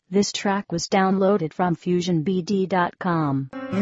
This track was downloaded from FusionBD.com.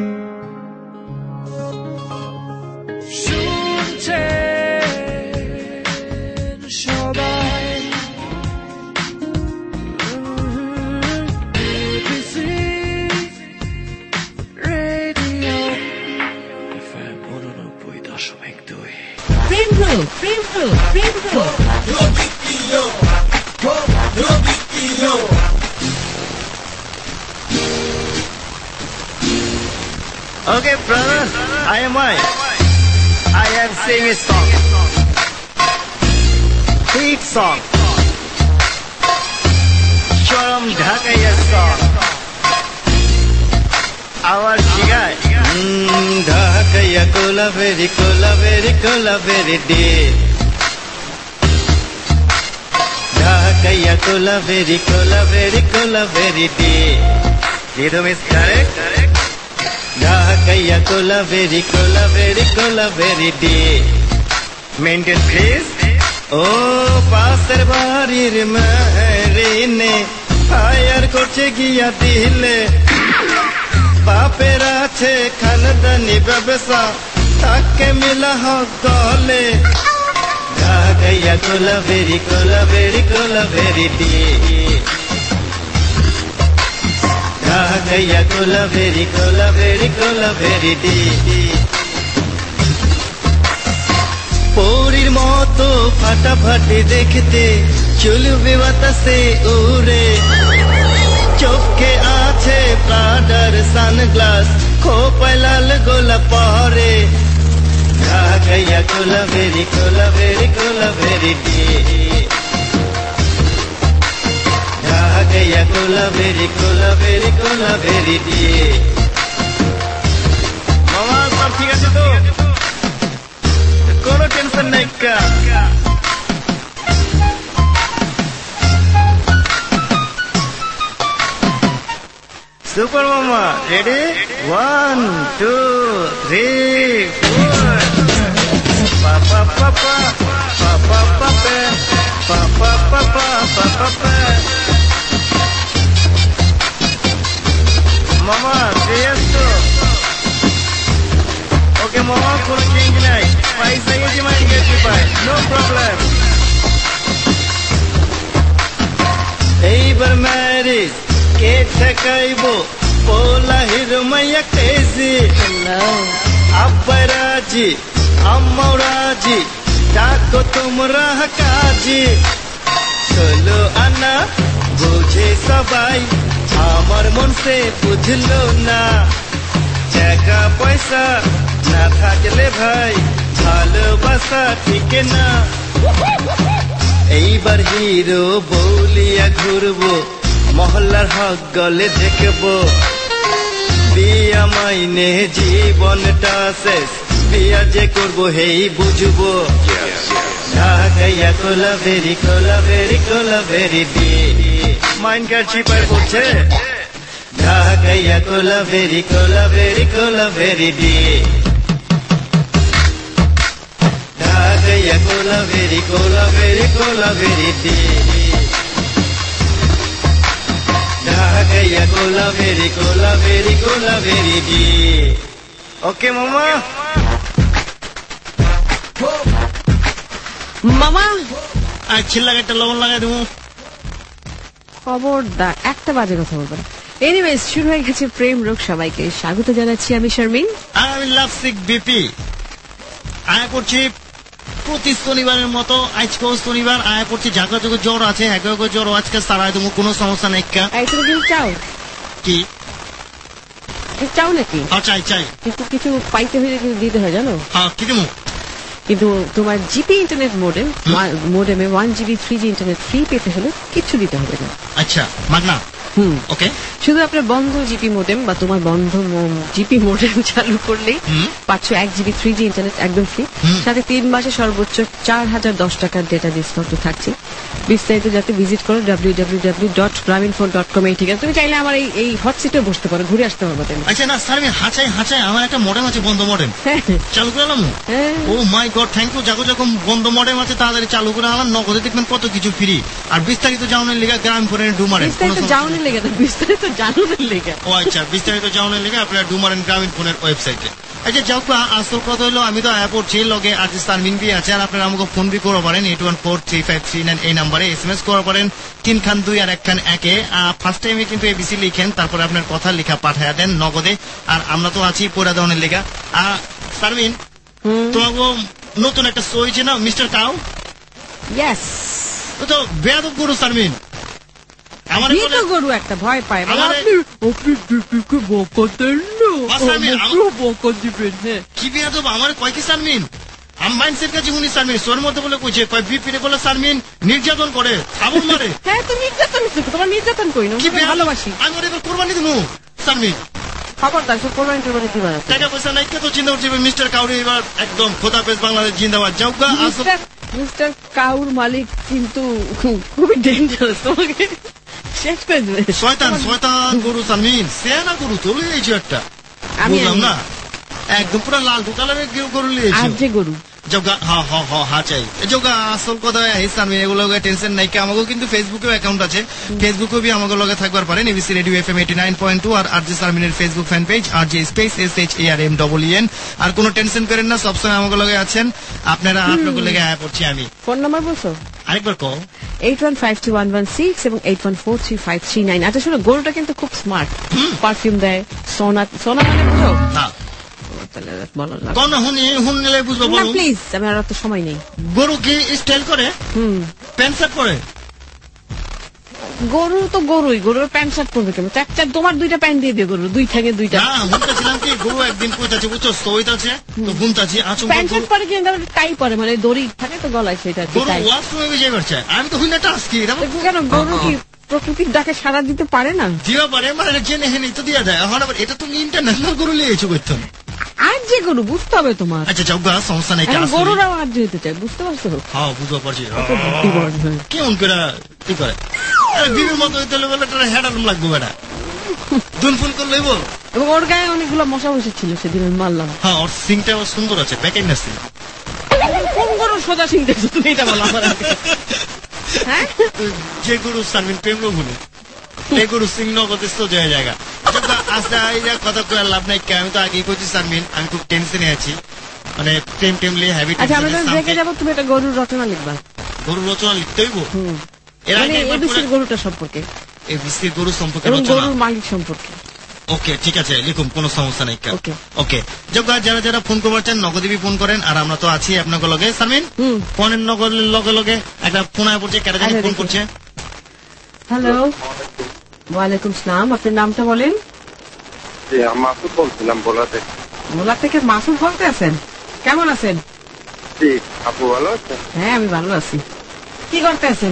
Okay, brother, I am I am singing a song. Hit song. Shoram Dhakaya song. Our Shigai. Dhakaya kola very day. Dhakaya kola very day. Rhythm is correct. Dhakaya kola very day. Maintain please. Oh, passer barir marine fire korche giya dile. Baper ache khandani ব্যবসা তাকে মিলা হক গলে. Dhakaya kola very day. Dhakaya kola very day. পরীর মতো ফাটাফাটি দেখতে চলবে বাতাসে উড়ে. চোখে আছে প্রাডার সানগ্লাস খোপায় লাল গোলাপ পরে. Dhakaya kola very day. Dhakaya kola very day. মামা সব ঠিক আছে তো? কোনো টেনশন নাই কা? সুপার মামা ready? 1 2 3 4. Papa papa papa papa papa papa papa. Mama, serious to? Okay, Mama, কোনো চেঞ্জ নাই. পয়সা ইজি মাইন্ড গেছি পাই. No problem. এইবার ম্যারেজ কে ঠেকাইবো পোলা হিরো মাইয়া কেজি. আব্বা রাজি আম্মাও রাজি ডাকো তোমরা কাজী. চলো আনা বুঝে সবাই আমার মন সে বুঝলো না. টাকা পয়সা না থাকলে ভাই ভালোবাসা ঠিক না. এইবার হিরো বলিয়া ঘুরবো মহল্লার হক গলে দেখবো. বিয়া মাইনে জীবনটা শেষ বিয়া যে করবো হেই বুঝবো. Dhakaya kola very day. Mind কার চিপার পড়ছে. Dhakaya kola very day. Dhakaya kola very day. Dhakaya kola very day. Okay, mama. মামা চিল্লাকে একটা লবণ লাগাই দেবো. খবরদার একটা বাজে কথা বলবো না. এনিওয়েজ শুরু হয়ে গেছে প্রেম রোগ. সবাইকে স্বাগত জানাচ্ছি. আমি শারমিন. আমি লাভসিক বিপি. আয়া করছি প্রতি শনিবারের মতো. আজকেও শনিবার আয়া করছি. ঝাঁকা ঝুঁকো জ্বর আছে, হ্যাঁকা জ্বর আজকে সারাই দেবো. কোনো সমস্যা নেই কা? চাও কি চাও নাকি? চাই চাই. কিন্তু কিছু পাইতে হলে দিতে হয় জানো. হ্যাঁ কি দেবো? কিন্তু তোমার জিপি ইন্টারনেট মোডেমে 1 GB 3G ইন্টারনেট ফ্রি পেতে হলে কিছু দিতে হবে না. আচ্ছা মাগনা. ওকে শুধু আপনার বন্ধ জিপি মোডেম বা তোমার বন্ধ জিপি মোডেম চালু করলেই 501 জিবি 3G ইন্টারনেট একদম ফ্রি, সাথে 3 মাসে সর্বোচ্চ 4010 টাকার ডেটা ডিসকাউন্ট থাকছে। বিস্তারিত যাতে ভিজিট করো www.graminphone.com এই ঠিকানা। তুমি চাইলে আমার এই হট সিটে বসতে পারো, ঘুরে আসতে পারবো। আচ্ছা না স্যার, আমি হাঁচাই আমার একটা মডেম আছে, বন্ধ মডেম চালু করে আলাম। Oh my God, thank you. যখন বন্ধ মডেম আছে তাড়াতাড়ি চালু করে আলাম, নগদে দেখবেন কত কিছু ফ্রি। আর বিস্তারিত জানানোর লেগে গ্রামীণফোনের ডুমারেন, বিস্তারিত জানানোর লেগে না, বিস্তারিত জানানোর লেগে। ও আচ্ছা, বিস্তারিত জানানোর লেগে আপনারা ডুমারেন গ্রামীণফোনের ওয়েবসাইটে। আচ্ছা যাও, আসল কথা হলো আমি তো অ্যাপ করছি, লগে আজ সার্ভিং বি আছে, আর আপনারা আমাকে ফোন বি করতে পারেন 81435339 এই নাম্বারে। SMS করতে পারেন 3 খান 2 আর 1 খান 1-এ। ফার্স্ট টাইমে কিন্তু ABC লিখেন, তারপরে আপনার কথা লেখা পাঠায়া দেন নগদে। আর আমরা তো আছি পড়া দেওয়ানের লেগা। সার্ভিন, তোমাকে নতুন একটা শো হয়েছে না, মিস্টার কাউ? ইয়েস। তো বেয়াদব গরু সার্ভিন, আমার গরু একটা ভয় পায়, কি বেয়াদব আমার কয় কি সার্ভিন? মাইন্ডসেট কাছে উনি সার্ভিন সোর মধ্যে বলে কইছে, কয় বিপিরে বলে সার্ভিন নির্যাতন করে, থাবুল মারে। হ্যাঁ তো নির্যাতন, তোমার নির্যাতন কই না, কি ভালোবাসি আমি ওর এবার কোরবানি দেবো সার্ভিন। খবরদার সব কোরবানি টোরবানি দিবা না। টাকা পয়সা নাই কে তো চিন্তা করছে মিস্টার কাউরি এবার একদম খোদাফেজ বাংলাদেশ জিন্দাবাদ। যাও গা মিস্টার কাউর মালিক কিন্তু খুবই ডেঞ্জারাস, তোমাকে শেষ করে দেবে। শয়তান গরু সার্ভিন, সেনা গরু তো লিয়েছে একটা, বুঝলাম না, একদম পুরো লাল কালারের গরু লিয়েছে। আর যে গরু চাই যোগা আসল কথা আমি এগুলো টেনশন নাই। আমাকেও কিন্তু ফেসবুকেও অ্যাকাউন্ট আছে, ফেসবুকেও আমাকে লগে থাকবার পারেন এবিসি রেডিও FM 89.2 আর আরজে সার্মিনের Facebook fan page RJ space SHARMEEN। আর কোনো টেনশন করেন না, সবসময় আমাকে লগে আছেন আপনারা। আপনাকে লেগে আয়া পড়ছি আমি। ফোন নাম্বার বলছো আরেকবার কো, 81521116 এবং 81435339। আচ্ছা শোনো, গরুটা কিন্তু খুব স্মার্ট, পারফিউম দেয়। সোনা মানে বুঝো না, প্লিজ আমার আর তো সময় নেই। গরু কি স্টাইল করে? প্যান্ট শার্ট পরে? গরু তো গরুই, গরুর প্যান্ট শার্ট পরবে কেন? তোমার 2টা প্যান্ট দিয়ে দিও, গরু 2 থেকে 2টা। বলতেছিলাম কি, গরু একদিন কইতাছে বুঝছো, সইত আছে তো গুনতাছি, প্যান্ট শার্ট পরে কিন্তু টাই পরে, মানে দড়ি থাকে তো গলায়, সেটা গরু ওয়াশরুমে বিজয় করছে। আমি তো হুইনা টাস্ক কি কেন, গরু কি প্রকৃতির ডাকে সারা দিতে পারে না? দিবা পারে, মানে জেনে হেনে তো দিয়া দেয়। এখন আবার এটা তুমি ইন্টারন্যাশনাল গরু লিয়েছো করতাম। আর যে গরু বুঝতে হবে তোমার। আচ্ছা যাও গা, সমস্যা নাই। গরুরাও আর যেতে চায়, বুঝতে পারছো? হ্যাঁ বুঝতে পারছি। কেমন করে কি করে বিবির মতো হইতে বলে হেডারম লাগবে বেটা, দুন ফোন করলেই বল। এবং ওর গায়ে অনেকগুলো মশা বসেছিল সেদিন, আমি মারলাম। হ্যাঁ, ওর সিংটা সুন্দর আছে, প্যাকেট না সিং। কোন গরুর সোজা সিং দেখছো তুমি, এটা বলো আমার। হ্যাঁ, যে গরু সার্ভিন প্রেম লোভনে এই গরু সিং নগদে সোজা জায়গা। আচ্ছা কথা কয়ে লাভ নাই, আমি তো আগেই করছি সার্ভিন, আমি খুব টেনশনে আছি, মানে প্রেম লিয়ে হ্যাবিট। আচ্ছা আমরা দেখে যাবো, তুমি একটা গরুর রচনা লিখবা। গরুর রচনা লিখতে হইব? এর আগে এবিসির গরুটা সম্পর্কে, এবিসির গরু সম্পর্কে, গরুর মালিক সম্পর্কে। ওকে ঠিক আছে, লিখুন, কোনো সমস্যা নাই। ওকে যারা যারা ফোন করবার চান নগদেবী ফোন করেন, আর আমরা তো আছি আপনাকে লগে। সার্ভিন, ফোনের নগদের লগে লগে একটা ফোন আয় পড়ছে, কেটে জানি ফোন করছে। হ্যালো, ওয়ালাইকুম সালাম, আপনার নামটা বলেন। মাসুদ বলছিলাম ভোলা থেকে। ভোলা থেকে মাসুদ বলতে আছেন, কেমন আছেন? জি, আপু ভালো আছেন? হ্যাঁ আমি ভালো আছি। কি করতে আছেন?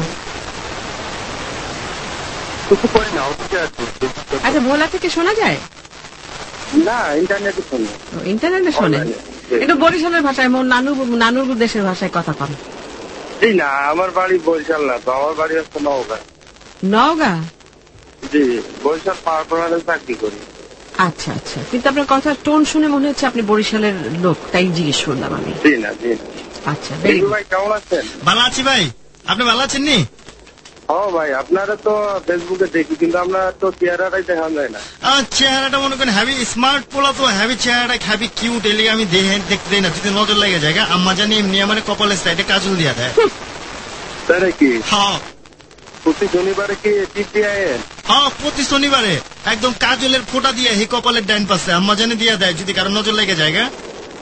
আচ্ছা, ভোলা থেকে শোনা যায় না? ইন্টারনেটে শুনে। ইন্টারনেটে শোনেন? একটু বরিশালের ভাষায়, নানুর দেশের ভাষায় কথা কন। জি না, আমার বাড়ি বরিশাল না তো, আমার বাড়ি হচ্ছে নওগাঁ। নওগাঁ? জি, বরিশাল পাওয়ার প্ল্যান্টে চাকরি করি। আচ্ছা আচ্ছা, কিন্তু আপনার কথা টোন শুনে মনে হচ্ছে আপনি বরিশালের লোক, তাই জিজ্ঞেস করলাম আমি। জি না। আচ্ছা, ভাই কেমন আছেন? ভালো আছি ভাই, আপনি ভালো আছেন নি? হ্যাঁ ভাই, আপনারা তো ফেসবুকে দেখি, কিন্তু আপনার তো চেহারাটাই দেখা যায় না। চেহারাটা মনে করেন হ্যাভি স্মার্ট পোলা, তো হ্যাভি চেহারাটা হ্যাভি কিউট, এলে আমি দেখতে দেই না, যদি নজর লেগে যায়। আম্মা জানি এমনি আমার কপালের সাইডে কাজল দিয়া দেয়। তাই নাকি? হ্যাঁ, প্রতি শনিবারে কি টিপ দিয়ে? হ্যাঁ, প্রতি শনিবারে একদম কাজলের ফোঁটা দিয়ে হি কপালের ডাইন পাশে আম্মা জানি দিয়া দেয়, যদি কারো নজর লেগে যায়। হ্যাঁ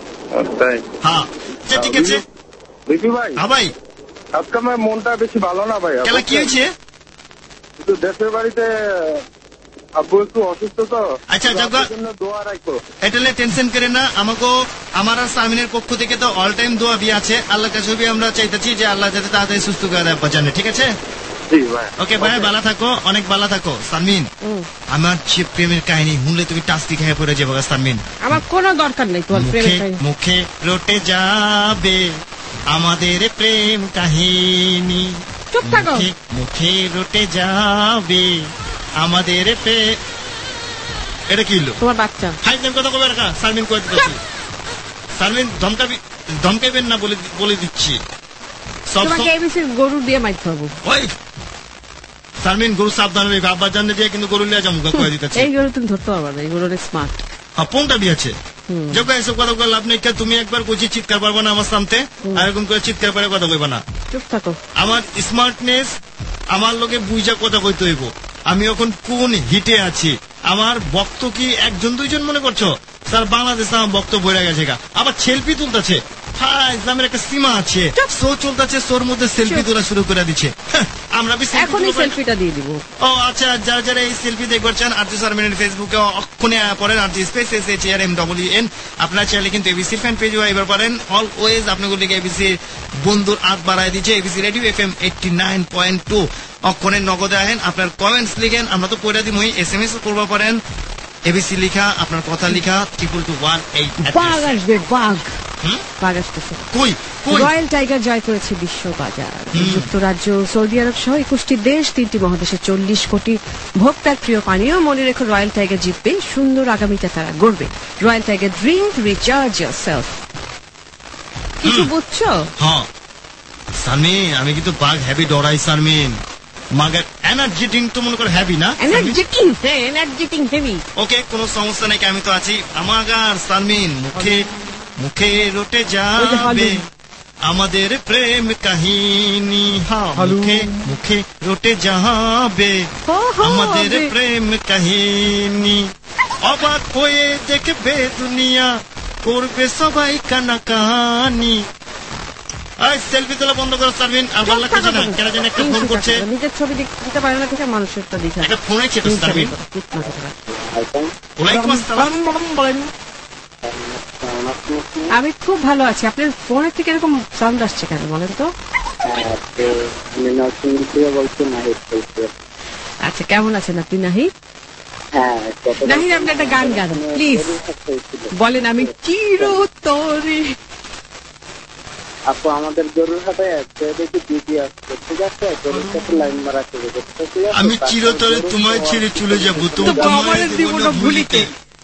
ঠিক আছে ভাই। হ্যাঁ ভাই, আজকে আমার মনটা বেশি ভালো না ভাই। কি হয়েছে? দেশের বাড়িতে আব্বু একটু অসুস্থ তো। আচ্ছা দোয়া রাখো। এটা টেনশন করে না, আমাকে আমার আর সামিনের পক্ষ থেকে তো অল টাইম দোয়া বি আছে, আল্লাহ কাছে আমরা চাইতেছি যে আল্লাহ যাতে তাড়াতাড়ি সুস্থ করে দেয় বাঁচানে। ঠিক আছে? জি ভাই। ওকে ভাই, ভালো থাকো, অনেক ভালো থাকো সালমিন। আমার যে প্রেমের কাহিনী শুনলে তুমি টাস্টি খেয়ে পড়ে যাবো সালমিন। আমার কোনো দরকার নেই তোমার প্রেমের কাহিনী। মুখে রটে যাবে আমাদের প্রেম কাহিনী। চুপ থাকো। মুখে রটে যাবে আমাদের প্রেম। এটা কি হলো? তোমার বাচ্চা। হাই তুমি কথা কবে রাখা সালমিন কয়ে দিচ্ছি। সালমিন ধমকাইবেন না বলে দিচ্ছি। তোমাকে এবিসির গরু দিয়ে মারতে হবে। ওই সালমিন, গরু সাবধান হইবে, আব্বা জানলে দিয়ে কিন্তু গরু লিয়া যাবো কয়ে দিতেছি। এই গরু তুমি ধরতে পারবা না, এই গরু স্মার্ট। ফোনটা দিয়েছে যখন এসব কথা বলে লাভ নেই। তুমি একবার কইছি চিৎকার পারবা না আমার সামনে, আর এরকম করে চিৎকার পারে কথা কইবা না। চুপ থাকো। আমার স্মার্টনেস আমার লোকে বুঝা কথা কইতে হইব। আমি এখন কোন হিটে আছি, আমার বক্ত কি একজন দুইজন মনে করছো? স্যার বাংলাদেশে আমার বক্ত বইরা গেছে গা, আবার সেলফি তুলতেছে। ইসলামের একটা সীমা আছে, শো চলতেছে, শোর মধ্যে সেলফি তোলা শুরু করে দিচ্ছে। আমরা এখনই সেলফিটা দিয়ে দিব। ও আচ্ছা, যারা যারা এই সেলফি দেখবার চান আরজি সারমিনের ফেসবুকে অক্ষণে পড়েন আরজি স্পেস SHRMWN। আপনারা চাইলে কিন্তু এবিসির ফ্যান পেজও এবার পারেন। অলওয়েজ আপনাগুলিকে এবিসির বন্ধুর হাত বাড়ায় দিচ্ছে এবিসি রেডিও FM 89.2। অক্ষণে নগদে আহেন, আপনার কমেন্টস লিখেন, আমরা তো পড়ে দিমই। SMS করবা পারেন এবিসি লিখা, আপনার কথা লিখা 222118। বাঘ আসবে, বাঘ আসতেছে। কই রয়্যাল টাইগার জয় করেছে বিশ্ববাজার। যুক্তরাজ্য, সৌদি আরব সহ 21টি দেশ, 3টি মহাদেশে 40 কোটি ভোক্তার প্রিয় পানীয়। মনে রেখো, রয়্যাল টাইগার জিতবে, সুন্দর আগামীটা তারা গড়বে। Royal Tiger drink, recharge yourself. কিছু বুঝছো? হ্যাঁ সালমিন, আমি কিন্তু বাঘ হ্যাভি ডরাই সালমিন। মাগার এনার্জেটিং তো মনে করো হ্যাভি না? এনার্জেটিং হেভি। ওকে, কোনো সমস্যা নেই, আমি তো আছি। আমাগার সালমিন, মুখে রটে যাবে আমাদের প্রেম কাহিনী। মুখে রটে যাবে আমাদের প্রেম কাহিনী। অবাক হয়ে দেখবে দুনিয়া, করবে সবাই কানাকানি। সেলফি তোলা বন্ধ করো সালমিন, আর ভালো লাগছে না। কেন যেন একটা ফোন করছে, নিজের ছবি দিতে পারে না ঠিক মানুষেরটা দিতে একটা ফোন আছে তো সালমিন। ওয়ালাইকুম আসসালাম। বলেন। আমি খুব ভালো আছি। আপনার ফোনের থেকে এরকম সাউন্ড আসছে কেন বলেন তো? আচ্ছা, কেমন আছেন আপনি নাহিদ? নাহিদ, আপনি একটা গান গান প্লিজ বলেন। আমি চিরতরে। আপু আমাদের গরুর হাটে দেখি দিদি আসছে, ঠিক আছে? গরুর সাথে লাইন মারা করে দেখতে। আমি চিরতরে তোমায় ছেড়ে চলে যাবো, তোমার জীবন ভুলিতে।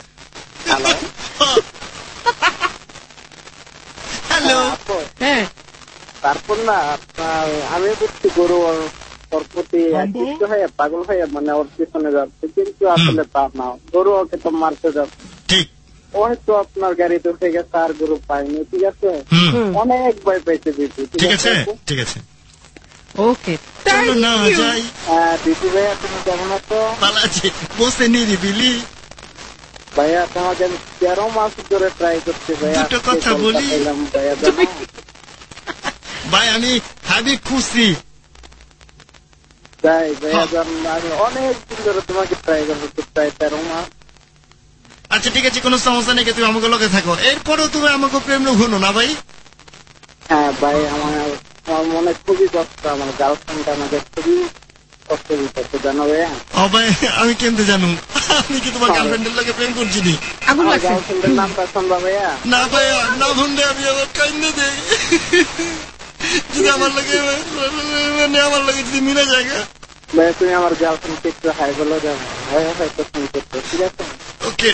হ্যালো। হ্যাঁ, তারপর না আমি বুঝছি গরু ওর প্রতি আকৃষ্ট হয়ে পাগল হয়ে মানে ওর পিছনে যাচ্ছে, কিন্তু আসলে তা না। গরু ওকে তো মারতে যাচ্ছে। ঠিক। ও হয়তো আপনার গাড়িতে উঠে গেছে, আর গরু পাইনি, ঠিক আছে? অনেক ভয় পাইছে দিদি। ঠিক আছে, ঠিক আছে, ওকে। চলো না যাই। দিদি ভাইয়া, তুমি কেমন আছো? ভালো আছি, বসে নিরিবিলি। ভাইয়া তোমাকে আমি 13 মাস ধরে ট্রাই করছি ভাইয়া। দুটো কথা বলি ভাই, আমি হাবি খুশি। তাই ভাইয়া, আমি অনেক দিন ধরে তোমাকে ট্রাই করতে, প্রায় 13 মাস। আচ্ছা ঠিক আছে, কোনো সমস্যা নেই, তুমি আমাকে লগে থাকো। এরপরেও তুমি আমাকে প্রেম হলো না ভাই? হ্যাঁ ভাই, আমার মনে খুবই কষ্ট। আমার গার্লফ্রেন্ডটা আমাকে খুবই কষ্ট দিতে, জানো ভাইয়া? ও ভাই, আমি কেমতে জানো? আমি কি তোমার গার্লফ্রেন্ডের লগে প্রেম করছি? আমার গার্লফ্রেন্ডের নামটা শুনবা ভাইয়া? না ভাইয়া, না শুনলে আমি আবার কাইন্দে দেই। যদি আমার লগে যদি মিলে যায় ভাইয়া, তুমি আমার গার্লফ্রেন্ডকে একটু হাই বলে যাও ভাইয়া, হয়তো ফোন করতে, ঠিক আছে? ওকে।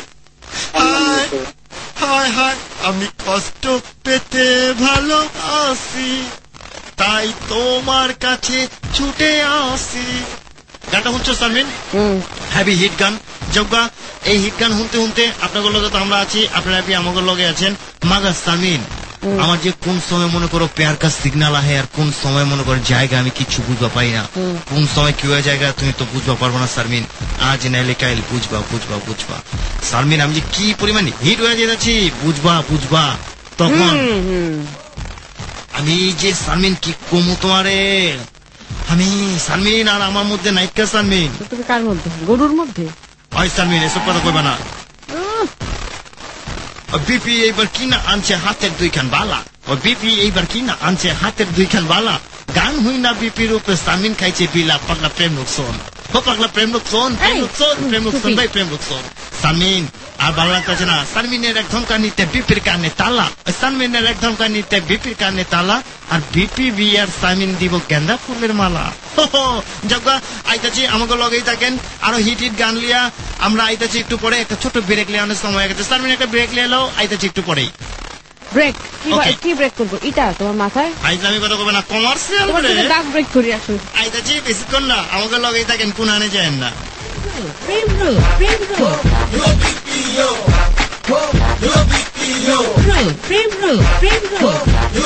হায় হায়, আমি কষ্ট পেতে ভালো আসি, তাই তোমার কাছে ছুটে আসি। গানটা শুনছো সালমিন? হ্যাভি হিট গান। যোগ্যা এই হিট গান শুনতে শুনতে আপনাদের লগে তো আমরা আছি, আপনারা আমাদের লগে আছেন। মাগা সালমিন, আমার যে কোন সময় মনে করো পেয়ার কা সিগনাল আহে, আর কোন সময় মনে করো জায়গা আমি কিছু বুঝবা পাই না। কোন সময় কি হয়ে জায়গা তুমি তো বুঝবা পারবো না সালমিন। আজ নাইলে কাইল বুঝবা বুঝবা বুঝবা। সালমিন, আমি যে কি পরিমাণ হিট হয়ে যাচ্ছি বুঝবা তখন আমি যে সালমিন কি কমু তোমারে। আমি সালমিন আর আমার মধ্যে নাইকা সালমিন। তুমি কার মধ্যে? গরুর মধ্যে? হয় সালমিন, এসব কথা কইবা না। বিপি এইবার কি না আনছে হাতের 2খান বালা। বিপি এইবার কি না আনছে হাতের 2খান বালা। গান হই না বিপির উপরে সামিন খাইছে বিলা পাগলা প্রেম লোকসন ও পাগলা প্রেম লোকসন ভাই প্রেম লোকসন সামিন আর ভালো লাগতেছে না। সামিনের এক ধমকা নিতে বিপির কানে তালা, সামিনের এক ধমকা নিতে বিপির কানে তালা, আর বিপি বি আর সামিন দিব গেন্দা ফুলের মালা। জগা আইতাছি আমাকে লগেই থাকেন, আরো হিট হিট গান লিয়া আমরা আইতাছি একটু পরে। একটা ছোট ব্রেক লিয়া অনেক সময় হয়ে গেছে, সামিন একটা ব্রেক লিয়ে এলো, আইতাছি একটু পরেই। ব্রেক কি ব্রেক করবো এটা তোমার মাথায়? আইতামি কথা কবে না, কমার্শিয়াল ডাক ব্রেক করি আসলে। আইতাছি বেশিক্ষণ না, আমাকে লগেই থাকেন, কোন আনে যায় না। প্রেম রোগ প্রেম রোগ প্রেম রোগ প্রেম রোগ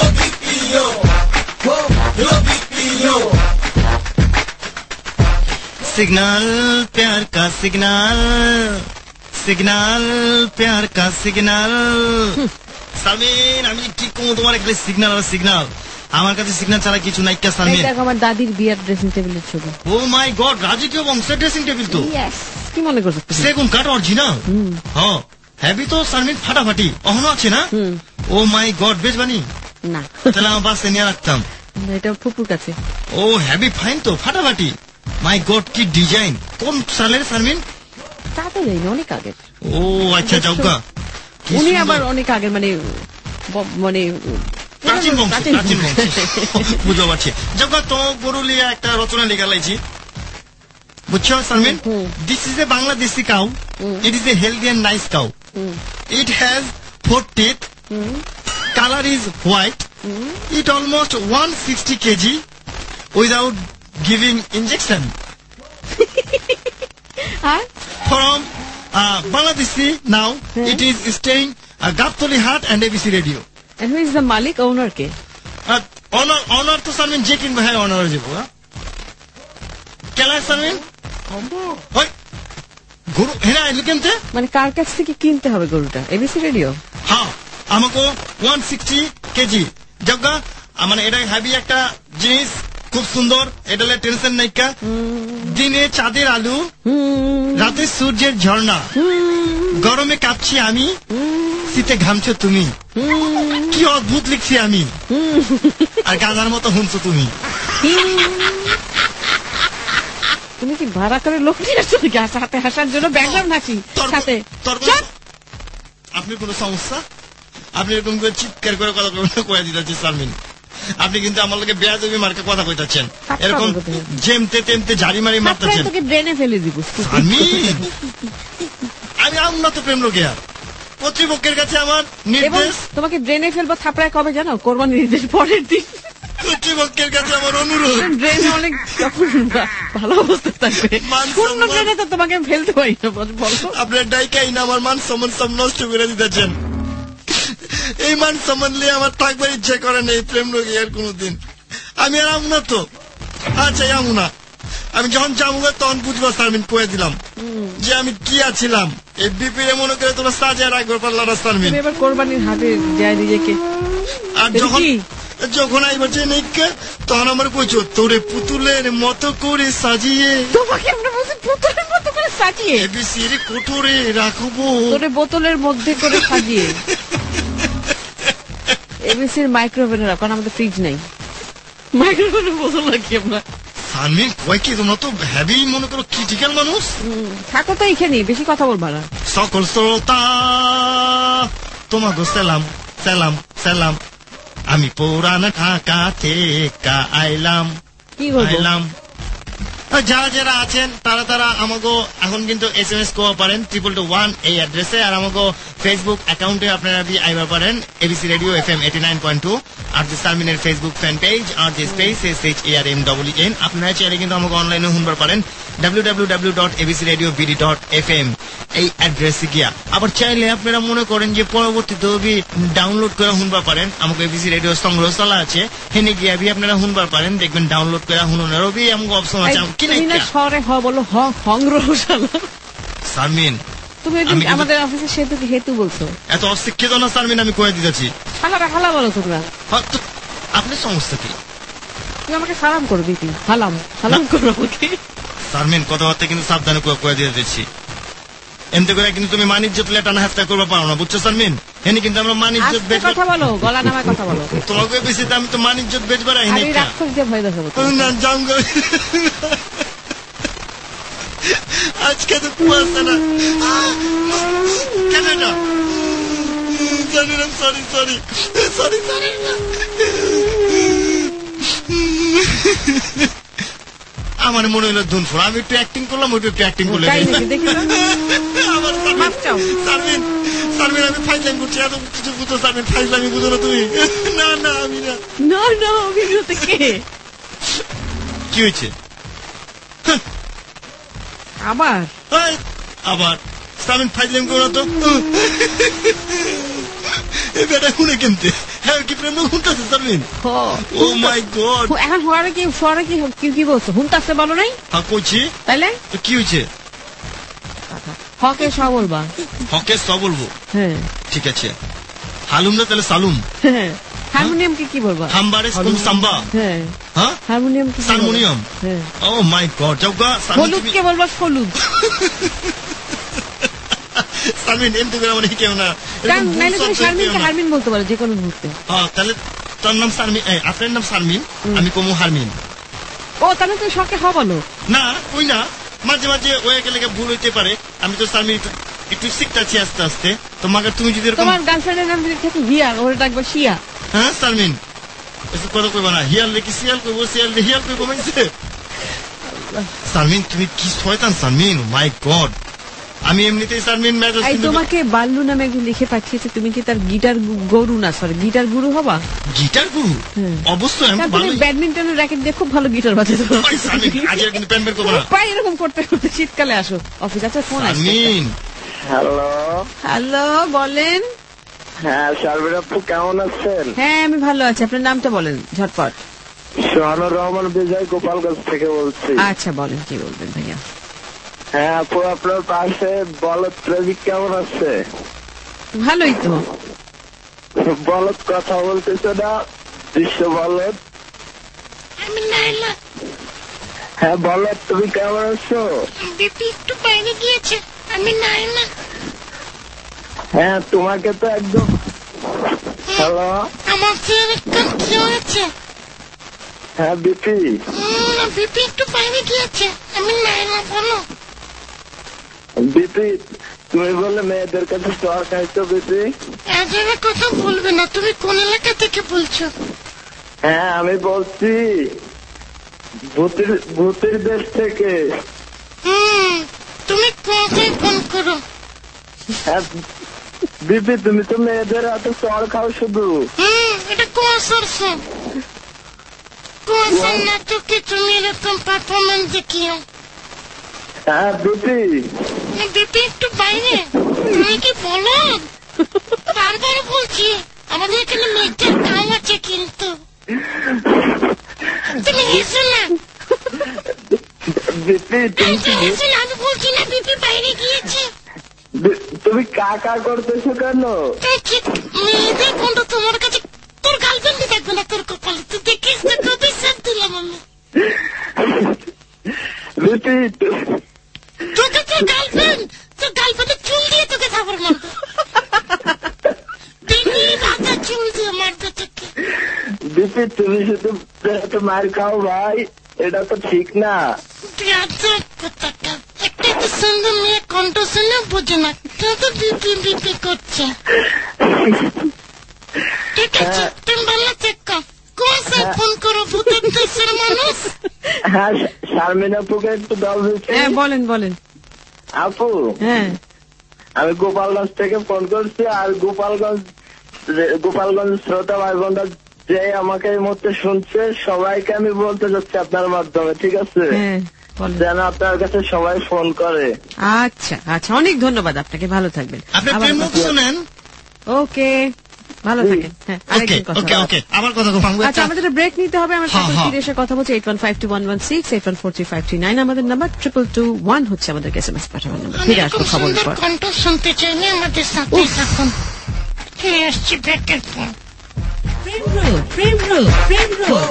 सिग्नल प्यार का सिग्नल, सिग्नल प्यार का सिग्नल। সালমিন আমি ঠিক কোন তোমার একটা সিগন্যাল আর সিগন্যাল, আমার কাছে সিগন্যাল ছাড়া কিছু নাই। কা সালমিন এটা আমার দাদির বিয়ার ড্রেসিং টেবিলের ছবি। ও মাই গড, রাজকীয় বংশের ড্রেসিং টেবিল তো। কি মনে করছো? সেগুন কাঠ অরিজিনাল। হ্যাঁ হ্যাভি তো সালমিন, ফাটাফাটি অহনো আছে না? ও মাই গড, বেচবানি না? তাহলে আমার বাসে নিয়ে রাখতাম। এটা ফুপুর কাছে। ও হ্যাভি ফাইন তো, ফাটাফাটি। মাই গড কি ডিজাইন, কোন সালের সালমিন? তাতে যাই না, অনেক আগের। ও আচ্ছা যাওগা, উনি আবার অনেক আগের, মানে মানে প্রাচীন বংশ, প্রাচীন বংশ বুঝতে পারছি। যাওগা তো গরুলিয়া একটা রচনা লেখা লাইছি, বুঝছো Salmin? This is a Bangladeshi cow, it is a healthy and nice cow, it has 4 teeth, color is white, it almost 160 kg without giving injection. From Bangladeshi now, it is staying Gaptoli Hat and ABC Radio. And who is the Malik owner ke? Owner to Salmin Jekin Bahai owner jibo. Kela Salmin? Hoy. Guru hena lukente? মানে কার কাছ থেকে কিনতে হবে গরুটা? ABC radio? হ্যাঁ, আমাকে 160 KG জগা, মানে এটা হেভি একটা জিনিস, খুব সুন্দর। এটা টেনশন নাই কা, দিনে চাঁদের আলু, রাতে সূর্যের ঝর্ণা, গরমে কাঁপছি আমি, শীতে ঘামছো তুমি, কি অদ্ভুত লিখছি আমি, আর গাধার মতো হুনছো তুমি। তুমি কি ভাড়া করে লোক নিয়ে আসছো নাকি হাতে হাসার জন্য? ব্যাকগ্রাউন্ড হাসি সাথে। আপনি কোনো সমস্যা? আপনি এরকম করে চিৎকার করে কথা কয়ে দিতেছেন সালমিন, আপনি কিন্তু আমার লোকে বেয়াদবি মার্কে কথা কইতাছেন, এরকম জেমতে তেমতে ঝাড়ি মারি মারতেছেন। তোকে ব্রেনে ফেলে দিব আমি আমরা তো প্রেম লোকে, আর কর্তৃপক্ষের কাছে আমার নির্দেশ। তোমাকে ব্রেনে ফেলবো থাপড়ায় কবে জানো? কোরবানির নির্দেশ পরের দিন। কর্তৃপক্ষের কাছে আমার অনুরোধ, ব্রেনে অনেক ভালো অবস্থা থাকবে, পূর্ণ ব্রেনে তো তোমাকে ফেলতে পারি না। বলতো আপনার ডাইকাই না আমার মান সম্মান সব নষ্ট করে দিতেছেন। এই মান সম্মান নিয়ে আমার থাকবার ইচ্ছে করে নেই প্রেম রোগী আর কোনদিন। আমি আর আমু না তো, আচ্ছা আমু না, আমি যখন যাবো তখন বুঝবো সালমিন, কয়ে দিলাম যে আমি কি আছিলাম। এই বিপিরে মনে করে তোমরা সাজিয়ে রাখবো পারলা না সালমিন। এবার কোরবানির হাটে যায় নিজেকে, আর যখন আইবার যে নেইকে তখন আমার কইছো তোরে পুতুলের মতো করে সাজিয়ে, তোমাকে আমরা বলছি পুতুলের মতো করে সাজিয়ে, এবিসির কোটরে রাখবো, তোরে বোতলের মধ্যে করে সাজিয়ে এবিসির মাইক্রোওভেনে রাখো, কারণ আমাদের ফ্রিজ নাই, মাইক্রোওভেনে বোতল রাখি আমরা। সালমিন কয় কি, তোমরা তো হেভি মনে করো ক্রিটিক্যাল মানুষ। থাকো তো এখানে, বেশি কথা বলবা না। সকল শ্রোতা তোমাকে সালাম সালাম সালাম, আমি পুরানা ঢাকা থেকে আইলাম। কি আইলাম? যারা যারা আছেন তারা তারা আমাকে এখন কিন্তু SMS করতে পারেন 221 এই অ্যাড্রেসে, আর আমাকে ফেসবুক অ্যাকাউন্টে আপনারা আইবার পারেন ABC রেডিও FM 89.2, আর যে সালমিনের ফেসবুক ফ্যান পেজ আর যে স্পেস SHARMEN। আপনারা চাইলে কিন্তু আমাকে অনলাইনে শুনবার পারেন www.abcradiobd.fm এই অ্যাড্রেসে গিয়া। আবার চাইলে আপনারা মনে করেন যে পরবর্তীতে ডাউনলোড করে শুনবার পারেন, আমাকে ABC রেডিও সংগ্রহশালা আছে, হেনে গিয়া আপনারা শুনবার পারেন, দেখবেন ডাউনলোড করে শুনুনেরও আমাকে অপশন আছে। সালমিন তুমি আমাদের অফিসে সেতুকে হেতু বলছো, এত অশিক্ষিত না সালমিন, আমি কয়ে দিতেছি। হালা বলো তোমরা, আপনার সমস্যা কি? তুমি আমাকে সালাম করো দিদি, সালাম করো আমাকে। সালমিন কথাবার্তা কিন্তু সাবধানে কয়ে দিয়ে দিচ্ছি। এমনি করে কিন্তু তুমি মানিজ্য লেটানা হাফতা করবা পারো না, বুঝছো শারমিন? এনে কিন্তু আমরা মানিজ্য কথা বলো, গলা নামায় কথা বলো। তোমাকে বেশি আমি তো মানিজ্য বেচবার আইনি। আমি রাক্ষস দিয়ে ভয় দেখাবো না জাঙ্গো আজকে তো কুয়াশা না কেন না জানি না। সরি সরি সরি সরি আমার মনে হলো ধুনফুর, আমি একটু অ্যাক্টিং করলাম, ওইটা একটু অ্যাক্টিং করলে শারমিন শারমিন আমি ফাইজলামি করছি, এত কিছু বুঝো শারমিন, ফাইজলামি বুঝো না তুমি? না না আমি না। না না অভিজ্ঞতা কে? কি হয়েছে আবার? আবার শারমিন ফাইজলামি করো তো। এই বেটা শুনে কেমতে? হ্যাঁ কি প্রেম শুনতেছে শারমিন? ও মাই গড। এখন হওয়ারে কি শোয়ারে কি বলছো? শুনতেছে বলো নাই? হ্যাঁ কইছি। তাইলে কি হয়েছে? হকে স বলবা। হকে স বলবো? হ্যাঁ ঠিক আছে। হালুম না তাহলে সালুম। হারমোনিয়াম কি বলবা? হামবারে কোন সাম্বা? হ্যাঁ হ্যাঁ হারমোনিয়াম কি? হারমোনিয়াম। হ্যাঁ। ও মাই গড যাওগা হলুদ কে বলবা? হলুদ। শারমিন এমনি করে মানে কেউ না, কারণ নাইলে তুমি শারমিনকে হারমিন বলতে পারো যে কোনো মুহূর্তে। হ্যাঁ তাহলে তোর নাম শারমিন, আপনার নাম শারমিন, আমি কমু হারমিন। ও তাহলে তুমি শখে হ বলো না ওই না, মাঝে মাঝে ওই একে ভুল হইতে পারে। আমি তো শারমিন একটু শিখতেছি আস্তে আস্তে। তোমাকে তুমি যদি তোমার গার্লফ্রেন্ডের নাম যদি থাকে হিয়া, ওরে ডাকবো শিয়া। হ্যাঁ শারমিন এসব কথা কইবা না, হিয়াল লেখি শিয়াল কইবো, শিয়াল হিয়াল কইবো মাইছে। শারমিন তুমি কি শয়তান শারমিন, মাই গড। আমি এমনিতেই শারমিন ম্যাগজ তোমাকে বাল্লু নামে একজন লিখে পাঠিয়েছে, তুমি কি তার গিটার গরু না সরি গিটার গুরু হবা? গিটার গুরু? অবশ্যই। আমি ভালো ব্যাডমিন্টনের র্যাকেট দিয়ে খুব ভালো গিটার বাজাতে পারো। আজ আর কিন্তু প্যান বের করবো না। প্রায় এরকম করতে করতে শীতকালে আসো অফিস। আচ্ছা ফোন আসছে। শারমিন হ্যালো হ্যালো বলেন। হ্যাঁ শারমিন আপু কেমন আছেন? হ্যাঁ আমি ভালো আছি, আপনার নামটা বলেন ঝটপট। সোহানুর রহমান বিজয় গোপালগঞ্জ থেকে বলছি। আচ্ছা বলেন কি বলবেন ভাইয়া। হ্যাঁ আপু আপনার পাশে বলদ প্রেমিক কেমন আছে? ভালোই তো। বলদ কথা বলতেছে না, দৃশ্য বলদ। আমি নাইলা। হ্যাঁ বলদ তুমি কেমন আছো? বিপি একটু বাইরে গিয়েছে, আমি নাইলা। হ্যাঁ তোমাকে তো একদম। হ্যালো আমার ফের কি হয়েছে? হ্যাঁ বিপি। বিপি একটু বাইরে গিয়েছে, আমি নাইলা। বলো বিপি তুমি বললে মেয়েদের কাছে চর খাইছো বিপি? এদের কথা বলবে না। তুমি কোন এলাকা থেকে বলছো? হ্যাঁ আমি বলছি ভূতের দেশ থেকে। তুমি কোথায় ফোন করো? হ্যাঁ বিপি তুমি তো মেয়েদের হাতে চর খাও শুধু। এটা কুয়াশার সব। কুয়াশার নাটকে তুমি এরকম পারফরমেন্স দেখিও। হ্যাঁ বিপি। বিপি একটু বাইরে। তুমি কি বলো? বারবার বলছি আমাদের এখানে মেয়েটার কাম আছে, কিন্তু তুমি হেসো না। বিপি তুমি হেসো না, আমি বলছি না বিপি বাইরে গিয়েছে। তুমি কাকা করতেছো কেন? মেয়েদের বন্ধু তোমার কাছে তোর গার্লফ্রেন্ড দেখবে না, তোর কপালে তুই দেখিস না কবে সাথ দিলাম আমি। বিপি তোকে তোর গার্লফ্রেন্ডের চুল দিয়ে তোকে থাপড় মারবে। বাঁধা চুল দিয়ে মারবে তোকে। বিপি তুমি শুধু মার খাও ভাই, এটা তো ঠিক না। একটা তো সুন্দর মেয়ে কণ্ঠ শুনে বোঝে না, কেউ তো বিপি বিপি করছে। ঠিক আছে তুমি ভালো থেকো। কুয়াশায় ফোন করো, ভূতের দেশের মানুষ। হ্যাঁ শারমিন আপুকে একটু দাও বিপি। হ্যাঁ বলেন বলেন। আপু হ্যাঁ আমি গোপালগঞ্জ থেকে ফোন করছি, আর গোপালগঞ্জ শ্রোতা ভাই বোনরা যে আমাকে এই মুহূর্তে শুনছে সবাইকে আমি বলতে যাচ্ছি আপনার মাধ্যমে, ঠিক আছে? যেন আপনার কাছে সবাই ফোন করে। আচ্ছা আচ্ছা অনেক ধন্যবাদ আপনাকে, ভালো থাকবেন। ওকে ভালো থাকেন। আচ্ছা আমাদের ব্রেক নিতে হবে, আমার সাথে ফিরে এসে কথা বলছি। 815216 81435339 আমাদের নাম্বার, 2221 হচ্ছে আমাদের SMS পাঠানোর নাম্বার। ফিরে আসবো খবর পর। কণ্ঠ শুনতে চাইলে আমাদের সাথে থাকুন। ফিরে আসছি ব্রেকের পর। Prem road Prem road Prem road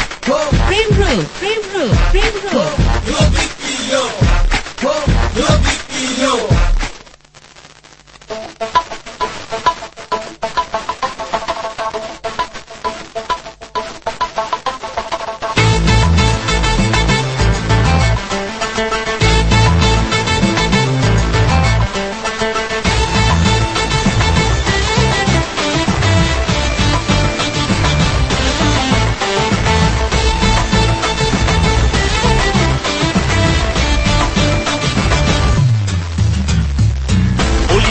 Prem road Prem road Prem road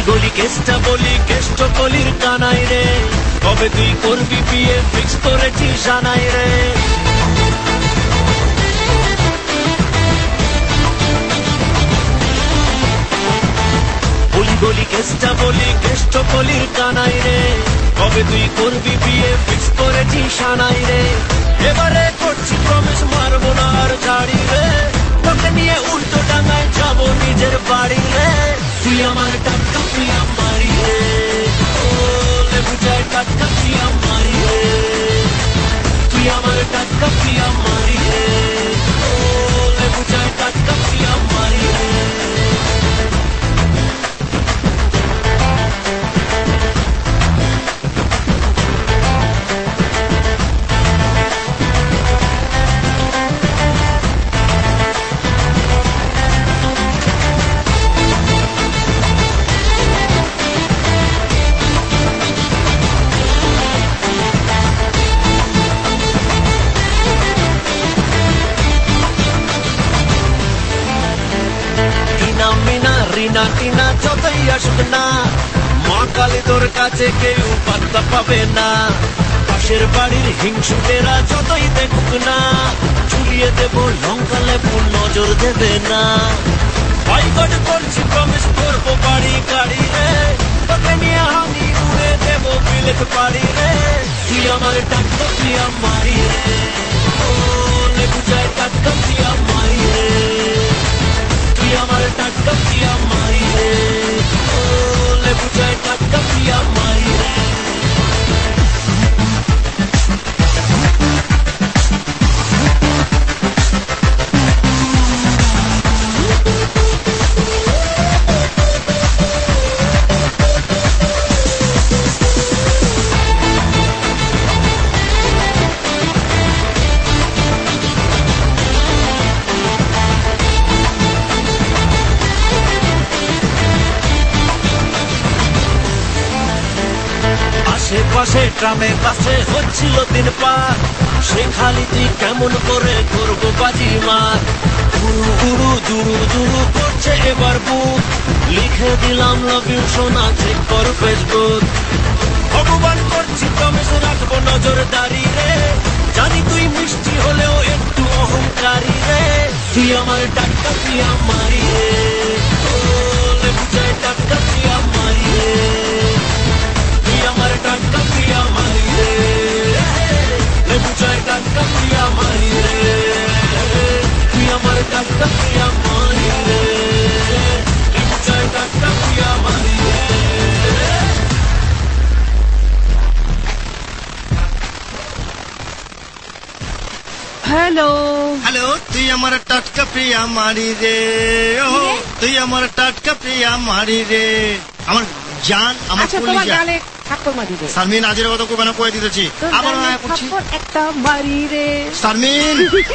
গলি কেসটা বলি কেষ্ট কলির কানাই রে, কবে তুই করবি বিয়ে ফিক্স করেছি জানাই রে। গলি কেসটা বলি কেষ্ট কলির কানাই রে, কবে তুই করবি বিয়ে ফিক্স করেছি সানাই রে। এবারে করছি প্রমিস মারবো না আর ছাড়ি রে, তোকে নিয়ে উল্টো ডাঙায় যাবো নিজের বাড়ি রে। তুই আমার টাটকা প্রিয়া মারি রে, ও লেবু চায় টাটকা প্রিয়া মারি রে। তুই আমার টাটকা প্রিয়া মারি রে, ও লেবু চায় টাটকা প্রিয়া মারি রে। রিনা টিনা যতই আসুক না, মা কালী তোর কাছে কেউ পাত্তা পাবে না। পাশের বাড়ির হিংসুকেরা যতই দেখুক না, ঝুলিয়ে দেব লঙ্কা লেবু নজর দেবে না। বয়কট করছি প্রমিস করবো বাড়ি গাড়ি রে, তোকে নিয়ে আমি উড়ে দেব বিলেত পারি রে। তুই আমার টাটকা প্রিয়া মারি রে, ও লেবু চায় টাটকা প্রিয়া মারি রে। তুই আমার টাটকা প্রিয়া মারি রে, ও লেবু চায় টাটকা প্রিয়া মারি রে। আশেপাশে ট্রামে বাসে হচ্ছিল দিন পার, সে খালি তুই কেমন করে করবো বাজি মার। উড়ু উড়ু জুড়ু জুড়ু করছে এবার বুক, লিখে দিলাম লাভ ইউ সোনা চেক কর ফেসবুক। ভগবান করছি প্রমিস রাখবো নজরদারি রে, জানি তুই মিষ্টি হলেও একটু অহংকারী রে। তুই আমার টাটকা প্রিয়া মারি রে, ও লেবু চায় টাটকা প্রিয়া মারি রে। তুই আমার টাটকা প্রিয়া মারি রে, লেবু চায় টাটকা প্রিয়া মারি রে। তুই আমার টাটকা প্রিয়া মারি রে, লেবু চায় টাটকা প্রিয়া মারি রে। হ্যালো হ্যালো, তুই আমার টাটকা প্রিয়া মারি রে, ও তুই আমার টাটকা প্রিয়া মারি রে। আমার জান, আমার আচ্ছা তোমার কলিজা। গালে থাপ্পড় মারি রে, শারমিন আজের কথা কোবানা কয়ে দিতেছি, তোর আবার গালে আয়া করছি। থাপ্পড় একটা মারি রে। শারমিন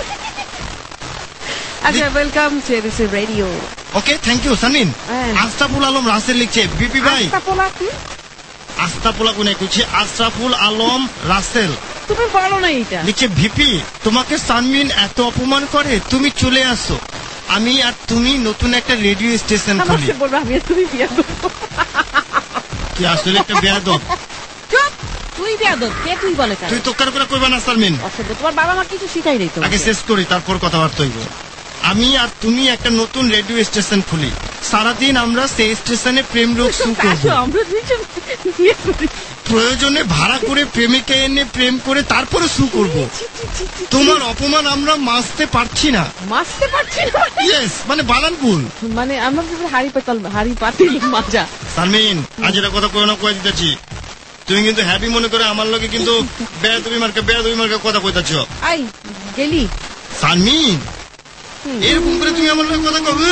আচ্ছা welcome to ABC radio. Okay, thank you Sharmin. হ্যাঁ। আশরাফুল আলম রাসেল লিখছে, বিপি ভাই। আস্তাপোলা কোনে কুছি, আশরাফুল আলম রাসেল তুমি বলো না এটা। লিখছে, ভিপি তোমাকে শারমিন এত অপমান করে, তুমি চলে আসো, আমি আর তুমি নতুন একটা রেডিও স্টেশন খুলি। আমাকে বলবো আমি আর তুমি বিয়ে করবো। তুই আসলে একটা বেয়াদব। চুপ, তুই বেয়াদব, কে তুই বলে কেন? তুই তোকার করে কইবা না শারমিন। অসভ্য, তোমার বাবা মা কিছু শিখাই নাই তোমাকে। আগে শেষ করি, তারপর কথাবার্তা হইব। আমি আর তুমি একটা নতুন রেডিও স্টেশন খুলি, সারাদিন আমরা সেই স্টেশনে প্রেম রোগ শুরু করবো। আমরা দুইজন বিয়ে করি। প্রয়োজনে ভাড়া করে প্রেমিকা এনে প্রেম করে তারপরে শুরু করব। তোমার অপমান আমরা মাসতে পারছি না। মাসতে পারছি না? ইয়েস, মানে বানান ভুল। মানে আমরা হাড়ি পাতিল মাজা। শারমিন আজ এটা কথা কই না কই দিতেছি, তুমি কিন্তু হ্যাপি মনে করে আমার লগে কিন্তু বেয়াদবি মার্কা কথা কইতাছ। আই গেলি শারমিন, এরকম করে তুমি আমার লগে কথা কবে?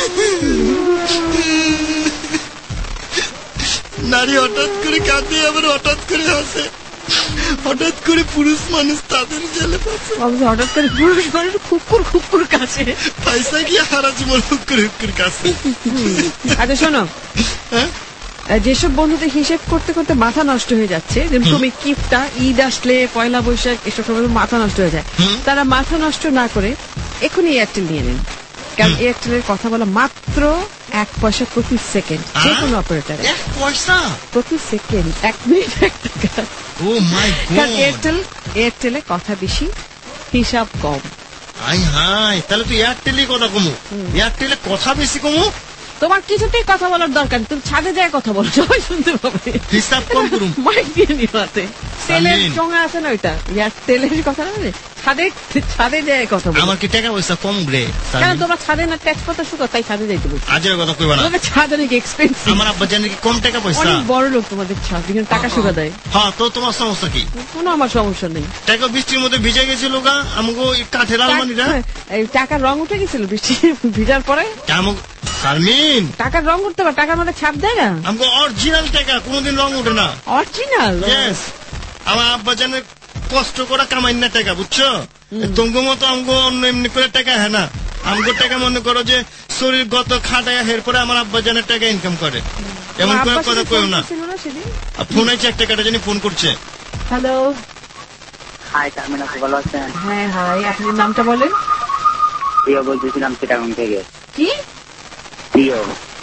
নারী হঠাৎ করে কাঁদে, আবার হঠাৎ করে হাসে, হঠাৎ করে পুরুষ মানুষ তাদের জেলে পাচ্ছে, হঠাৎ করে পুরুষ মানুষ খুকুর খুকুর কাছে পয়সা কি হারা জীবন হুকুর কাছে। আচ্ছা শোনো, হ্যাঁ, যেসব বন্ধুদের হিসেব করতে করতে মাথা নষ্ট হয়ে যাচ্ছে, যেমন তুমি কিপটা, ঈদ আসলে, পয়লা বৈশাখ, এসব সময় মাথা নষ্ট হয়ে যায়, তারা মাথা নষ্ট না করে এখনই এয়ারটেল নিয়ে নিন। কারণ এয়ারটেলের কথা বলা মাত্র 1 পয়সা প্রতি সেকেন্ড, যে কোনো অপারেটরে 1 পয়সা প্রতি সেকেন্ড, 1 মিনিট 1 টাকা। ও মাই কারণ গড, এয়ারটেলে কথা বেশি, হিসাব কম। হাই হাই, তাহলে তুই এয়ারটেলে কথা কমু, এয়ারটেলে কথা বেশি কমু। তোমার কিছুতেই কথা বলার দরকার নেই, তুমি ছাদে যায় কথা বলো, সবাই শুনতে পাবে। হিসাব কম করুম। মাইক দিয়ে নিবাতে তেলের সামিন। চোঙা আছে না, ওইটা এয়ারটেলের কথা না, ছাদে যায় কথা বলো। আমার কি টাকা পয়সা কম রে? কেন তোমরা ছাদে না ট্যাক্স পাতা শুকো, তাই ছাদে যাইতে বলছি। আজের কথা কইবা না, তোমাদের ছাদ অনেক এক্সপেন্সিভ। আমার আব্বা জানে কি কম টাকা পয়সা। অনেক বড় লোক তোমাদের ছাদ, এখানে টাকা শুকা দেয়। হ্যাঁ, তো তোমার সমস্যা কি? কোনো আমার সমস্যা নেই। টাকা বৃষ্টির মধ্যে ভিজে গেছিল গা, আমাকে কাঠের আলমারিটা। এই টাকার রং উঠে গেছিল বৃষ্টি ভিজার পরে। শারমিন, টাকার রং উঠতে পারে, টাকার মধ্যে ছাপ দেয় না। আমাকে অরিজিনাল টাকা, কোনোদিন রং ওঠে না। অরিজিনাল? ইয়েস, আমার আব্বা জানে কষ্ট করে কামাই না টাকা, বুঝছো? তোমার মতো আমাকে অন্য এমনি করে টাকা হ্যাঁ না, আমাকে টাকা মনে করো যে শরীর গত খাটায় হের পরে আমার আব্বা জানে টাকা ইনকাম করে, এমন করে কথা কইও না। ফোন আছে, একটা কাটা জানি ফোন করছে। হ্যালো, হাই শারমিন, আপনি ভালো আছেন? হ্যাঁ হাই, আপনার নামটা বলেন। প্রিয় বলতেছিলাম চিটাগং থেকে। কি? প্রিয়।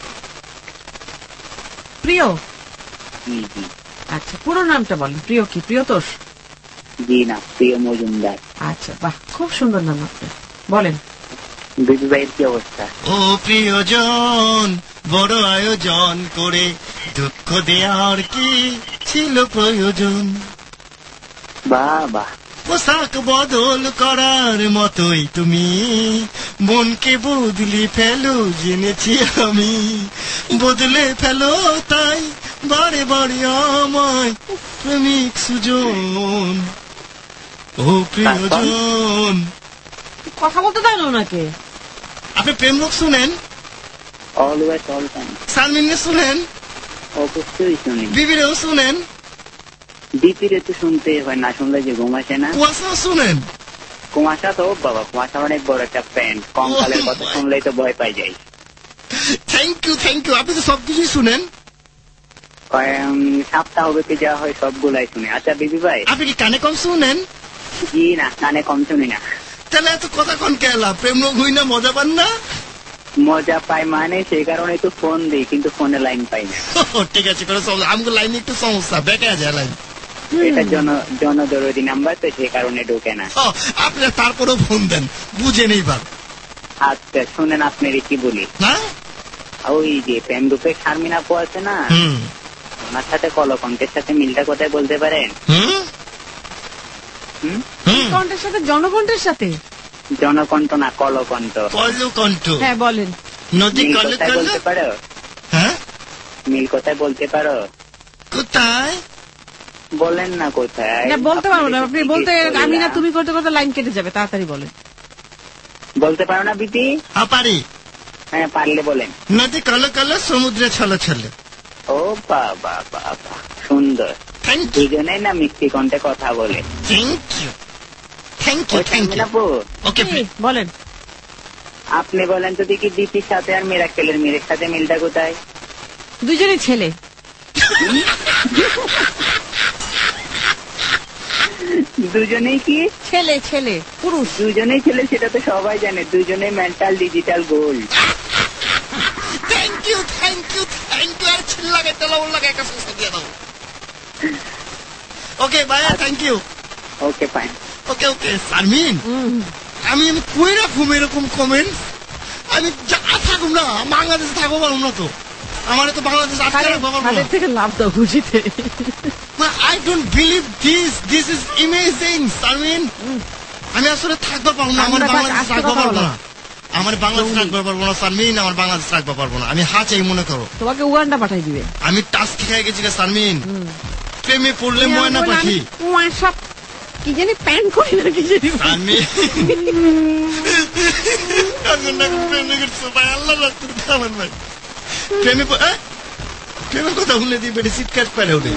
প্রিয়? জি জি। আচ্ছা, পুরো নামটা বলেন। প্রিয় কি? প্রিয়তোষ? জি না, প্রিয় মজুমদার। আচ্ছা, বাহ, খুব সুন্দর নাম আপনার। বলেন। বিজু ভাইয়ের কি অবস্থা? ও প্রিয়জন, বড় আয়োজন করে দুঃখ দেওয়ার কি ছিল প্রয়োজন? বাহ বাহ। পোশাক বদল করার মতোই তুমি মনকে বদলে ফেলো, জেনেছি আমি। বদলে ফেলো তাই বারে বারে আমায় প্রেমিক সুজন। ও প্রিয়জন, কথা বলতে দাও না ওনাকে। আপনি প্রেম লোক শুনেন? Always all time. শারমিনকে শুনেন? অবশ্যই শুনি। বিবিরেও শুনেন? বিপিরে তো শুনতে হয়, না শুনলে যে ঘুম আসে না। কুয়াশাও শুনেন? কুয়াশা তো বাবা, কুয়াশা অনেক বড় একটা প্যান্ট, কঙ্কালের কথা শুনলেই তো ভয় পাই যাই। Thank you, thank you. আপনি তো সবকিছুই শুনেন। সপ্তাহব্যাপী যাওয়া হয় সবগুলাই শুনে। আচ্ছা বিবি ভাই, আপনি কি কানে কম শুনেন? জি না, কানে কম শুনি না। তাহলে এত কথা কন কেলা? প্রেম লোক হই না, মজা পান না? মজা পাই মানে সেই কারণে তো ফোন দিই, কিন্তু ফোনে লাইন পাই না। ঠিক আছে, কোনো সমস্যা। আমাকে লাইনে একটু সমস্যা, বেঁকে যায় লাইন। এটা জনজরুরি নাম্বার তো, সেই কারণে ঢোকে না। আপনি তারপরেও ফোন দেন, বুঝে নেই ভাব। আচ্ছা শুনেন, আপনার কি বলি না, ওই যে প্রেম রূপে শারমিন আপু আছে না, ওনার সাথে কলকণ্ঠের সাথে মিলটা কোথায় বলতে পারেন? কণ্ঠের সাথে? জনকণ্ঠের সাথে? জনকণ্ঠ না, কলকণ্ঠ। কলকণ্ঠ? হ্যাঁ বলেন। নদী মিল কল কোথায় বলতে পারো? হ্যাঁ, মিল কোথায় বলতে পারো? কোথায় বলেন না কোথায়। না বলতে পারবো না, আপনি বলতে আমি না তুমি করতে করতে লাইন কেটে যাবে, তাড়াতাড়ি বলেন। বলতে পারো না বিপি? হ্যাঁ পারি। হ্যাঁ পারলে বলেন। নদী কল কল, সমুদ্রে ছল ছল। ও বাবা বাবা, সুন্দর। থ্যাংক ইউ, দুজনে না মিষ্টি কণ্ঠে কথা বলে। Thank you, thank you, thank you. আপু ওকে, বলেন। আপনি বলেন তো দেখি, দীপির সাথে আর মিরাক্কেলের মেয়ের সাথে মিলটা কোথায়? দুজনেই ছেলে। দুজনেই কি ছেলে? ছেলে পুরুষ। দুজনেই ছেলে, সেটা তো সবাই জানে। দুজনেই mental digital gold. Thank you, thank you, thank you. আর ছিল লাগে তেলাউল লাগে, একটা সমস্যা দিয়ে দাও। ওকে ভাইয়া, thank you. Okay fine. Okay okay. Sharmin, আমি কই রাখুম এরকম কমেন্ট? আমি যা থাকুম না, বাংলাদেশে থাকবো পারবো না তো। আমার তো বাংলাদেশ আটকে রাখবো পারবো না। থেকে লাভ দাও খুশিতে। I don't believe this. This is amazing, Sharmin. আমি আসলে থাকতে পারবো না, আমার বাংলাদেশে থাকতে পারবো না। আমার বাংলাদেশ রাখতে পারবো না শারমিন, আমার বাংলাদেশ রাখতে পারবো না। আমি হাঁচাই মনে করো, তোমাকে উগান্ডা পাঠাই দিবে। আমি টাচ খেয়ে গেছি শারমিন। প্রেমে পড়লে ময়না পাখি। সব কি জানি প্যান্ট করি না, কি জানি শারমিন। প্রেমে করছো ভাই, আল্লাহ রাস্তুর আমার ভাই। প্রেমের কথা শুনলে দিয়ে বেড়ে চিৎকার পেলে ওঠে।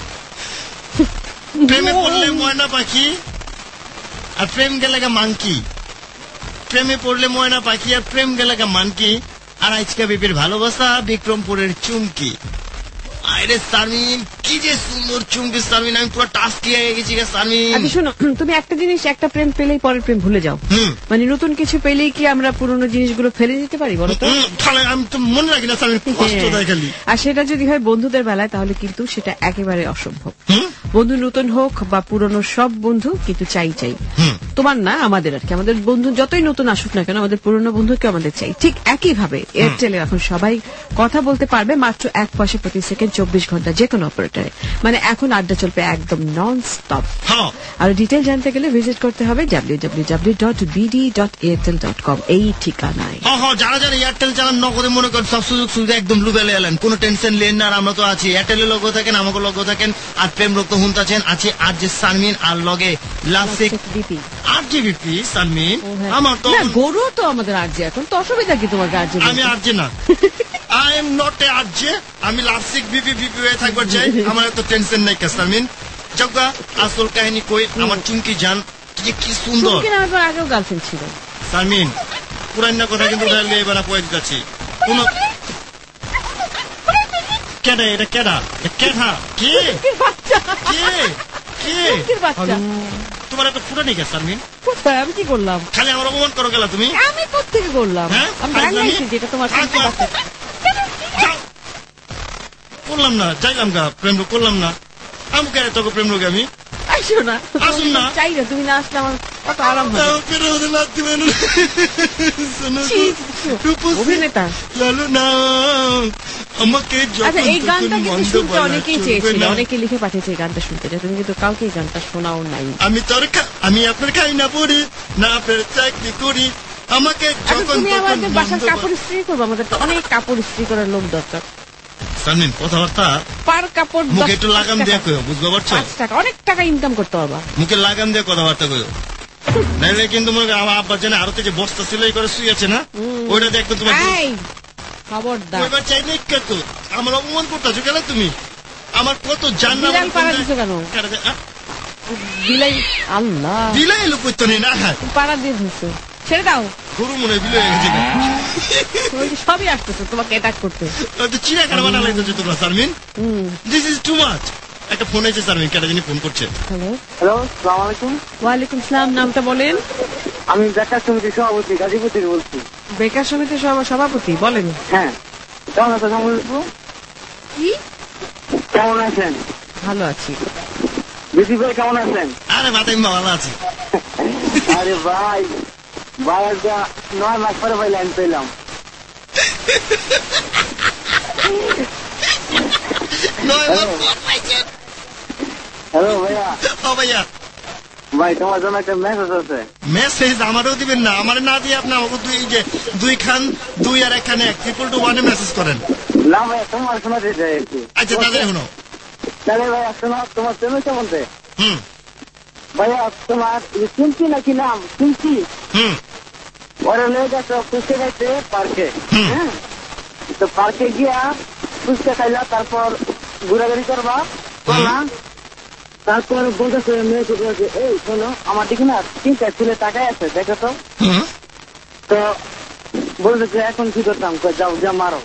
প্রেমে পড়লে ময়না পাখি আর প্রেম গেলে মাংকি। প্রেমে পড়লে ময়না পাখি আর প্রেম গেলে মানকি। আর আজকে বিপির ভালোবাসা বিক্রমপুরের চুমকি। আরে শারমিন, কি যে সুন্দর চুমকি সারমিন, আমি পুরো টাচ কি হয়ে গেছি সারমিন। আচ্ছা শোনো, তুমি একটা জিনিস, একটা প্রেম পেলেই পরের প্রেম ভুলে যাও, মানে নতুন কিছু পেলেই কি আমরা পুরনো জিনিসগুলো ফেলে দিতে পারি বলো তো? তাহলে আমি তো মনে রাখি না সারমিন, কষ্ট দেয় খালি। আর সেটা যদি হয় বন্ধুদের বেলায়, তাহলে কিন্তু সেটা একেবারে অসম্ভব। বন্ধু নতুন হোক বা পুরনো, সব বন্ধু কিন্তু চাই চাই, তোমার না আমাদের আর কি। আমাদের বন্ধু যতই নতুন আসুক না কেন, আমাদের পুরনো বন্ধুকে আমাদের চাই। ঠিক একই ভাবে এয়ারটেলে এখন সবাই কথা বলতে পারবে মাত্র 1 পয়সা প্রতি সেকেন্ড, 24 ঘন্টা, যে কোনো অপারেটরে। মানে এখন আড্ডা চলবে একদম নন স্টপ। আর ডিটেল জানতে গেলে ভিজিট করতে হবে www.bd.airtel.com এই ঠিকানায়। যারা যারা এয়ারটেল চালান, নগদে মনে করেন সব সুযোগ সুবিধা একদম লুবেলে এলেন, কোনো টেনশন লেন না। আর আমরা তো আছি, এয়ারটেলের লোক থাকেন, আমাকে লোক থাকেন, আর প্রেম রক্ত হুন আছেন, আছে আর যে সারমিন, আর লগে লাসিক বিপি আরজিবিপি সারমিন। আমার তো গরু তো আমাদের আরজে, এখন তো অসুবিধা কি তোমার আরজে? আমি আরজে না, I am not a RJ, আমি লাসিক বিপি বিপি হয়ে থাকবার চাই। আমার এত টেনশন নাই সারমিন। জগা আসল কাহিনী কই, আমার চুমকি জান কি সুন্দর। চুমকি নামের পর আগেও গার্লফ্রেন্ড ছিল সারমিন, পুরান কথা কিন্তু এবার পড়ে দিচ্ছি। কোন কেডা এটা, কেডা কেডা কে কে বাচ্চা? তোমার এত ফুটা নেই সারমিন? আমি কি করলাম? খালি আমার অপমান করো গেলা তুমি। আমি কোথেকে করলাম? আমি জানি যেটা তোমার করলাম না, চাইলাম গা প্রেম করলাম না। আমি কেন তোকে প্রেম রোগে আমি আসো না, আসুন না, চাই না, তুমি না আসলে আমার কত আরাম হবে। অভিনেতা লালু না আমাকে। আচ্ছা, এই গানটা কিন্তু শুনতে অনেকেই চেয়েছিল, অনেকে লিখে পাঠিয়েছে এই গানটা শুনতে, তুমি কিন্তু কাউকে এই গানটা শোনাও নাই। আমি আপনার খাই না পড়ি না, আপনার চাকরি করি, আমাকে যখন তুমি আমাদের বাসার কাপড় ইস্ত্রি করবো, আমাদের তো অনেক কাপড় ইস্ত্রি করার লোক দরকার। সারমিন কথাবার্তা পার কাপড় মুখে একটু লাগাম দিয়ে কইও, বুঝতে পারছো? 5 টাকা, অনেক টাকা ইনকাম করতে পারবা। মুখে লাগাম দিয়ে কথাবার্তা কইও, নাইলে কিন্তু মনে আমার আব্বার জানে আরো যে বস্তা সিলাই করে শুয়েছে না, ওইটা দেখতে তোমার খবরদার। ওইবার চাই না তো আমার অপমান করতেছো কেন তুমি? আমার কত জান্না পাড়া দিছো কেন? বিলাই আল্লাহ, বিলাই এলো করতো না, পাড়া দিয়ে দিছো, ছেড়ে দাও। গরু মনে হয় বিলাই গেছে, সবই আসতেছে তোমাকে অ্যাটাক করতে। চিড়া কাটা বানা লাগতেছে তোমরা Sarmin, this is too much. একটা ফোন আছে সারমিন, কেটা যিনি ফোন করছে। হ্যালো হ্যালো, আসসালামু আলাইকুম। ওয়ালাইকুম সালাম, নামটা বলেন। আমি বেকার সমিতির সভাপতি গাজীপুর থেকে বলছি। বেকার সমিতির সভাপতি বলেন। হ্যাঁ, কেমন আছেন? কি কেমন আছেন? ভালো আছি। বিধি ভাই কেমন আছেন? আরে বাতাই ভালো আছি। আরে ভাই, ভাই আজকে 9 মাস পরে ভাই লাইন পেলাম। হ্যালো ভাইয়া। ও ভাইয়া, ভাই তোমার জন্য একটা মেসেজ আছে। মেসেজ আমারও দিবেন না? আমার না দিয়ে আপনি আমাকে দুই খান 2 আর 1 খান 1 1 মেসেজ করেন। না ভাইয়া, তোমার শোনাতে চাই একটু। আচ্ছা তাদের শুনো। তাহলে ভাইয়া শোনো, তোমার প্রেমে কেমন? ভাইয়া তোমার শুনছি নাকি নাম শুনছি, ওরা লেগে গেছে ফুচকা খাইতে পার্কে। হ্যাঁ, তো পার্কে গিয়া ফুচকা খাইলা, তারপর ঘোরাঘুরি করবা করলাম, তারপর বলতেছে মেয়েকে বলছে, এই শোনো আমার দিকে না 3টা ছেলে টাকায় আছে, দেখো তো। তো বলতেছে এখন কি করতাম? যাও যা মারো।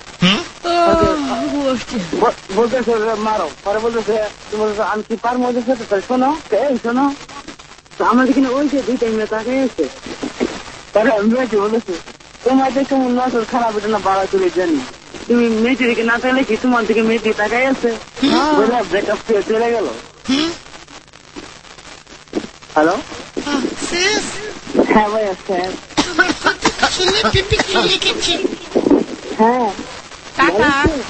বলতেছে মারো, পরে বলতেছে আমি কি পার মধ্যে শোনো, এই শোনো আমার দিকে ওই যে 2টা মেয়ে টাকায় আছে। তাহলে আমি বলেছি তোমার দেখে নজর খারাপ, এটা না বাড়া তুলে জানি, তুমি মেয়েটির দিকে না চাইলে কি তোমার দিকে মেয়েটি টাকায় আছে? বলে ব্রেকআপ করে চলে গেল। হ্যালো, হ্যাঁ ভাইয়া স্যার। হ্যাঁ টাকা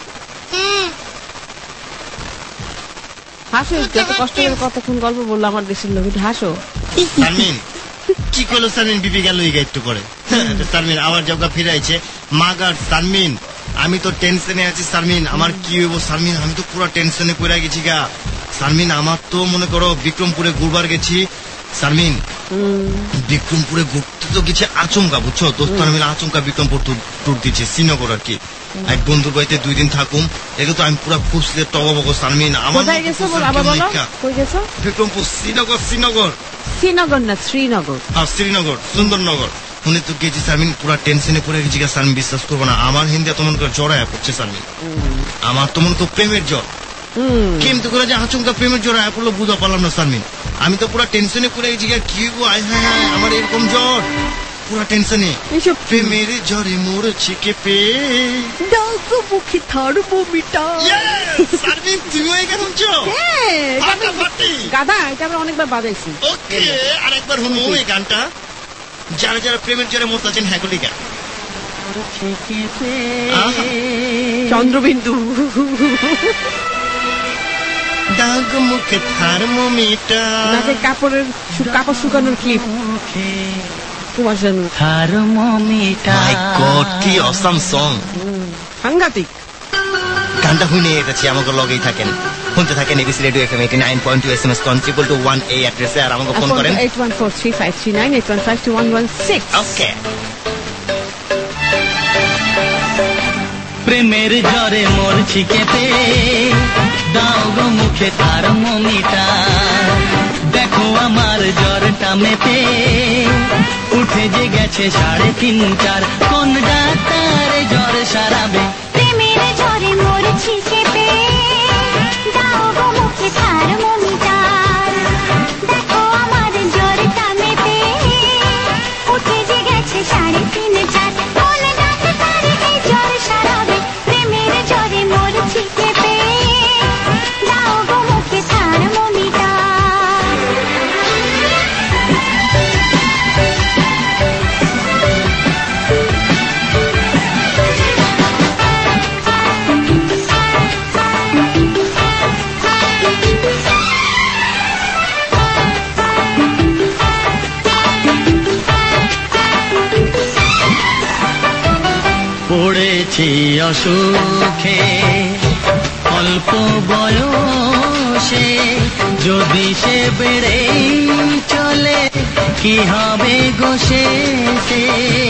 হাসো, এত কষ্ট করে কতক্ষণ গল্প বললো আমার দেশের লোক, হাসো। সারমিন কি করলো? সারমিন বিপি গেল একটু পরে। সারমিন আবার জগা ফিরাইছে মাগার। সারমিন আমি তো টেনশনে আছি সারমিন, আমার কি হইব সারমিন? আমি তো পুরো টেনশনে পড়ে গেছি গা সারমিন। আমার তো মনে করো বিক্রমপুরে ঘুরবার গেছি সারমিন, বিক্রমপুরে ঘুরতে তো গেছে আচমকা, বুঝছো? দোস্তারা মিলে আচমকা বিক্রমপুর ট্যুর দিচ্ছে, শ্রীনগর আর কি। এক বন্ধুর বাড়িতে 2 দিন থাকুম, একে তো আমি পুরো খুশলে টগবগ সারমিন। আমার বিক্রমপুর শ্রীনগর, শ্রীনগর না শ্রীনগর, শ্রীনগর সুন্দরনগর শুনে তো গেছি সারমিন, পুরা টেনশনে পড়ে গেছি সারমিন। বিশ্বাস করবো না, আমার হিন্দি এত মনে করে জ্বর আয়া পড়ছে সারমিন, আমার তো মনে তো প্রেমের জ্বর। কিন্তু করে যে আচমকা প্রেমের জ্বর আয়া পড়লো বুঝা পারলাম না সারমিন। আমি তো পুরো টেনশনে পড়ে গেছি, কি গো আয় হ্যাঁ আমার এরকম জ্বর, পুরো টেনশনে। প্রেমের জ্বরে মরছি কেঁপে, মুখে থার্মোমিটার। সারমিন তুমিও এই গান শুনছো? গাদা এটা আমরা অনেকবার বাজাইছি। ওকে, আরেকবার শুনো এই গানটা। যারা যারা প্রেমের জ্বরে মরতেছেন হ্যাগুলি গান। চন্দ্রবিন্দু দাগ মুখে থার্মোমিটার, কাপড় শুকানোর clip, Kumar Sanu thermometer. My God, কি অসাম সং, সাংঘাতিক গানটা শুনে এসেছি। আমাকে লগেই থাকেন, শুনতে থাকেন এবিসি রেডিও এফএম 89.2 SMS কন 211 এই অ্যাড্রেসে, আর আমাকে ফোন করেন 8143539815 81521116। ওকে। প্রেমের জ্বরে মরছি কেঁপে, দাও গো মুখে থার্মোমিটার, দেখো আমার জ্বরটা মেপে উঠে যে গেছে 3.5 4। কোন ডাক্তার জ্বর সারাবে? প্রেমের জ্বরে মরছি কেঁপে, দাও গো মুখে থার্মোমিটার, দেখো আমার জ্বরটা মেপে উঠে যে গেছে 3.5 4। কোন ডাক্তার এই জ্বর সারাবে? প্রেমের জ্বরে মরছি কেঁপে, দাও গো মুখে থার্মোমিটার। পড়েছি অসুখে অল্প বয়সে, যদি সে বেড়ে চলে কি হবে গো শেষে?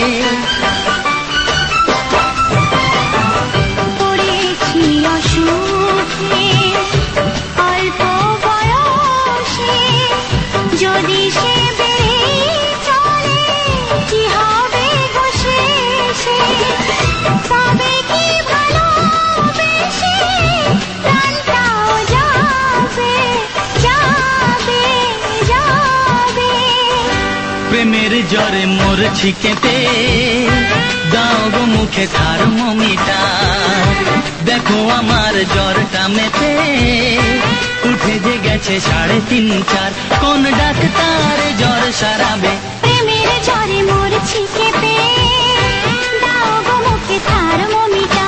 পড়েছি অসুখে অল্প বয়সে, যদি সে বেড়ে চলে কি হবে গো শেষে? তবে কি ভালোবেসে প্রাণটাও যাবে যাবে যাবে। প্রেমের জ্বরে মরছি কেঁপে, দাও গো মুখে থার্মোমিটার, দেখো আমার জ্বরটা মেপে উঠে যে গেছে 3.5 4। কোন ডাক্তার জ্বর সারাবে? প্রেমের জ্বরে মরছি কেঁপে, দাও গো মুখে থার্মোমিটার।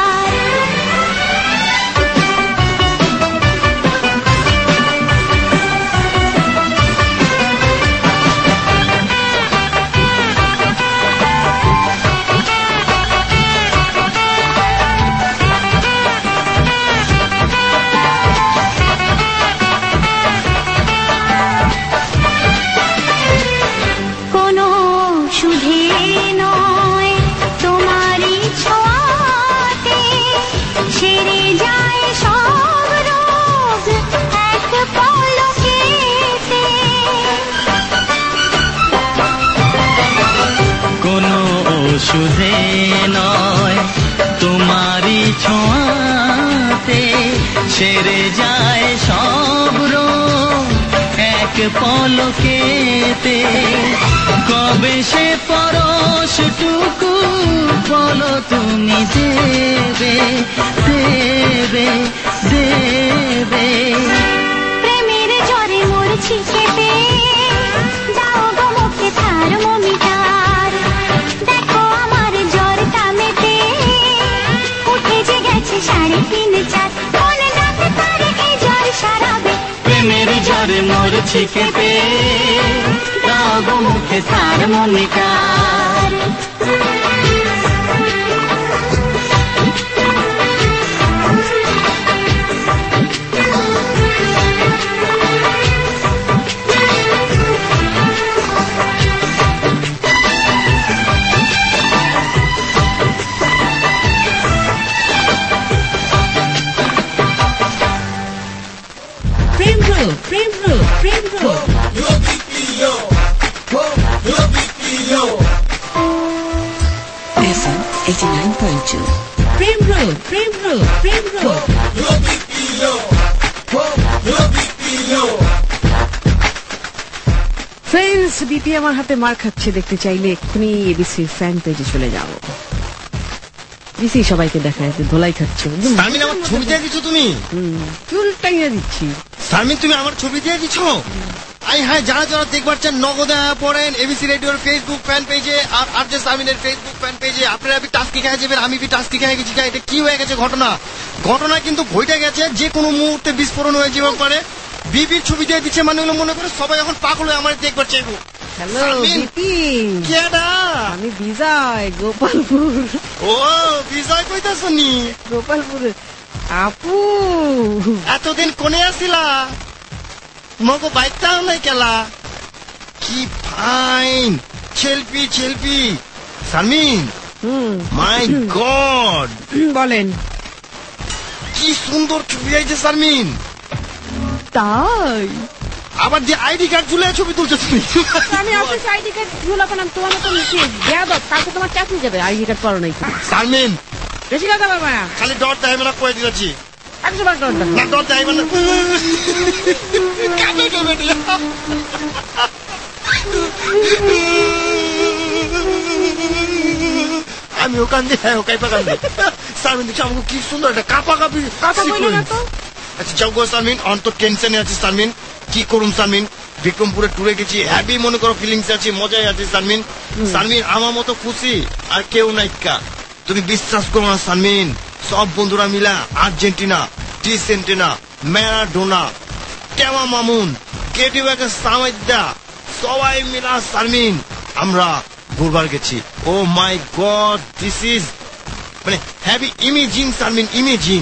কোনো সুধে নয় তোমারই ছোঁয়াতে, সেরে যায় সব রোগ এক পলকেতে। কোনো ওষুধে নয় তোমারই ছোঁয়াতে, সেরে যায় সব রোগ এক পলকেতে। কবে সে পরশটুকু বলো তুমি দেবে দেবে দেবে? প্রেমের জ্বরে মরছি কেঁপে, দাও গো মুখে থার্মোমিটার, দেখো আমার জ্বরটা মেপে উঠে যে গেছে 3.5 4। কোন ডাক্তার এই জ্বর সারাবে? প্রেমের জ্বরে মরছি কেঁপে, দাও গো মুখে thermometer. FM 89.2. Prem Road. BP আমার হাতে মার খাচ্ছে দেখতে চাইলে এক্ষুনি এবিসির ফ্যান পেজে চলে যাও। বিসি সবাইকে দেখায় ধোলাই খাচ্ছে। শারমিন আমার ছবি দিয়ে দিচ্ছ তুমি? চুল টাইয়া দিচ্ছি। শারমিন তুমি আমার ছবি দিয়ে দিচ্ছ? আই হ্যাঁ, যারা যারা দেখবার চান নগদে পড়েন এবিসি রেডিওর ফেসবুক ফ্যান পেজে আর আরজে শারমিনের ফেসবুক ফ্যান পেজে। আপনারা টাস্কি খেয়ে যাবেন, আমি টাস্কি খেয়ে গেছি। এটা কি হয়ে গেছে ঘটনা কিন্তু ঘটে গেছে, যে কোনো মুহূর্তে বিস্ফোরণ হয়ে যেতে পারে। বিপির ছবি দিয়ে দিচ্ছে মানে মনে করে সবাই এখন পাগল হয়ে আমার দেখবার চাইবো। হ্যালো বিপি, কেডা? আমি বিজয়, গোপালপুর। ও বিজয় কইতাছনি? গোপালপুরে আপু। এতদিন কোনে আসিলা? মগো বাইকটাও নাই কেলা? কি ফাইন চেলপি শারমিন। মাই গড, বলেন কি সুন্দর ছবি আইছে শারমিন। তাই আবার যে আইডি কার্ড ঝুলে ছবি তুলছো তুমি? আমি অফিস আইডি কার্ড ঝুলাবো না, তোমার মতো বেয়াদব। কালকে তোমার চাকরি যাবে, আইডি কার্ড পারো নাই। শারমিন বেশি কথা বাবা, খালি ডর দেয় না, কয়ে দিয়েছি। 100 বার ডর না, ডর দেয় না। কাবে আমি ওখান দিয়ে ওকাই পাকান দিই। শারমিন দেখছি আমাকে কি সুন্দর একটা কাপাকাপি কথা বলি না তো। আচ্ছা যাও গো শারমিন, অন্ত টেনশনে আছি শারমিন। কি করুম শারমিন, বিক্রমপুরে ট্যুরে গেছি, হ্যাপি মনে করো ফিলিংস আছে, মজাই আছে শারমিন। শারমিন আমার মতো খুশি আর কেউ নাই। তুমি বিশ্বাস করো না শারমিন, সব বন্ধুরা মিলা আর্জেন্টিনা, ডিসেন্টিনা, ম্যারাডোনা, টেমা মামুন, গেটিওয়াকে সামাইদা সবাই মিলা শারমিন আমরা ঘুরবার গেছি। Oh my God, this is মানে হ্যাভি ইমেজিং শারমিন, ইমেজিং।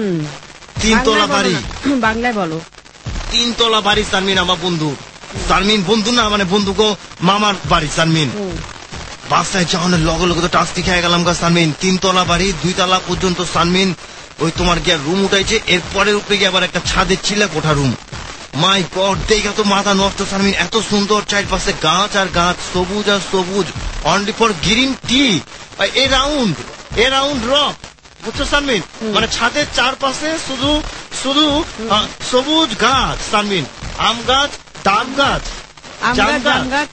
3 তলা বাড়ি, বাংলায় বলো। 3 তলা বাড়ি শারমিন আমার বন্ধু। শারমিন বন্ধু না, মানে বন্ধুকে মামার বাড়ি শারমিন। বাসায় যাওয়ানোর লগে লগে তো টাস্কি খেয়ে গেলাম গা শারমিন। 3 তলা বাড়ি, 2 তলা পর্যন্ত শারমিন। ওই তোমার গিয়া রুম উঠাইছে, এরপরে উপরে গিয়ে আবার একটা ছাদের চিলা কোঠা রুম। মাই গড, দেখা তো মাথা নষ্ট শারমিন, এত সুন্দর। চারপাশে গাছ আর গাছ, সবুজ আর সবুজ, only for green tea. A round rock, বুঝছো শারমিন? মানে ছাদের চারপাশে শুধু শুধু সবুজ গাছ শারমিন, আম গাছ, ডাব গাছ, জাম গাছ।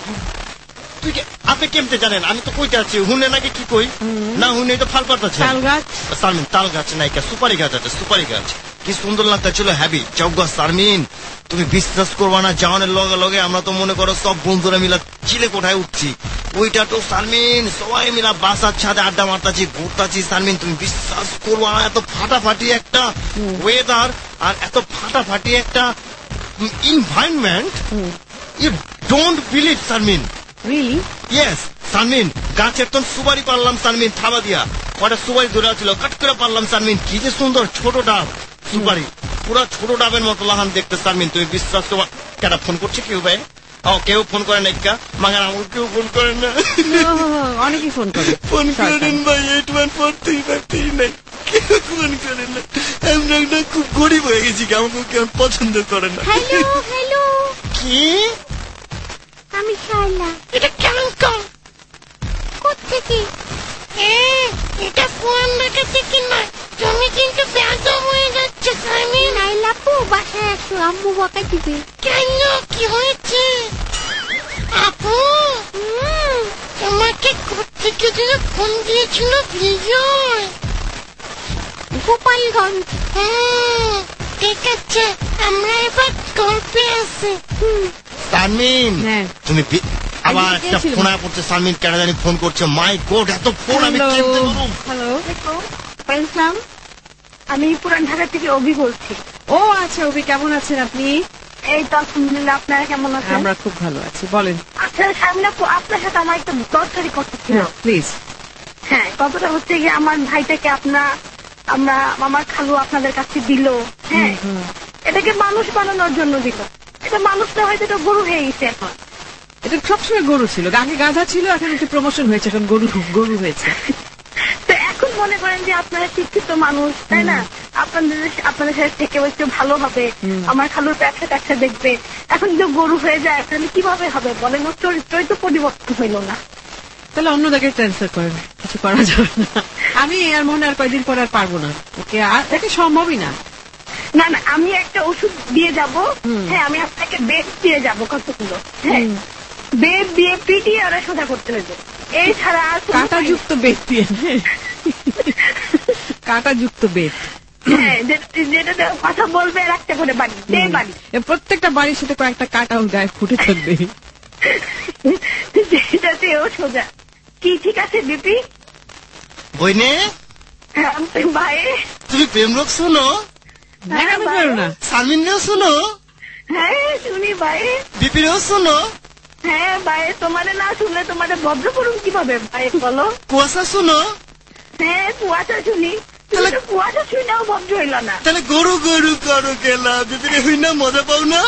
তুই আপনি কেমতে জানেন? আমি তো কইতে আছি হুনে নাকি কি কই না, হুনে তো ফাল পাতা তাল গাছ শারমিন, তাল গাছ নাই, সুপারি গাছ আছে, সুপারি গাছ। কি সুন্দর লাগতেছিল, হ্যাপি চৌগা শারমিন। তুমি বিশ্বাস করবা না, যাওয়ানের লগে লগে আমরা তো মনে করো সব বন্ধুরা মিলা চিলে কোঠায় উঠছি। ওইটা তো শারমিন সবাই মিলা বাসার ছাদে আড্ডা মারতাছি, ঘুরতাছি শারমিন। তুমি বিশ্বাস করবা না, এত ফাটাফাটি একটা ওয়েদার আর এত ফাটাফাটি একটা environment, you don't believe Sharmin. Really? Yes Sharmin, গাছের তো সুপারি পারলাম শারমিন, থাবা দিয়া কটা সুপারি ধরে ছিল, কাট করে পারলাম শারমিন। কি যে সুন্দর ছোট ডাব সুপারি, পুরা ছোট ডাবের মতো লাহান দেখতে শারমিন। তুমি বিশ্বাস করবা। কেটা ফোন করছে কেউ ভাই? কেউ ফোন করে না, মাগার আমাকে কেউ ফোন করে না। অনেকেই ফোন করে। ফোন করেন ভাই, 814353 কেউ ফোন করে না। আমরা একটা খুব গরিব হয়ে গেছি, আমাকে কেউ পছন্দ করে না। হ্যালো কি? আমি শায়লা। এটা কেমন কম কোত্থেকে? এটা ফোন রেখেছে কিনা? তুমি কিন্তু ব্যস্ত হয়ে যাচ্ছে শারমিন। নাইলাপু বাসায় আসো, আম্মু বকা দিবে। কেন, কি হয়েছে? আপু তোমাকে কোত্থেকে যেন ফোন দিয়েছিল বিজয়? গোপালগঞ্জ। ঠিক আছে, আমরা এবার গল্পে আসি। শারমিন তুমি আবার একটা ফোন করছে শারমিন, কেন জানি ফোন করছে। মাই গড, এত ফোন আমি কেমনে করব? হ্যালো, আসসালাম, আমি পুরান ঢাকা থেকে অভি বলছি। ও আচ্ছা অভি, কেমন আছেন আপনি? এই তো আলহামদুলিল্লাহ, আপনারা কেমন আছেন? আমরা খুব ভালো আছি, বলেন। আচ্ছা সামনে আপনার সাথে আমার একটা দরকারি কথা ছিল। প্লিজ। হ্যাঁ, কথাটা হচ্ছে গিয়ে আমার ভাইটাকে আমরা আমার খালু আপনাদের কাছে দিল। হ্যাঁ, এটাকে মানুষ বানানোর জন্য দিল। এটা মানুষটা হয়তো এটা গরু হয়ে গেছে এখন। এটা সবসময় গরু ছিল, আগে গাধা ছিল, এখন একটু প্রমোশন হয়েছে, এখন গরু হয়েছে। তো এখন মনে করেন যে আপনারা শিক্ষিত মানুষ, তাই না? আপনাদের সাথে থেকে একটু ভালো হবে, আমার খালুর ব্যবসা দেখবে। এখন যদি গরু হয়ে যায় তাহলে কিভাবে হবে বলেন? ওর চরিত্রই তো পরিবর্তন হইল না। তাহলে অন্য জায়গায় ট্রান্সফার করেন, কিছু করা যাবে না। আমি আর মনে আর কয়েকদিন পরে আর পারবো না, ওকে আর এটা সম্ভবই না। না না, আমি একটা ওষুধ দিয়ে যাব। হ্যাঁ, আমি আপনাকে বেশ দিয়ে যাব কতগুলো। হ্যাঁ, বেদ দিয়ে পিটিয়ে ওরা সোজা করতে হইবে, এই ছাড়া আর কোনো কাঁটাযুক্ত বেত দিয়ে, কাঁটাযুক্ত বেত। হ্যাঁ, যেটা কথা বলবে আর একটা করে বাড়ি, যে বাড়ি প্রত্যেকটা বাড়ির সাথে কয়েকটা কাঁটাও গায়ে ফুটে থাকবে, যেটাতে ও সোজা। কি ঠিক আছে বিপি? বইনে ভাই তুমি প্রেম রোগ শোনো? না সামিনও শোনো? হ্যাঁ শুনি ভাই। বিপিরও শোনো? হ্যাঁ ভাই, তোমারে না শুনলে তোমারে ভদ্র করুন কিভাবে ভাই বলো? কুয়াশা শোনো? হ্যাঁ কুয়াশা শুনি, কুয়াশা শুনেও ভদ্র হইল না। তাহলে গরু গরু করো কেলা, বিপিরে হই না মজা পাও না?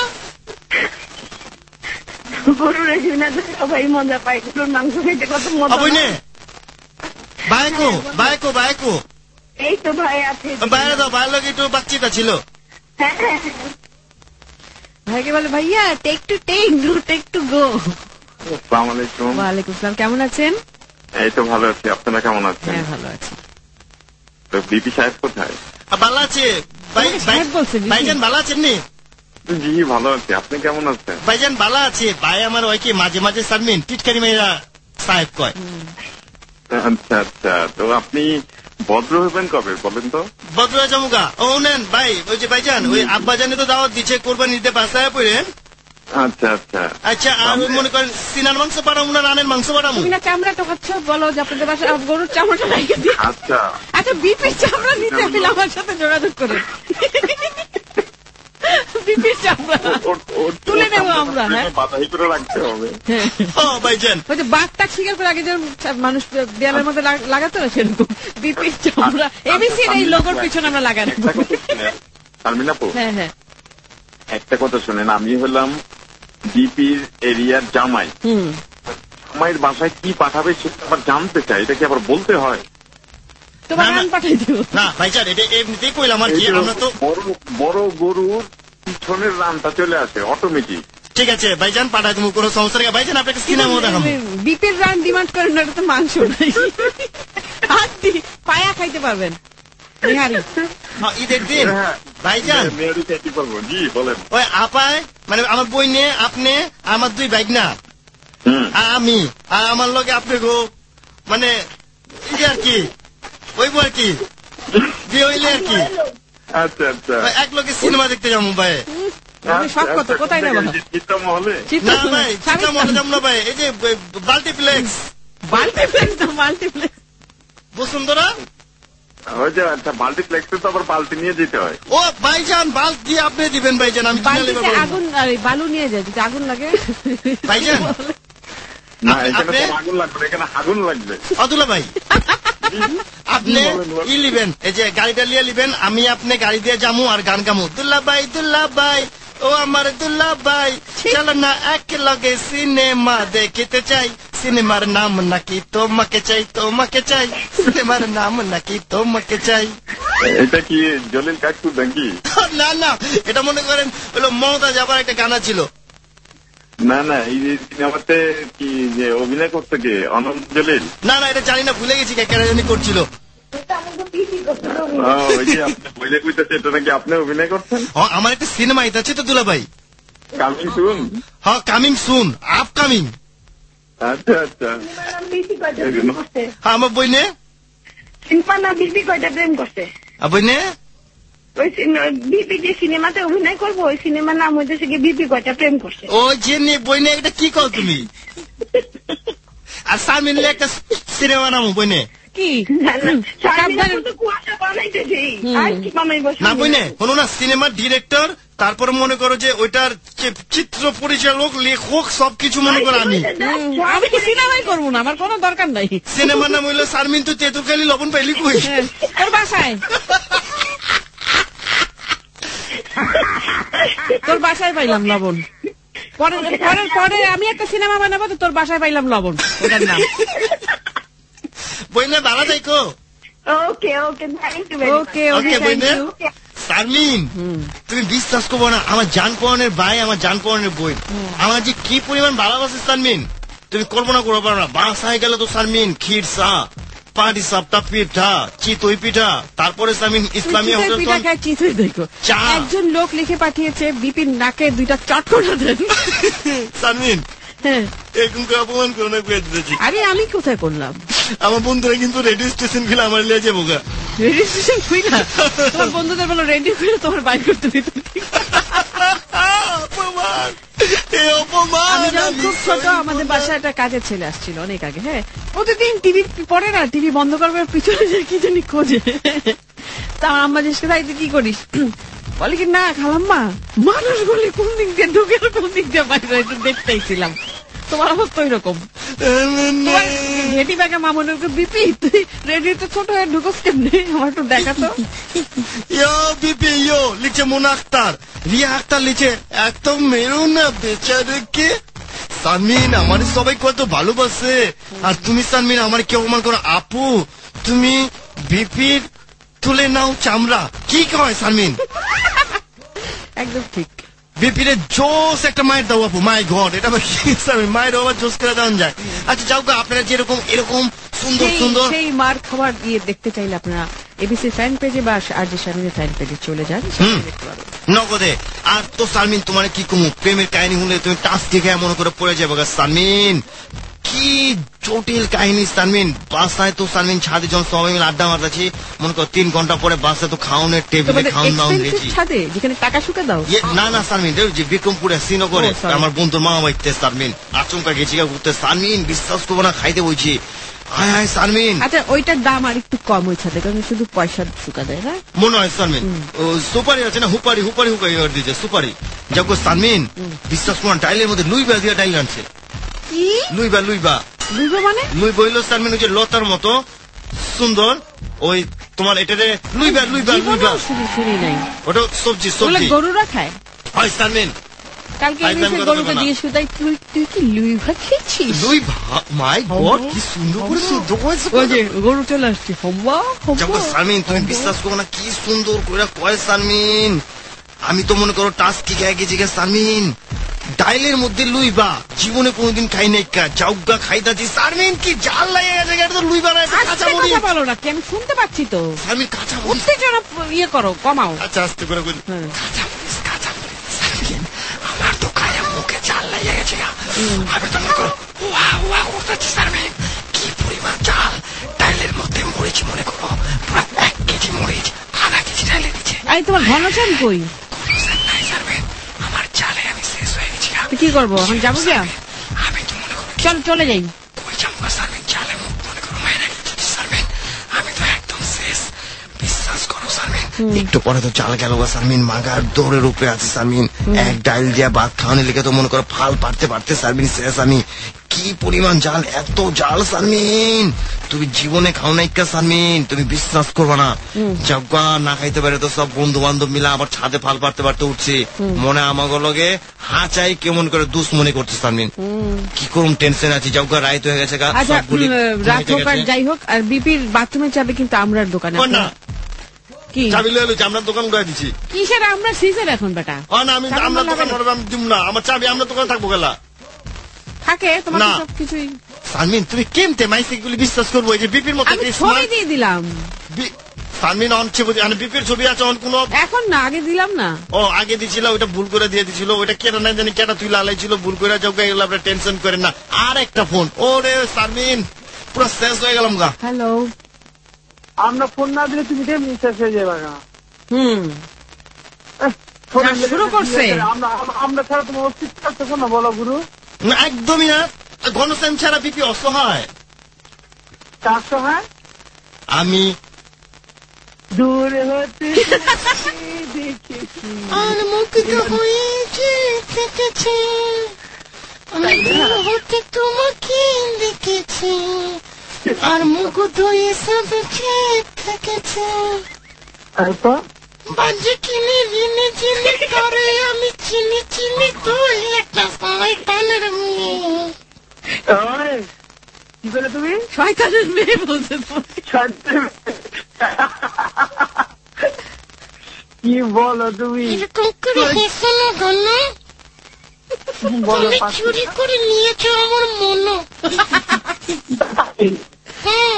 গরুরে শুনে তো সবাই মজা পায়, গরুর মাংস খেতে কত মজা। বাইকো বাইকো বাইকো এই তো ভাই আছে, বাইরে দাও, বাইরের লোক একটু বাচ্চিটা ছিল। ভাইকে বলে ভাইয়া take to take, no take to go. আসসালামু আলাইকুম। ওয়ালাইকুম আসসালাম, কেমন আছেন? এই তো ভালো আছি, আপনারা কেমন আছেন? হ্যাঁ ভালো আছি। তো বিপি সাহেব কোথায়? ভালো আছে ভাইজান, ভালো আছেন নি? জি ভালো আছি, আপনি কেমন আছেন? ভাইজান ভালো আছে। ভাই আমার ওই কি মাঝে মাঝে সারমিন টিটকারি মেয়েরা সাহেব কয়। আচ্ছা আচ্ছা, তো আপনি ভদ্র হবেন কবে বলেন তো? ভদ্র হয়ে যাবো। ও নেন ভাই, ওই যে ভাইজান ওই আব্বা জানে তো দাওয়াত দিচ্ছে কোরবানি দিতে, বাসায় পড়েন। আচ্ছা আচ্ছা আচ্ছা, আর ওই মনে করেন সিনার মাংস পাঠাবো না রানের মাংস পাঠাবো? তুমি না চামড়া টোকাচ্ছ, বলো যে আপনাদের বাসায় গরুর চামড়াটা রেখে দিই। আচ্ছা আচ্ছা, বিপির চামড়া নিতে হলে আমার সাথে যোগাযোগ করে বিপির চামড়া তুলে নেবো আমরা। হ্যাঁ বাতাই করে রাখতে হবে। ভাইজান ওই যে বাঘটা শিকার করে আগে যে মানুষ দেয়ালের মধ্যে লাগাতো না, সেরকম বিপির চামড়া এবিসির এই লোগোর পিছনে আমরা লাগাই। হ্যাঁ হ্যাঁ, একটা কথা শোনেন, আমি হলাম ডিপির এরিয়ার জামাই। জামাইয়ের বাসায় কি পাঠাবে সেটা আবার জানতে চাই, এটা কি আবার বলতে হয়? তোমার রান পাঠাই দিব না ভাইজান, এটা এমনিতেই কইলাম আর কি। আমরা তো বড় গরুর পিছনের রানটা চলে আসে অটোমেটিক। ঠিক আছে ভাইজান, পাঠাই দেবো, কোনো সমস্যা নেই। ভাইজান আপনাকে সিনেমা দেখাবো। বিপির রান ডিমান্ড করেন না, এটা তো মাংস নাই, হাতি পায়া খাইতে পারবেন। ঈদের দিন ভাইজান জি বলেন। ওই আপায় মানে আমার বই নিয়ে আপনি, আমার দুই বাইক না, আমি আর আমার লগে আপনি গো, মানে আর কি ওইব আর কি বিয়ে হইলে আর কি। আচ্ছা আচ্ছা, এক লোকে সিনেমা দেখতে যাবো ভাই। সব কথা কোথায় নেব? চিত্রমহলে না ভাই, চিত্রমহলে যাবো না ভাই, এই যে মাল্টিপ্লেক্স। মাল্টিপ্লেক্স না, মাল্টিপ্লেক্স বসুন্ধরা। ওই যে আচ্ছা, মাল্টিপ্লেক্সে তো আবার বালতি নিয়ে যেতে হয়। ও ভাইজান বাল্ব দিয়ে আপনি দিবেন ভাইজান, আমি আগুন বালু নিয়ে যাই, যদি আগুন লাগে ভাইজান। না এখানে আগুন লাগবে, এখানে আগুন লাগবে। অতুলা ভাই আপনি ই লিবেন, এই যে গাড়িটা লিয়ে লিবেন, আমি আপনি গাড়ি দিয়ে যামু আর গান গামু, দুল্লা ভাই ও আমার দুল্লা ভাই, চলো না এক লগে সিনেমা দেখিতে চাই, সিনেমার নাম নাকি তোমাকে চাই, তোমাকে চাই, সিনেমার নাম নাকি তোমাকে চাই। এটা কি জলিল কাকু নাকি? না না, এটা মনে করেন হলো মমতা যাবার একটা গানা ছিল। না না, এই সিনেমাতে কি যে অভিনয় করতে কে অনন্ত জলিল? না না, এটা জানি না, ভুলে গেছি কে জানি করছিল। এটা নাকি আপনি অভিনয় করছেন? আমার একটা সিনেমা এটা আছে তো দুলা ভাই, কামিং সুন। হ্যাঁ কামিং সুন, আপকামিং। আচ্ছা আচ্ছা, আমার বই নে সিনেমা না বিপি কয়টা প্রেম করছে? বই নে ওই বিপি যে সিনেমাতে অভিনয় করবো, ওই সিনেমার নাম হইতেছে কি বিপি কয়টা প্রেম করছে। ও যে বই নে, এটা কি কও তুমি? আর সামিনলে একটা সিনেমা নাম বই নে কি না বই নে, কোনো না সিনেমার ডিরেক্টর, তারপরে মনে করো যে ওইটার চিত্র পরিচালক, লেখক, সবকিছু মনে করো আমি। আমি সিনেমাই করবো না, আমার কোনো দরকার নাই। সিনেমার নাম হইলো শারমিন তো তেঁতুলখালি লবণ পাইলি কই? তোর বাসায়, তোর বাসায় পাইলাম লবণ। পরে আমি একটা সিনেমা বানাবো, তো তোর বাসায় পাইলাম লবণ, ওটার নাম। বইনে ভালো থাকো। Okay okay, okay okay, thank you. Sharmin তুমি বিশ্বাস করবো না, আমার জান পরানের ভাই, আমার জান পরানের বই, আমার যে কি পরিমাণ ভালোবাসে শারমিন, তুমি কল্পনা করতে পারো না। বাসায় গেলে তো শারমিন ক্ষীর চা, পাটি সাপটা পিঠা, চিতই পিঠা, তারপরে শারমিন ইসলামী হোটেল পিঠা খায়, চিতই দেখো। একজন লোক লিখে পাঠিয়েছে বিপিন নাকে দুইটা চট করে দেন। শারমিন এরকম করে অপমান করে না করে দিতেছি। আরে আমি কোথায় করলাম? আমার বন্ধুরা কিন্তু রেডিও স্টেশন খুলে আমার লিয়ে যাবো গা। রেডিও স্টেশন খুইলা তোমার বন্ধুদের বলো রেডিও খুলে তোমার বাইর করতে দিত। আমি যখন খুব ছোট আমাদের বাসায় একটা কাজের ছেলে আসছিল অনেক আগে। হ্যাঁ, প্রতিদিন টিভি পড়ে না, টিভি বন্ধ করবার পিছনে যে কি জানি খোঁজে। তা আমার আম্মা জিজ্ঞেস করে তুই কি করিস? বলে কি না খালাম্মা মানুষগুলি কোন দিক দিয়ে ঢুকে কোন দিক দিয়ে বাইরে একটু দেখতেইছিলাম। তোমার অবস্থা ওই রকম। ঘেটি ব্যাগে মামনের বিপি তুই রেডিওতে ছোট হয়ে ঢুকোস কেমনি আমার একটু দেখাতো। বিপি লিখছে মোনা আক্তার, রিয়া আক্তার লিখছে একদম মেরো না বেচারেকে। সানমিন আমার সবাই কত ভালোবাসে, আর তুমি সানমিন আমার কি অপমান করো? আপু তুমি বিপির তুলে নাও চামড়া। কি কয় সানমিন? একদম ঠিক। বিপিরে জোস একটা মায়ের দাও আপু। মাই গড, এটা মায়ের আবার জোস করে দেওয়া যায়। আচ্ছা যাও আপনারা যেরকম এরকম সুন্দর সুন্দর সেই মার খাবার দিয়ে দেখতে চাইলে আপনারা এবিসি ফ্যান পেজে বা আরজে শারমিনের ফ্যান পেজে চলে যান, দেখতে পাবেন নগদে। আর তো সালমিন তোমার কি কমু, প্রেমের কাহিনী শুনলে তুমি টাচ দেখে মনে করে পড়ে যাবে সালমিন। কি জটিল কাহিনী সালমিন। বাসায় তো সালমিন ছাদে যখন সবাই মিলে আড্ডা মারতেছি, মনে করো 3 ঘন্টা পরে বাসায় তো খাওয়ানোর টেবিলে খাওয়ান দাওয়ান দিয়েছি। ছাদে যেখানে টাকা শুকা দাও? না না সালমিন, যে বিক্রমপুরে শ্রীনগরে আমার বন্ধুর মামা বাড়িতে সালমিন আচমকা গেছি ঘুরতে। সালমিন বিশ্বাস করবো না, খাইতে বলছি। হায় হায় সালমিন। আচ্ছা ওইটার দাম আর একটু কম ওই ছাদে, কারণ শুধু পয়সা শুকা দেয় না মনে হয় সালমিন। সুপারি আছে না, হুপারি হুপারি হুকাই দিয়েছে সুপারি। যাবো সালমিন বিশ্বাস করো ডাইলের মধ্যে লুইবা দিয়ে ডাইল আনছে। লুইবা লুইবা লুইবা মানে? লুইবা হইলো সালমিন ওই যে লতার মতো সুন্দর, ওই তোমার এটাতে লুইবা লুইবা লুইবা শুনি নাই। ওটা সবজি সবজি গরুরা খায় হয় সালমিন। কালকে গরুকে জিজ্ঞেস করতে তুই কি লুইভা খেয়েছিস? লুইভা মাই গড কি সুন্দর করে শুদ্ধ করেছে। ওই যে গরু চলে আসছে হম্বা হম্বা। সালমিন তুমি বিশ্বাস করো না কি সুন্দর করে কয় সালমিন। আমি তো মনে করো টাচ কি খেয়ে গেছি সালমিন। ডাইলের মধ্যে লুইবা জীবনে কোনোদিন খাই নাই, চাউগা খাইতাছি সালমিন। কি জাল লাগে গেছে, এটা তো লুইবা না, কাঁচা মরিচ। বলো না কি, আমি শুনতে পাচ্ছি তো সালমিন। কাঁচা মরিচ উত্তেজনা ইয়ে করো, কমাও। আচ্ছা আস্তে করে বলি কাঁচা মরিচ কাঁচা মরিচ। সালমিন আমার তো খায় মুখে জাল লাগে গেছে। আমি তো মনে করো ওয়া ওয়া করতেছি সালমিন। কি পরিমাণ জাল ডাইলের মধ্যে মরিচ, মনে করো পুরো 1 কেজি মরিচ 1/2 কেজি ডাইলে দিচ্ছে। আরে তোমার ঘনচান কই? আমার জালে আমি শেষ হয়ে গেছি। কি করবো এখন? যাবো গিয়া আমি তো মনে করো চল চলে যাই। কই যাবো সালমিন? জালে মুখ মনে করো মায়েরা গেছি সালমিন। আমি তো একদম শেষ, বিশ্বাস করো সালমিন। একটু পরে তো জাল গেল সালমিন। মাগার দৌড়ের উপরে আছে সালমিন। এক ডাইল দিয়া ভাত খাওয়ানোর লেগে তো মনে করো ফাল পারতে পারতে সালমিন শেষ আমি। কি পরিমাণ জাল, এত জাল সালমিন তুমি জীবনে খাও নাই সালমিন, তুমি বিশ্বাস করবা না। জগা না খাইতে পারে তো সব বন্ধু বান্ধব মিলে আবার ছাদে ফাল পারতে পারতে উঠছি। মনে আমাকে লগে হাঁচাই কেমন করে দুস মনে করছে সালমিন। কি করুম টেনশন আছে। জগা রাইত হয়ে গেছে। রাত হোক আর যাই হোক, আর বিপির বাথরুমের চাবি কিন্তু আমরার দোকানে কি চাবি লয়ে আমরা দোকান করে দিচ্ছি। কিসের আমরা সিজন এখন বেটা? না আমি আমরা দোকান করবো, আমি দিব না। আমার চাবি আমরা দোকান থাকবো গেলা থাকে তোমার সব কিছুই। সালমিন তুমি কেমতে মাইসিকগুলি বিশ্বাস করবো? এই যে বিপির মতো ছবি দিয়ে দিলাম। সালমিন বিপির ছবি আছে কোন? এখন না, আগে দিলাম না। ও আগে দিছিল, ওইটা ভুল করে দিয়ে দিছিল। ওইটা কেন না জানি কেটা তুই লালাইছিল ভুল করে। যাও এগুলো আপনার টেনশন করেন না। আর একটা ফোন, ওরে সালমিন পুরো শেষ হয়ে গেলাম গা। হ্যালো, আমরা ফোন না দিলে তুমি শেষ হয়ে যাবে না। শুরু করছে। আমরা ছাড়া তোমার অস্তিত্ব থাকতেছে না, বলো গুরু। না একদমই না। ঘনশ্যাম ছাড়া বিপি অসহায়। কার সহায়? আমি দূর হতে দেখেছি আর মুগ্ধ হয়েছি থেকেছি, আমি দূর হতে তোমাকে দেখেছি, আর মুগ্ধ এসব থেকেছি। তারপর বাজে কিনে রিনে চিনি করে আমি চিনি চিনি তুই একটা শয়তানের মেয়ে। কি বলে তুমি? শয়তানের মেয়ে বলছে। কি বলো তুমি? এরকম করে হেসো না গণ, তুমি চুরি করে নিয়েছো আমার মন। হ্যাঁ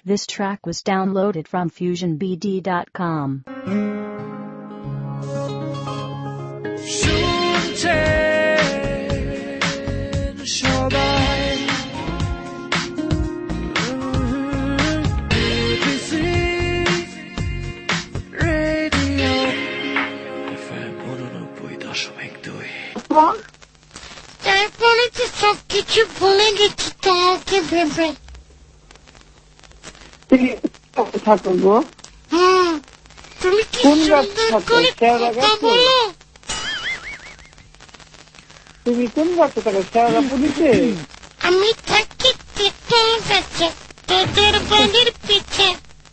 This track was downloaded from FusionBD.com. তারপরে তো সবকিছু ভুলে গেছি তোমাকে ভেবে। থাকো গো। তুমি কি সুন্দর করে কথা বলো। তুমি কোন গাছে থাকো? শেওড়া পুলিশে? আমি থাকি তেঁতুল গাছে, তোদের বাড়ির পিছে।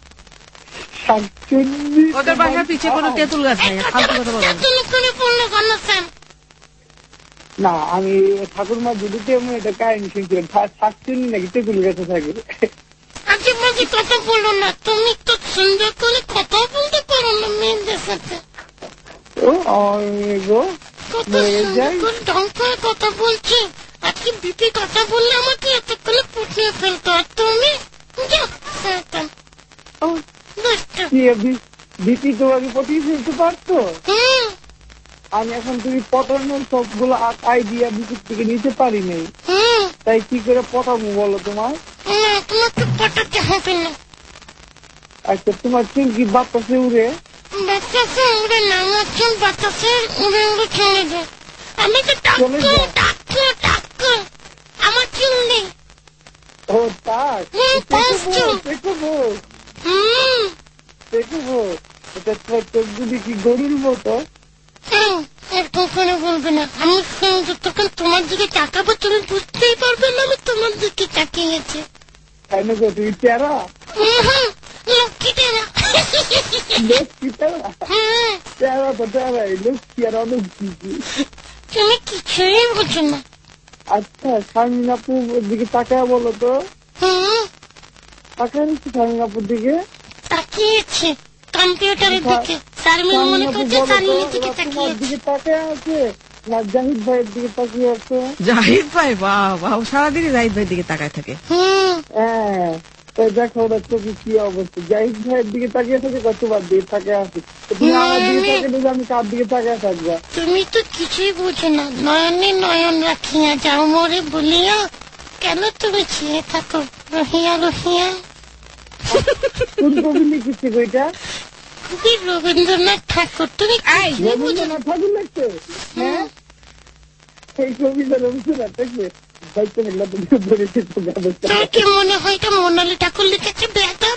ওদের বাসার পিছে কোনো তেঁতুল গাছ নেই। তেঁতুল করে বললো কেন স্যার? না, আমি ঠাকুরমা দুদিতে এটা কাহিনী শুনছিলাম। শাকচুন্নি নাকি তেঁতুল গাছে থাকে। আজে বাজে কথা বলো না, তুমি তো সুন্দর করে কথা বলতে পারো না মেয়েদের সাথে। ঢং করে কথা বলছি। আজকে বিপি কথা বললে আমাকে এতক্ষণে পুঠিয়ে ফেলতো। আর তুমি বিপি তোমাকে পটিয়ে ফেলতে পারতো? আমি এখন তুমি পটানোর সবগুলো আইডিয়া বিপির থেকে নিতে পারি নাই, তাই কি করে পটাবো বলো? তোমার তোমাকে পটাতে হবে না। আচ্ছা, তোমার চুল কি বাতাসে উড়ে? বাতাসে উড়ে না, আমার চুল বাতাসে উড়ে উড়ে চলে যায়। আমি তো ডাক্তার, আমার চুল নেই। ও তাই? দেখবো এটা তোমার চোখগুলি কি গরুর মতো? এরকম করে বলবে না। আমি যতক্ষণ তোমার দিকে তাকাবো তুমি বুঝতেই পারবে না আমি তোমার দিকে তাকিয়েছি। তাই না গো? তুমি চেহারা লক্ষ্মী টেরা। চেহারা তো চেহারাই, লক্ষ্মী আর অলক্ষ্মী। তুমি কিছুই বোঝো না। আচ্ছা, শারমিন আপুর দিকে তাকায় বলো তো। তাকায় নিচ্ছি শারমিন আপুর দিকে। তাকিয়েছি কম্পিউটারের দিকে। শারমিন মনে করছে শারমিনের দিকে তাকিয়ে আছে না জাহিদ ভাইয়ের দিকে তাকিয়ে আছে? জাহিদ ভাই? বাহ, সারাদিনই জাহিদ ভাইয়ের দিকে তাকায় থাকে। হ্যাঁ, দেখো ওরা চোখে কি অবস্থা। জাহিদ ভাইয়ের দিকে তাকিয়ে থাকে, কতবার দিকে তাকিয়ে আছে। তুমি আমার দিকে তাকিয়ে আমি কার দিকে তাকিয়ে থাকবা? তুমি তো কিছুই বুঝো না। নয়নে নয়ন রাখিয়া যাও মোরে বলিয়া, কেন তুমি চেয়ে থাকো রহিয়া রহিয়া। কোন কবি লিখেছে বইটা? কবি রবীন্দ্রনাথ ঠাকুর। তুমি রবীন্দ্রনাথ ঠাকুর লিখছে? হ্যাঁ, এই কবিতা রবীন্দ্রনাথ লিখছে। কি মনে হয় এটা মোনালি ঠাকুর লিখেছে? বেয়াদব।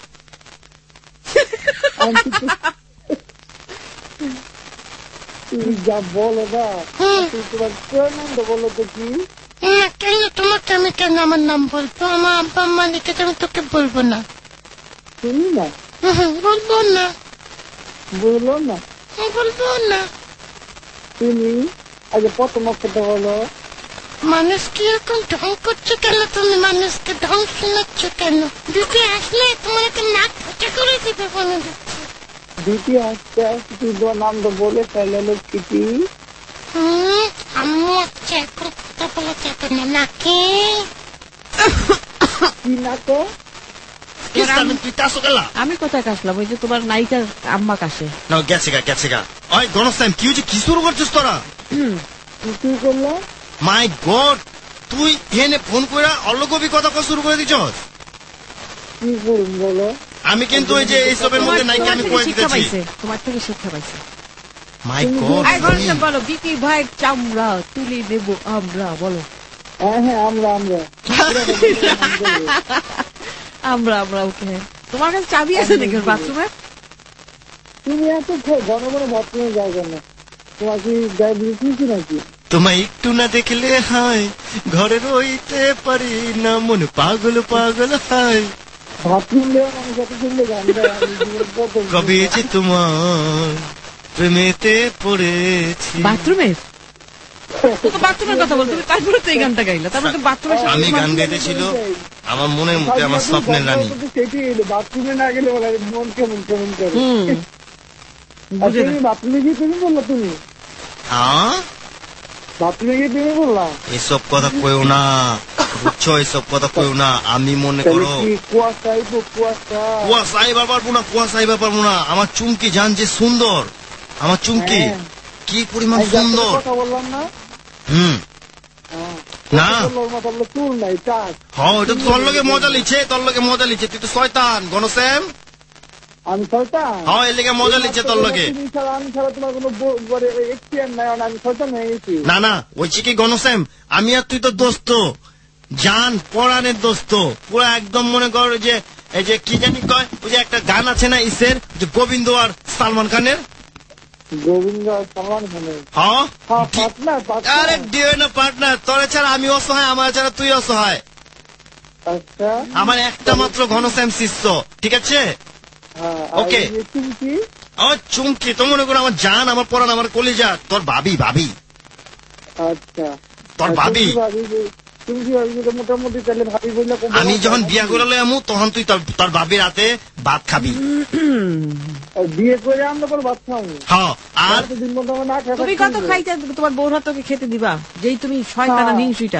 তুমি যা বলো না, তোমার প্রণাম বলো তো। কি না কেন তোমাকে আমি কেন আমার নাম বলবো? আমার আব্বা আম্মা লিখেছে, আমি তোকে বলবো না। শুনি না, বলবো না, বললো না, বলবো না। তুমি আগে প্রথম অক্ষরটা বলো। মানুষ কি এরকম ঢং করছো কেন? তুমি মানুষকে ঢং শোনাচ্ছ কেন? বিপি আসলে তোমাকে নাক ফুটে করে দিবে বলে দিচ্ছি। বিপি আসতে আসতে তুই তোমার নাম তো বলে ফেলে কি? আম্মু আচ্ছা এখন কথা বলা যাবে না। নাকে কি নাকে? আমি কোথায় কাশলাম? ওই যে তোমার নায়িকার আম্মা কাশে। গেছে গা। ওই গণস্থান কি হয়েছে? কি শুরু করছিস তোরা? কি করলাম? মাই গড, তুই এনে ফোন করে অল্লকবি কথা শুরু করে দিছস। কি করুন বলো? আমি কিন্তু ওই যে এইসবের মধ্যে নাইকে আমি কয়ে দিতেছি। তোমার থেকে শিক্ষা পাইছে। মাই গড, বলো বিপি ভাই চামড়া তুলে দেব আমরা। বলো হ্যাঁ, আমরা ওকে। তোমার কাছে চাবি আছে নাকি বাথরুমের? তুমি এত ঘন ঘন বাথরুমে যাও কেন? তোমার কি গায়ে বুঝেছি নাকি? তোমায় একটু না দেখলে হয় ঘরে রইতে পারি না, মন পাগল পাগল হয়। বাথরুম দেওয়া মানুষ এত সুন্দর গান গায়। কবে যে তোমার প্রেমেতে পড়েছি। বাথরুমের কথা বল। তুমি তারপরে তো এই গানটা গাইলা। তারপরে তো বাথরুমের আমি গান গাইতেছিল আমার মনের মধ্যে, আমার স্বপ্নের রানী। সেটি বাথরুমে না গেলে মন কেমন কেমন করে। বাথরুমে গিয়ে তুমি বললো? তুমি বাথরুমে গিয়ে তুমি বললা? এসব কথা কইও না। বুঝছো এসব কথা কইও না। আমি মনে করো কুয়াশা আইবা পারবো না, কুয়াশা আইবা পারবো না। আমার চুমকি জান যে সুন্দর, আমার চুমকি কি পরিমাণ সুন্দর। না হ্যাঁ, ওটা তো তোর লগে মজা লিছে, তোর লগে মজা লিছে। তুই তো শয়তান গণশ্যাম। আমি শয়তান? হ্যাঁ, এর লেগে মজা লিছে তোর লগে। আমি ছাড়া তোমার কোনো এক্সপিরিয়েন্স নাই, আমি শয়তান হয়ে গেছি। না না, ওই কি গণশ্যাম, আমি আর তুই তো দোস্ত, জান পরাণের দোস্ত পুরো একদম। মনে কর যে এই যে কি জানি কয়, ওই যে একটা গান আছে না ইসের, যে গোবিন্দ আর সালমান খানের। গোবিন্দ আর সালমান খানের? হ্যাঁ, আরে ডিও না পার্টনার। তোর ছাড়া আমি অসহায়, আমার ছাড়া তুই অসহায়। আচ্ছা, আমার একটা মাত্র ঘনশ্যাম শিষ্য, ঠিক আছে? ওকে, আমার চুমকি তো মনে করো আমার জান, আমার পরাণ, আমার কলিজা, তোর ভাবি। ভাবি? আচ্ছা, তোর ভাবি। মোটামুটি তাহলে ভাবি বললে আমি যখন বিয়া করে লইমু তখন তুই তোর ভাবির হাতে ভাত খাবি। বিয়ে করে আমরা কোনো ভাত খাবো? হ্যাঁ। আর তুমি কত খাইতে তোমার বউর হাত তোকে খেতে দিবা, যেই তুমি শয়তানা হিংসুইটা।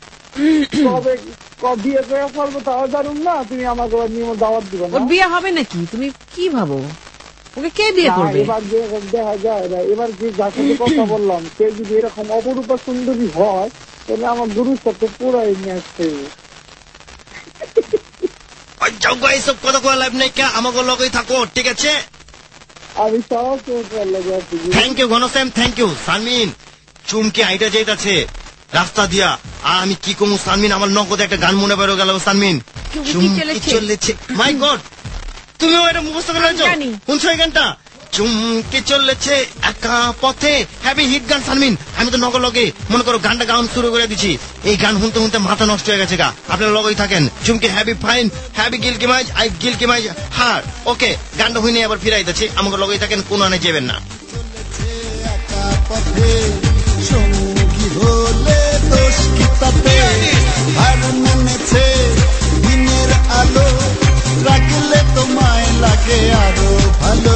বিয়ে করে ফেলবো তাও জানুন না, তুমি আমাকে দাওয়াত দিবা না? ওর বিয়ে হবে নাকি? তুমি কি ভাবো? ওকে কে বিয়ে করবে? এবার দেখা যায় না। এবার যে যার সাথে কথা বললাম, সে যদি এরকম অপরূপা সুন্দরী হয়, তাহলে আমার গুরুর সাথে পুরাই নিয়ে আসতে। এইসব কথা কয়ে লাভ নেই, আমাকে লগেই থাকো, ঠিক আছে? আমি সব thank you Ghanshyam, thank you. Salmin, Chumki আইটা যাইতাছে রাস্তা দিয়া, আর আমি কি কমু সালমিন, আমার নগদে একটা গান মনে বেরো গেল। সালমিন, চুমকি চলেছে। মাই গড, তুমিও এটা মুখস্থ করে রয়েছো? শুনছো এই গানটা? চুমকি চলেছে একা পথে, হ্যাভি হিট গান সালমিন। আমি তো নগর লগে মনে করো গানটা গান শুরু করে দিচ্ছি। এই গান শুনতে শুনতে মাথা নষ্ট হয়ে গেছে গা। আপনারা লগেই থাকেন। চুমকি হ্যাভি ফাইন, হ্যাভি গিলকি মাইজ, আই গিলকি মাইজ হার্ট। ওকে, গানটা হইনি আবার ফিরাই দিচ্ছি। আমাকে লগেই থাকেন, কোন আনে যাবেন না। সঙ্গী হলে দোষ কি তাতে, আর নেমেছে দিনের আলো, রাখলে তোমায় লাগে আরো ভালো।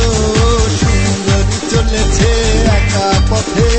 সুন্দরী চলেছে একা পথে।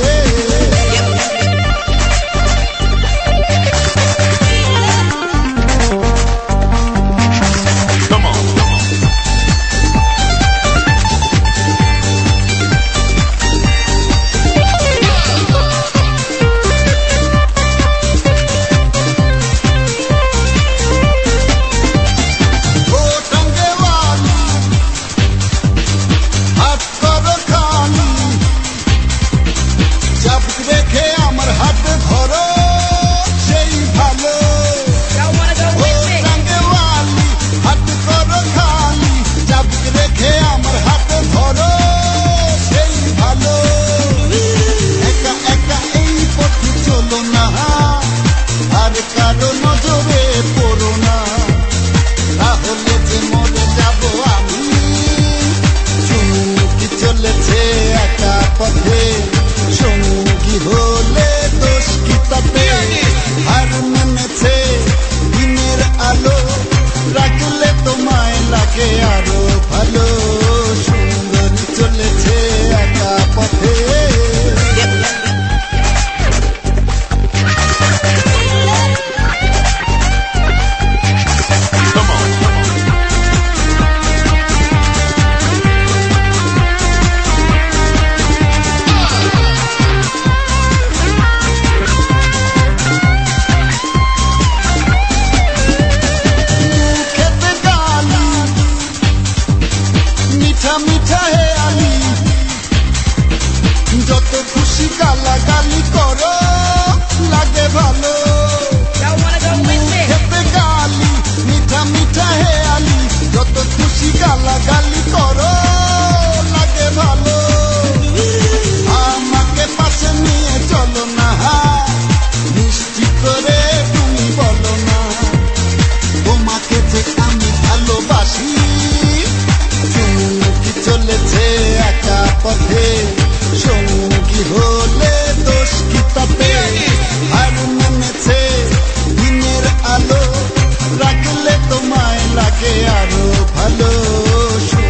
রাখলে তোমায় লাগে আরো ভালো।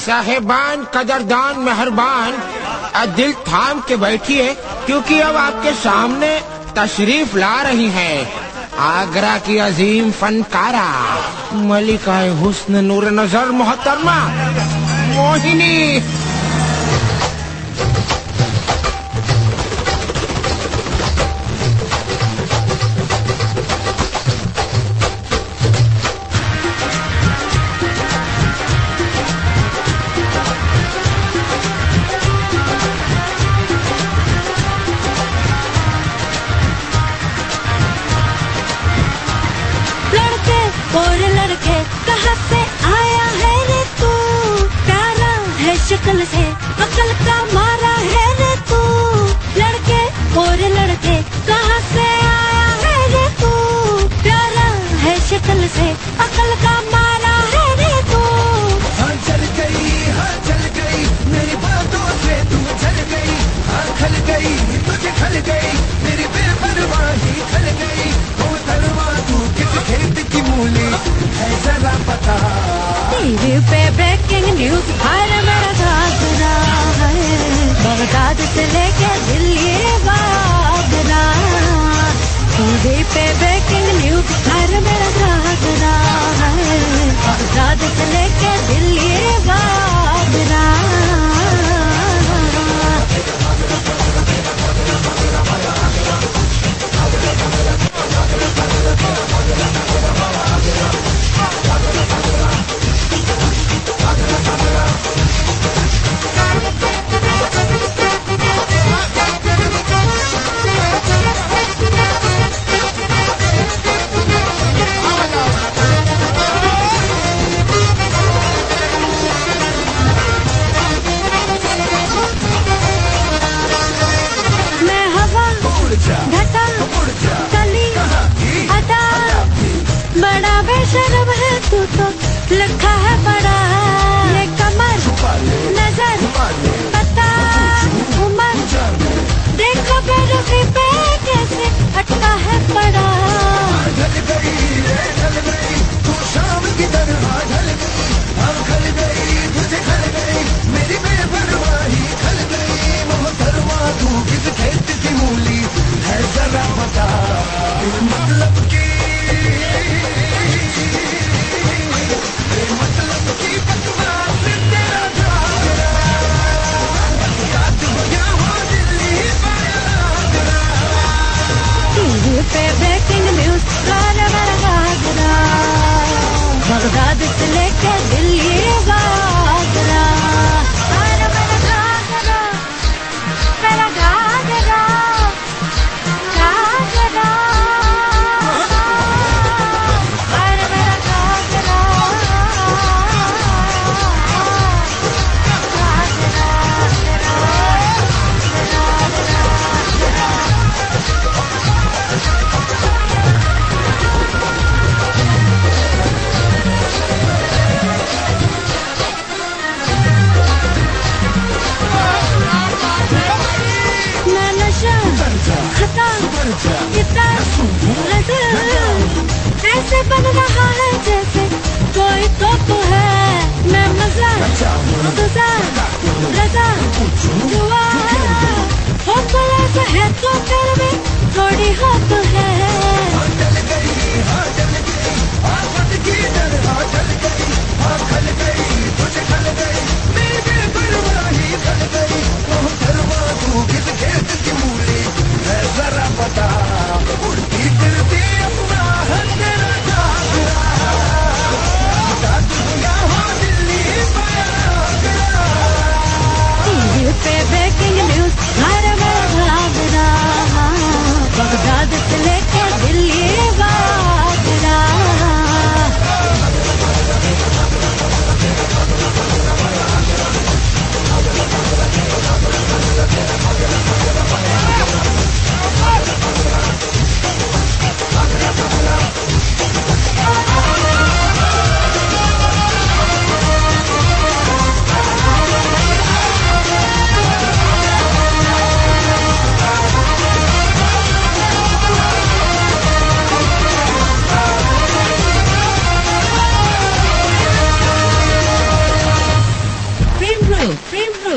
साहेबान, कदरदान, मेहरबान, दिल थाम के बैठिए, क्योंकि अब आपके सामने तशरीफ ला रही हैं आगरा की अजीम फनकारा मलिका हुस्न नूर नजर मोहतरमा मोहिनी। शक्ल से अकल का मारा है रे तू, लड़के और लड़के कहाँ से आया है रे तू, प्यारा है शक्ल से अकल का मारा है रे तू। हाँ चल गई मेरी बातों से तू चल गई, हाँ खल गई तुझे खल गई मेरी बेपरवाही खल गई। वो तलवा तू किस खेत की मूली है जरा पता। टीवी पे ब्रेकिंग न्यूज हर मेरा जागरा है, बगदाद से लेके दिल्ली वागरा। टीवी पे ब्रेकिंग न्यूज हर मेरा जागरा है, बगदाद से लेके दिल्ली वागरा। बड़ा बेशरम है तू तो लिखा है बड़ा, ये कमर नजर पता उमर देखो बेरुखी पे कैसे अटका है बड़ा। ढल गई तू शाम की तरह ढल गई, हाँ खल गई तुझे खल गई मेरी बेपरवाही खल गई। मोहतरमा तू किस खेत की मूली है जरा बता। मतलब की बकवास तेरा जागरा, याद हो गया हो दिल्ली वागरा। टीवी पे ब्रेकिंग न्यूज गाना मेरा गागरा, बगदाद से लेके दिल्ली वागरा। गाना मेरा गागरा, मेरा गागरा गागरा। ऐसे बन रहा है जैसे कोई तो है। मैं मजा तुझा रजा दुआ हो भला से है तो फिर भी थोड़ी हो तो है। ढल गई हाँ ढल गई आफत की तरह ढल गई, हाँ खल गई तुझे खल गई मेरी बेपरवाही खल गई। मोहतरमा तू किस खेत की मूली है जरा पता। उड़ती फिरती अपना है तेरा जागरा, याद हो गया हो दिल्ली वागरा। टीवी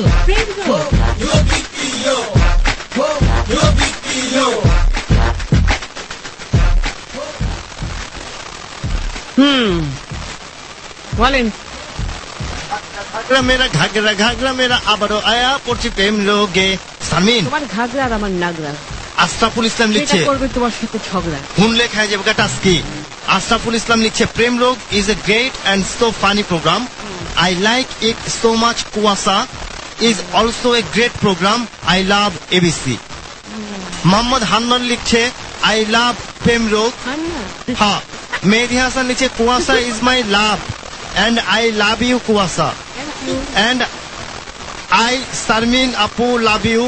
বলেন। ঘাগরা মেরা ঘাগরা ঘাগরা মেরা আবারও আয়া পড়ছি প্রেম রোগে। সামিন তোমার ঘাগরা আর আমার নাগরা। আশরাফুল ইসলাম লিখছে করবে তোমার সাথে ঝগড়া। হুন লেখা যাবে টাস্কি। আশরাফুল ইসলাম লিখছে প্রেম রোগ is a great and so funny program. I like it so much. Kuwasa is also a great program. I love ABC. Mohammad Hannan লিখছে I love Prem Rog. হ্যাঁ, মেহেদি হাসান লিখছে Kuwasa is my love and I love you Kuwasa. And I Sarmin Apu love you.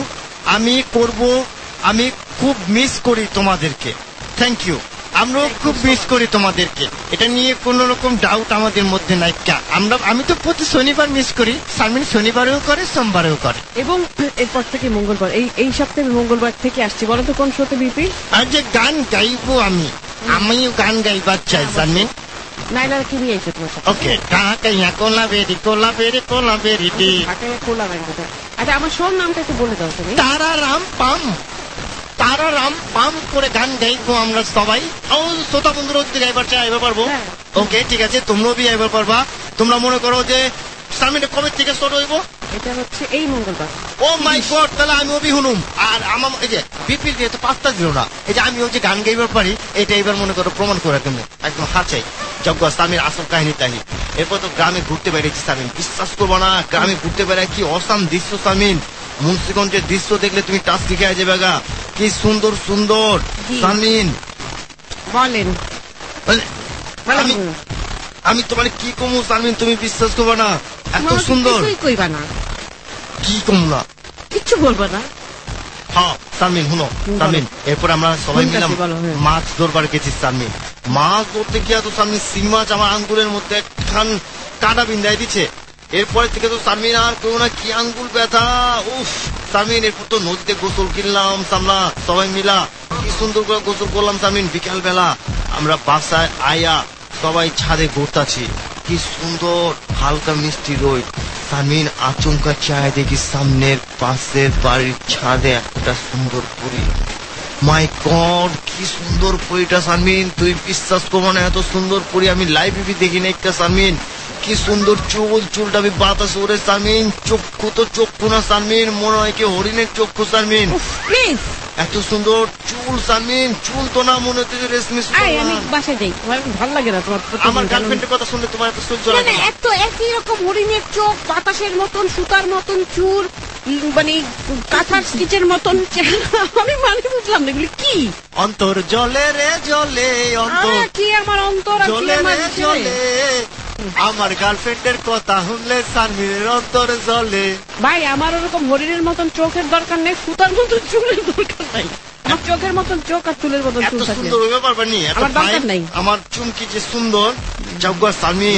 আমি খুব miss করি তোমাদেরকে। Thank you. আমরাও খুব miss করি তোমাদেরকে, এটা নিয়ে কোন রকম ডাউট আমাদের মধ্যে নাই। আমি তো প্রতি শনিবার মিস করি, সামিন শনিবারেও করে, সোমবারেও করে। এবং এরপর থেকে মঙ্গলবার, এই সপ্তাহে মঙ্গলবার থেকে আসছি। বলো তো কোন শোতে বিপি? আর যে গান গাইবো আমিও গান গাইবার চাই সামিন। নাইলার কি নিয়ে এসে তোমার সাথে? ওকে, ঢাকাইয়া কোলাবেরি কোলাবেরি কোলাবেরি ডি। ঢাকাইয়া কোলাবেরি। আচ্ছা, আমার শোর নামটা একটু বলে দাও তুমি। তারারাম পাম, তারারাম পাম করে গান গাইবো আমরা সবাই। শ্রোতা বন্ধুরা যদি গাইবার চাই এবার পারবো। ওকে, ঠিক আছে, তোমরাও বি এবার পারবা। তোমরা মনে করো যে সামিনে কবে থেকে শুরু হইব? এটা হচ্ছে এই মঙ্গলবার। ও মাই গড, তাহলে আমি অবি হুনুম। আর আমার এই যে বিপিল দিয়ে তো পাঁচটা দিল না, এই যে আমিও যে গান গাইবার পারি এটা এবার মনে করো প্রমাণ করে তুমি একদম হাঁচাই যজ্ঞ সামির আসল কাহিনী তাহি। এরপর তো গ্রামে ঘুরতে বেড়েছি সামিন, বিশ্বাস করবো না, গ্রামে ঘুরতে বেড়ায় কি অসাম দৃশ্য সামিন। মুন্সিগঞ্জের দৃশ্য দেখলে তুমি টাচ শিখে যাবে গা, কি সুন্দর সুন্দর সামিন। বলেন। আমি তোমার কি কমু সামিন, তুমি বিশ্বাস করবে না, এত সুন্দর। কইবা না? কি কম না, কিচ্ছু বলবো না। হ্যাঁ সামিন, শুনো সামিন, এরপর আমরা সবাই মিলাম মাছ ধরবার গেছি সামিন। মাছ ধরতে গিয়া তো সামিন শিং মাছ আমার আঙ্গুলের মধ্যে একখান কাটা বিন্দায় দিচ্ছে। এরপরে থেকে তো সামিন আর কেউ না কি আঙ্গুল ব্যথা, উফ সামিন। এরপর তো নদীতে গোসল কিনলাম সামলা সবাই মিলা, কি সুন্দর করে গোসল করলাম সামিন। বিকাল বেলা আমরা বাসায় আয়া সবাই ছাদে ঘুরতাছি, কি সুন্দর হালকা মিষ্টি রোদ সামিন। আচমকা চায় দেখি সামনের পাশের বাড়ির ছাদে একটা সুন্দর পরী। মাই গড, কি সুন্দর পরীটা সামিন, তুই বিশ্বাস করবো না, এত সুন্দর পরী আমি লাইভে দেখি না একটা সামিন। কি সুন্দর চুলটা আমি বাতাস ওরে সামিন, চক্ষু তো চক্ষু না সামিন, মনে হয় কি হরিণের চক্ষু সামিন। এত সুন্দর চুল সামিন, চুল তো না মনে হচ্ছে রেশমি। আমি বাসায় যাই, ভালো লাগে না তোমার। আমার গার্লফ্রেন্ডের কথা শুনলে তোমার এত সহ্য লাগে না? এত একই রকম হরিণের চোখ, বাতাসের মতন, সুতার মতন চুল, মানে কাঁথার স্টিচের মতন চেহারা। আমি মানে বুঝলাম না এগুলি কি। অন্তর জলে রে জলে, অন্তর কি আমার অন্তর জলে রে জলে, আমার গার্লফ্রেন্ডের কথা শুনলে সানমিনের অন্তর জলে। ভাই, আমার ওরকম হরিণের মতন চোখের দরকার নেই, সুতার মতন চুলের দরকার নাই। আমার চোখের মতন চোখ আর চুলের মতন চুল থাকলে সুন্দর হইবে পারবা নি? আমার দরকার নাই। আমার চুমকি যে সুন্দর জগ্গা সালমিন,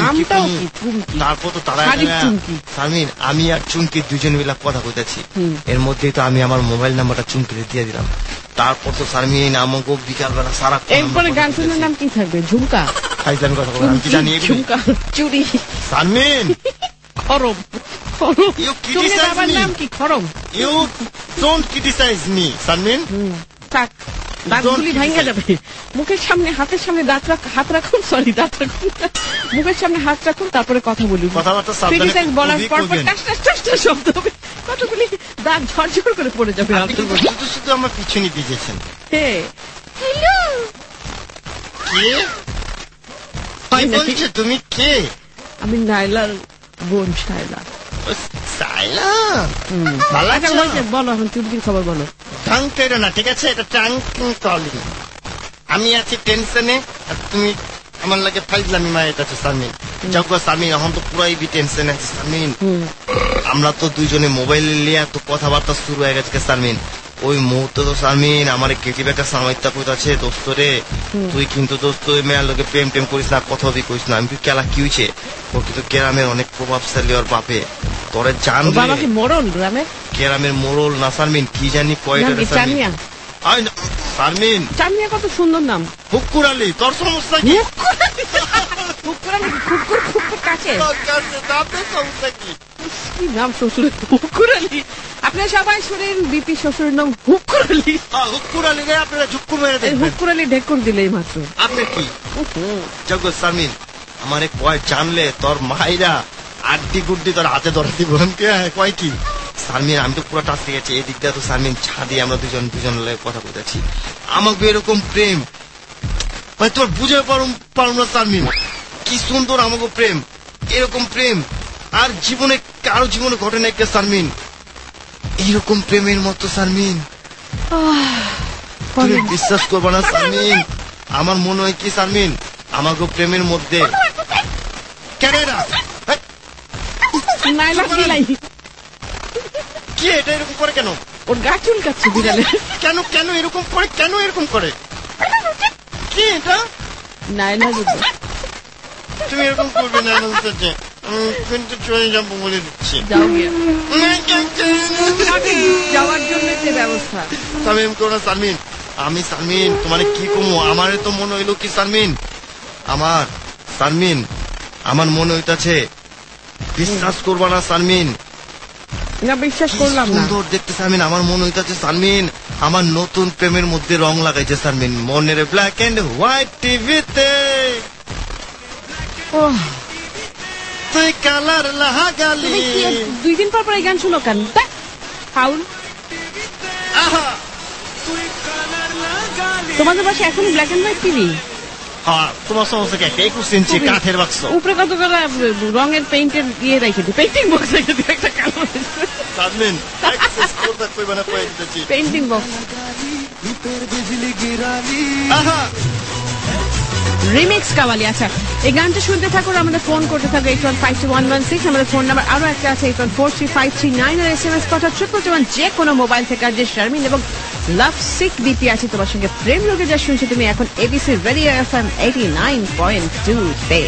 তারপর তো তারা সালমিন আমি আর চুমকি দুজন মিলা কথা কইতাছি, এর মধ্যেই তো আমি আমার মোবাইল নাম্বারটা চুমকিতে দিয়ে দিলাম। তারপর তো সালমিন আমাকে বিকালবেলা সারা এরপরে গার্লফ্রেন্ডের নাম কি থাকবে? ঝুমকা? ফাইজলামি কথা বলো, আমি কি জানি? ঝুমকা, চুরি, সালমিন, খরম। You criticize me. নাম কি? খরম। You don't criticize me, Salmin. থাক, দাঁতগুলি ভাঙা যাবে। মুখের সামনে, হাতের সামনে হাত রাখুন, সরি দাঁত রাখুন, মুখের সামনে হাত রাখুন, তারপরে কথা বলুন। কথাবার্তা সাবধানে বলার পর শব্দ হবে, কতগুলি দাঁত ঝরঝর করে পড়ে যাবে। শুধু শুধু আমার পিছনে দিয়েছেন। হ্যালো, কে তুমি? কে? আমি নাইলার বোন শায়লা। বলো এখন চুমকির খবর বলো। টাং টেরো না, ঠিক আছে? এটা টাং কলিং। আমি আছি টেনশনে আর তুমি আমার লাগে ফাইজলামি মায়ের কাছে সামিন। যজ্ঞ সামিন এখন তো পুরাই বি টেনশন আছে সামিন। আমরা তো দুইজনে মোবাইল নিয়ে তো কথাবার্তা শুরু হয়ে গেছে সামিন। ওই মুহূর্তে তো সামিন আমার কেটি বেটা সামাইতা কইতাছে, দোস্ত রে তুই কিন্তু দোস্ত ওই মেয়ের লোকে প্রেম টেম করিস না, কথা বি করিস না। আমি কি কেলা কি হয়েছে? ও কিন্তু গ্রামের অনেক প্রভাবশালী ওর বাপে, তোরে জানবে। মোড়ল গ্রামের? গ্রামের মোড়ল না সারমিন, কি জানি কয়টা সারমিন। চামিয়া কত সুন্দর নাম। হুক্কুর আলী, তোর সমস্যা কি? হুক্কুর আলী, খুকুর কাছে। কি নাম শ্বশুরের? হুক্কুর আলী। আপনারা সবাই শোনেন বিপি শ্বশুরের নাম হুক্কুর আলী। হুক্কুর আলী রে আপনারা ঝুক্কুর মেরে দেন। হুক্কুর আলী ঢেকুর দিলেই মাত্র। আপনি কি জগ সামিন আমারে কয় জানলে তোর মাইরা আড্ডি গুড্ডি তোর হাতে ধরা দিব। কয় কি সালমিন আমি তো পুরো টাচ গেছি এদিক দিয়ে তো সালমিন ছাদি আমরা দুজন কথা বলতেছি আমাকে এরকম প্রেম ভাই তোর বুঝে পারো না সালমিন কি সুন্দর আমাকে প্রেম এরকম প্রেম আর জীবনে কারো জীবনে ঘটে নাই কে সালমিন এইরকম প্রেমের মতো সালমিন তুমি বিশ্বাস করবো না সালমিন আমার মনে হয় কি সালমিন আমাকে প্রেমের মধ্যে কি এটা এরকম করে কেন ওর গা চুলকাচ্ছে বিড়ালে কেন কেন এরকম করে কেন এরকম করে কি এটা নাইলা তুমি এরকম করবে না কিন্তু চলে যাবো বলে দিচ্ছি যাওয়ার জন্য ব্যবস্থা সালমিন করো না সালমিন আমি সালমিন তোমার কি কমো আমার তো মনে হইলো কি সালমিন আমার মনে হইতাছে বিশ্বাস করবা না সালমিন না বিশ্বাস করলাম না সুন্দর দেখতে সালমিন আমার মনে হইতাছে সালমিন আমার নতুন প্রেমের মধ্যে রং লাগাইছে সালমিন মনের ব্ল্যাক এন্ড হোয়াইট টিভিতে তুই কালার লাগালি 2 দিন পর এই গান শুনো কেন ফাউল তোমাদের বাসায় এখন ব্ল্যাক এন্ড হোয়াইট টিভি হ্যাঁ তোমার সমস্যা কি 21 ইঞ্চি কাঠের বাক্স উপরে কত করে রঙের পেইন্টের ইয়ে রেখে দিই পেইন্টিং বক্স রেখে দিই একটা কালো সালমিন অ্যাক্সেস করতে কই বানা পড়ে দিতেছি পেইন্টিং বক্স রিমিক্স কাওয়ালি আচ্ছা এই গানটা শুনতে থাকো আমাদের ফোন করতে থাকো 81521116 আমাদের ফোন নাম্বার আরো একটা আছে 81433539 আর SMS পাঠাও 777 যে কোনো মোবাইল থেকে আর যে শারমিন এবং লাভ সিক বিপি আছে তোমার সঙ্গে প্রেম লোকে যা শুনছো তুমি এখন এবিসি রেডিও এফএম 89.2 তে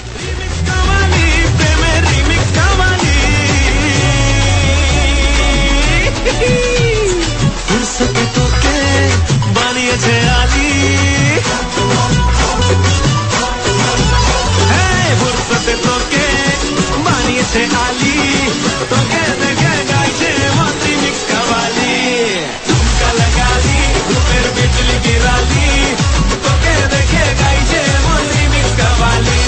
ফুরসতে তোকে বানিয়েছে আলী ফুরসতে তোকে বানিয়েছে আলী তোকে দেখে গাইছে মন্ত্রী মিক্স কাওয়ালি ঝুমকা লাগালি রূপের বিজলি গিরালি তোকে দেখে গাইছে মন্ত্রী মিক্স কাওয়ালি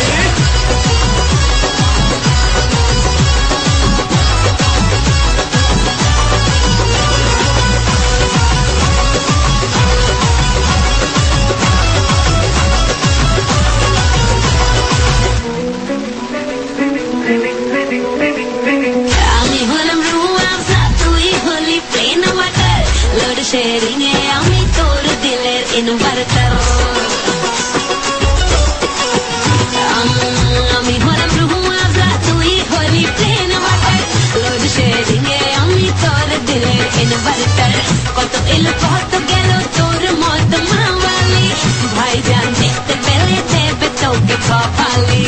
শেরিং এ আমি তোর দিলের ইনভার্টার আমি হলাম রুহু আজা তুই হলি প্লেন ওয়াটার লোড শেরিং এ আমি তোর দিলের ইনভার্টার কত এলো কত গেল তোর মত মাওয়ালি ভাইজান দেখতে পেলে দেবে তোকে কপালি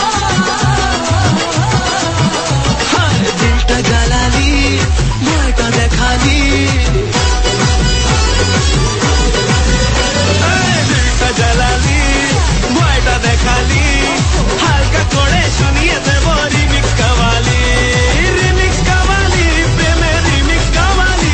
দিলটা জ্বালালি ভয়টা দেখালি জ্বালালি ভয়টা দেখালি হালকা করে শুনিয়ে দেব রিমিক্স কাওয়ালি প্রেমের রিমিক্স কাওয়ালি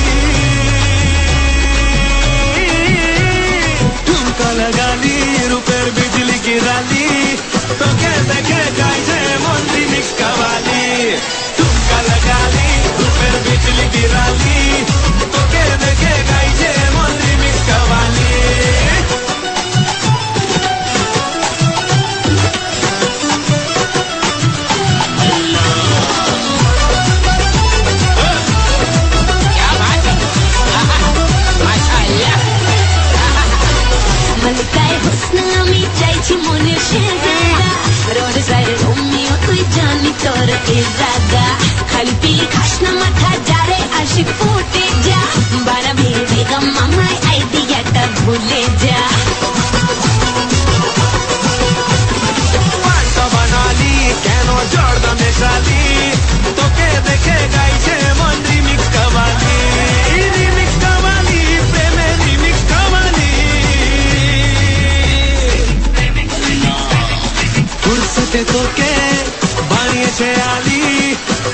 ঝুমকা লাগালি রূপের বিজলি গিরালি তোকে দেখে গাইছে মন রিমিক্স কাওয়ালি ঝুমকা লাগালি রূপের বিজলি গিরালি তোকে দেখে গাইছে মন রিমিক্স কাওয়ালি মালিকায় হুসন আমি চাইছি মনে শেজাদা রোড সাইডে রোমিও তুই জানি তোর ইরাদা খালি পিলি খাস না মাথা যারে আশিক ফুটে যা বানাবি বেগম মামাই আইডিয়াটা ভুলে যা বানালি কেন জর্দা মেশালি তোকে দেখে গাইছে মন রিমিক্স কাওয়ালি প্রেমের রিমিক্স কাওয়ালি ফুরসতে তোকে বানিয়েছে আলী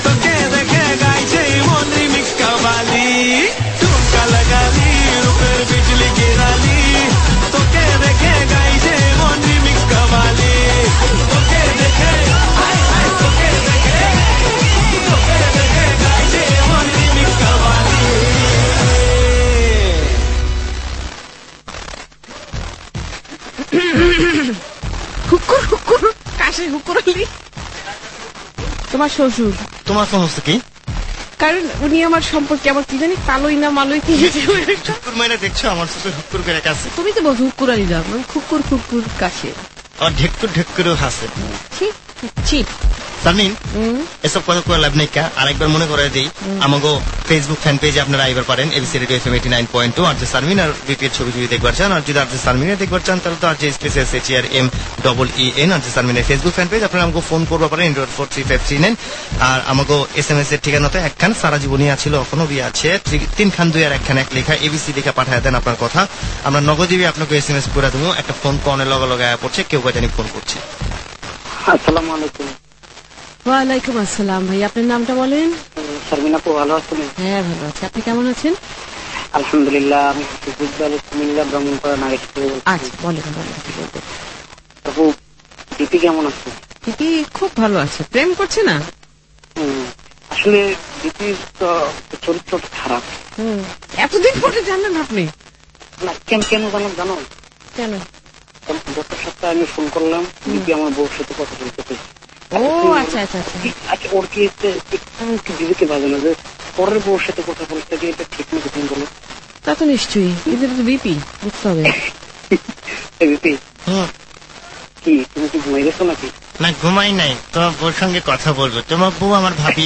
আসে হুকুর আলী? তোমার শ্বশুর। তোমার সমস্যা কি? কারণ উনি আমার সম্পর্কে আমার কি জানি কালোই না মালোই কি হুকুর মাইনে দেখছো আমার শ্বশুর হুকুর করে কাছে। তুমি তো বলছো হুকুর আলী দাম, খুকুর খুকুর কাছে আর ঢেকুর ঢেকুরও হাসে। ঠিক ঠিক সারমিন, এসব কথা করে লাভ নেই। আরেকবার মনে করে দিই, আমাকে ফেসবুক ফ্যান পেজে আপনারা আইবার পারেন এবিসি রেডিও এফএম 89.2 আর যে সারমিন আর বিপির ছবি যদি দেখবার চান, আর যদি আর যে সারমিনে দেখবার চান তাহলে তো আর যে স্পেস SHRMEEN আর যে সারমিনের ফেসবুক ফ্যান পেজ আপনারা আমাকে ফোন করবার পারেন 8443539 আর আমাকে SMS এর ঠিকানাতে একখান সারা জীবনী আছিল এখনো বি আছে 3 খান 2 আর একখান এক লেখা এবিসি লেখা পাঠায় দেন আপনার কথা, আমরা নগদে আপনাকে SMS করে দেবো। একটা ফোন কনের লগে লগে পড়ছে, কেউ জানি ফোন করছে। আসসালামু আলাইকুম। ওয়ালাইকুম আসসালাম। ভাই আপনার নামটা বলেন। শারমিন আপু, ভালো আছেন? হ্যাঁ ভালো আছি, আপনি কেমন আছেন? আলহামদুলিল্লাহ। আমি কুমিল্লা ব্রাহ্মণপাড়া নাগেশপুর। আচ্ছা বলেন বলেন কি বলবো। আপু, দীপি কেমন আছে? দীপি খুব ভালো আছে। প্রেম করছে না? আসলে দীপির চরিত্রটা খারাপ। এতদিন পরে জানেন আপনি? না, কেন কেন জানো? কেন? গত সপ্তাহে আমি ফোন করলাম, দীপি আমার বউর সাথে কথা বলতে চাই। ও আচ্ছা আচ্ছা আচ্ছা। আচ্ছা, ওর কি একটু দিদিকে বাজে না যে পরের বউর সাথে কথা বলতে গিয়ে এটা ঠিক না? তুমি বলো। তা তো নিশ্চয়ই, কিন্তু এটা তো বিপি, বুঝতে হবে। বিপি, কি তুমি কি ঘুমাই গেছো নাকি? না, ঘুমাই নাই, তোমার বউর সঙ্গে কথা বলবো। তোমার বউ আমার ভাবি।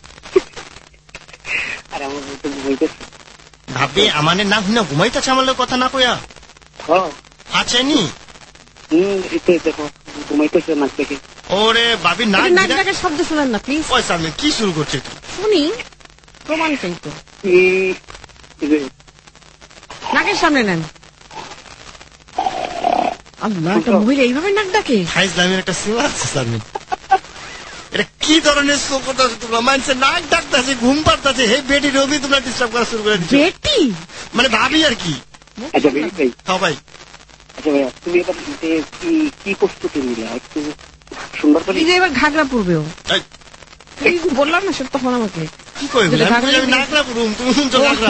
আর আমার বউ তো ঘুমাইতেছে। ভাবি আমার নাম না ঘুমাইতেছে আমার লোক কথা না কইয়া। আছে নি? দেখো ঘুমাইতেছে নাক দেখে। ওরে ভাবি নাক ডাকার শব্দ শোনেন না প্লিজ। ওই সামনে কি শুরু করছে? শুনি, প্রমাণ চাই তো। নাকের সামনে নেন। আল্লাহ, একটা মহিলা এইভাবে নাক ডাকে? ফাইজলামের একটা সীমা আছে সামনে। এটা কি ধরনের শোকত আছে? তোমরা মানুষের নাক ডাকতেছে, ঘুম পাড়তেছে, হে বেটি রবি তোমরা ডিস্টার্ব করা শুরু করে দিচ্ছ। বেটি মানে ভাবি আর কি। আচ্ছা ভাই, হ্যাঁ ভাই। আচ্ছা ভাইয়া, তুমি এবার কি প্রস্তুতি নিলে একটু সুন্দর করে? এবার ঘাগরা পড়বেও বললাম না সব, তখন আমাকে কি কই নাগরা পড়ুম, তুমি শুনছো নাগরা?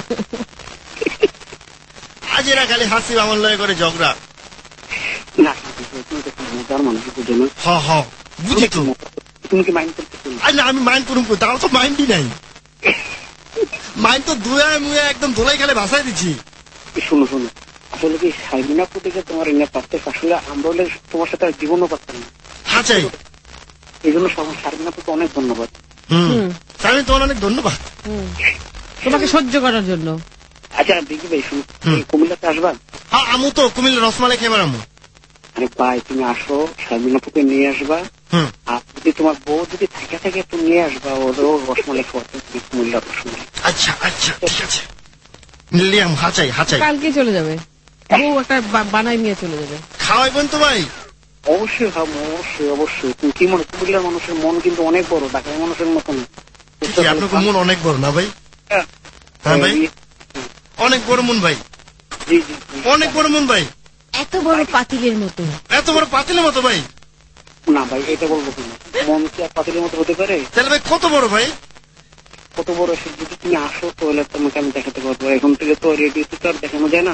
আজ এরা খালি হাসি আমার লয় করে ঝগড়া। না, তুমি তো মজার মানুষ, বুঝো না? হ্যাঁ বুঝি তো। তুমি কি মাইন্ড করতে? না, আমি মাইন্ড করুম, তাও তো মাইন্ডই নাই। মাইন্ড তো ধুয়ে মুয়ে একদম ধোলাই খালে ভাসাই দিচ্ছি। শোনো, আসলে কি শারমিন আপু থেকে তোমার এনে পারতে, আসলে আমরা হলে তোমার সাথে জীবনও পারতাম না। হ্যাঁ চাই, এই জন্য শারমিন আপুকে অনেক ধন্যবাদ। শারমিন তোমার অনেক ধন্যবাদ তোমাকে সহ্য করার জন্য। আচ্ছা দেখি ভাই, শুনো, কুমিল্লাতে আসবা? হ্যাঁ, আমু তো কুমিল্লা রসমালাই খেয়ে বেড়ামু। আরে ভাই, তুমি আসো, শারমিন আপুকে নিয়ে আসবা। আর যদি তোমার বউ যদি থাকে তুমি নিয়ে আসবা, ওরও রসমালাই খাওয়াতে, কুমিল্লার রসমালাই। আচ্ছা ঠিক আছে, নিলাম। হাঁচাই কালকে চলে যাবে, বউ একটা বানাই নিয়ে চলে যাবে। খাওয়াইবেন তো ভাই? অবশ্যই খাবো, অবশ্যই। তুমি কি মনে, কুমিল্লার মানুষের মন কিন্তু অনেক বড়, ঢাকার মানুষের মতো না। আপনার মন অনেক বড় না ভাই? হ্যাঁ ভাই, অনেক বড় মন ভাই। জি, অনেক বড় মন ভাই। এত বড় পাতিলের মতো? এত বড় পাতিলের মতো ভাই? না ভাই, এটা বলবো কিনা, মন কি আর পাতিলের মতো হতে পারে? তাহলে ভাই কত বড় ভাই? কত বড় সে যদি তুমি আসো তাহলে তোমাকে আমি দেখাতে পারবো। এখন থেকে তো রেডিওতে তো আর দেখানো যায় না,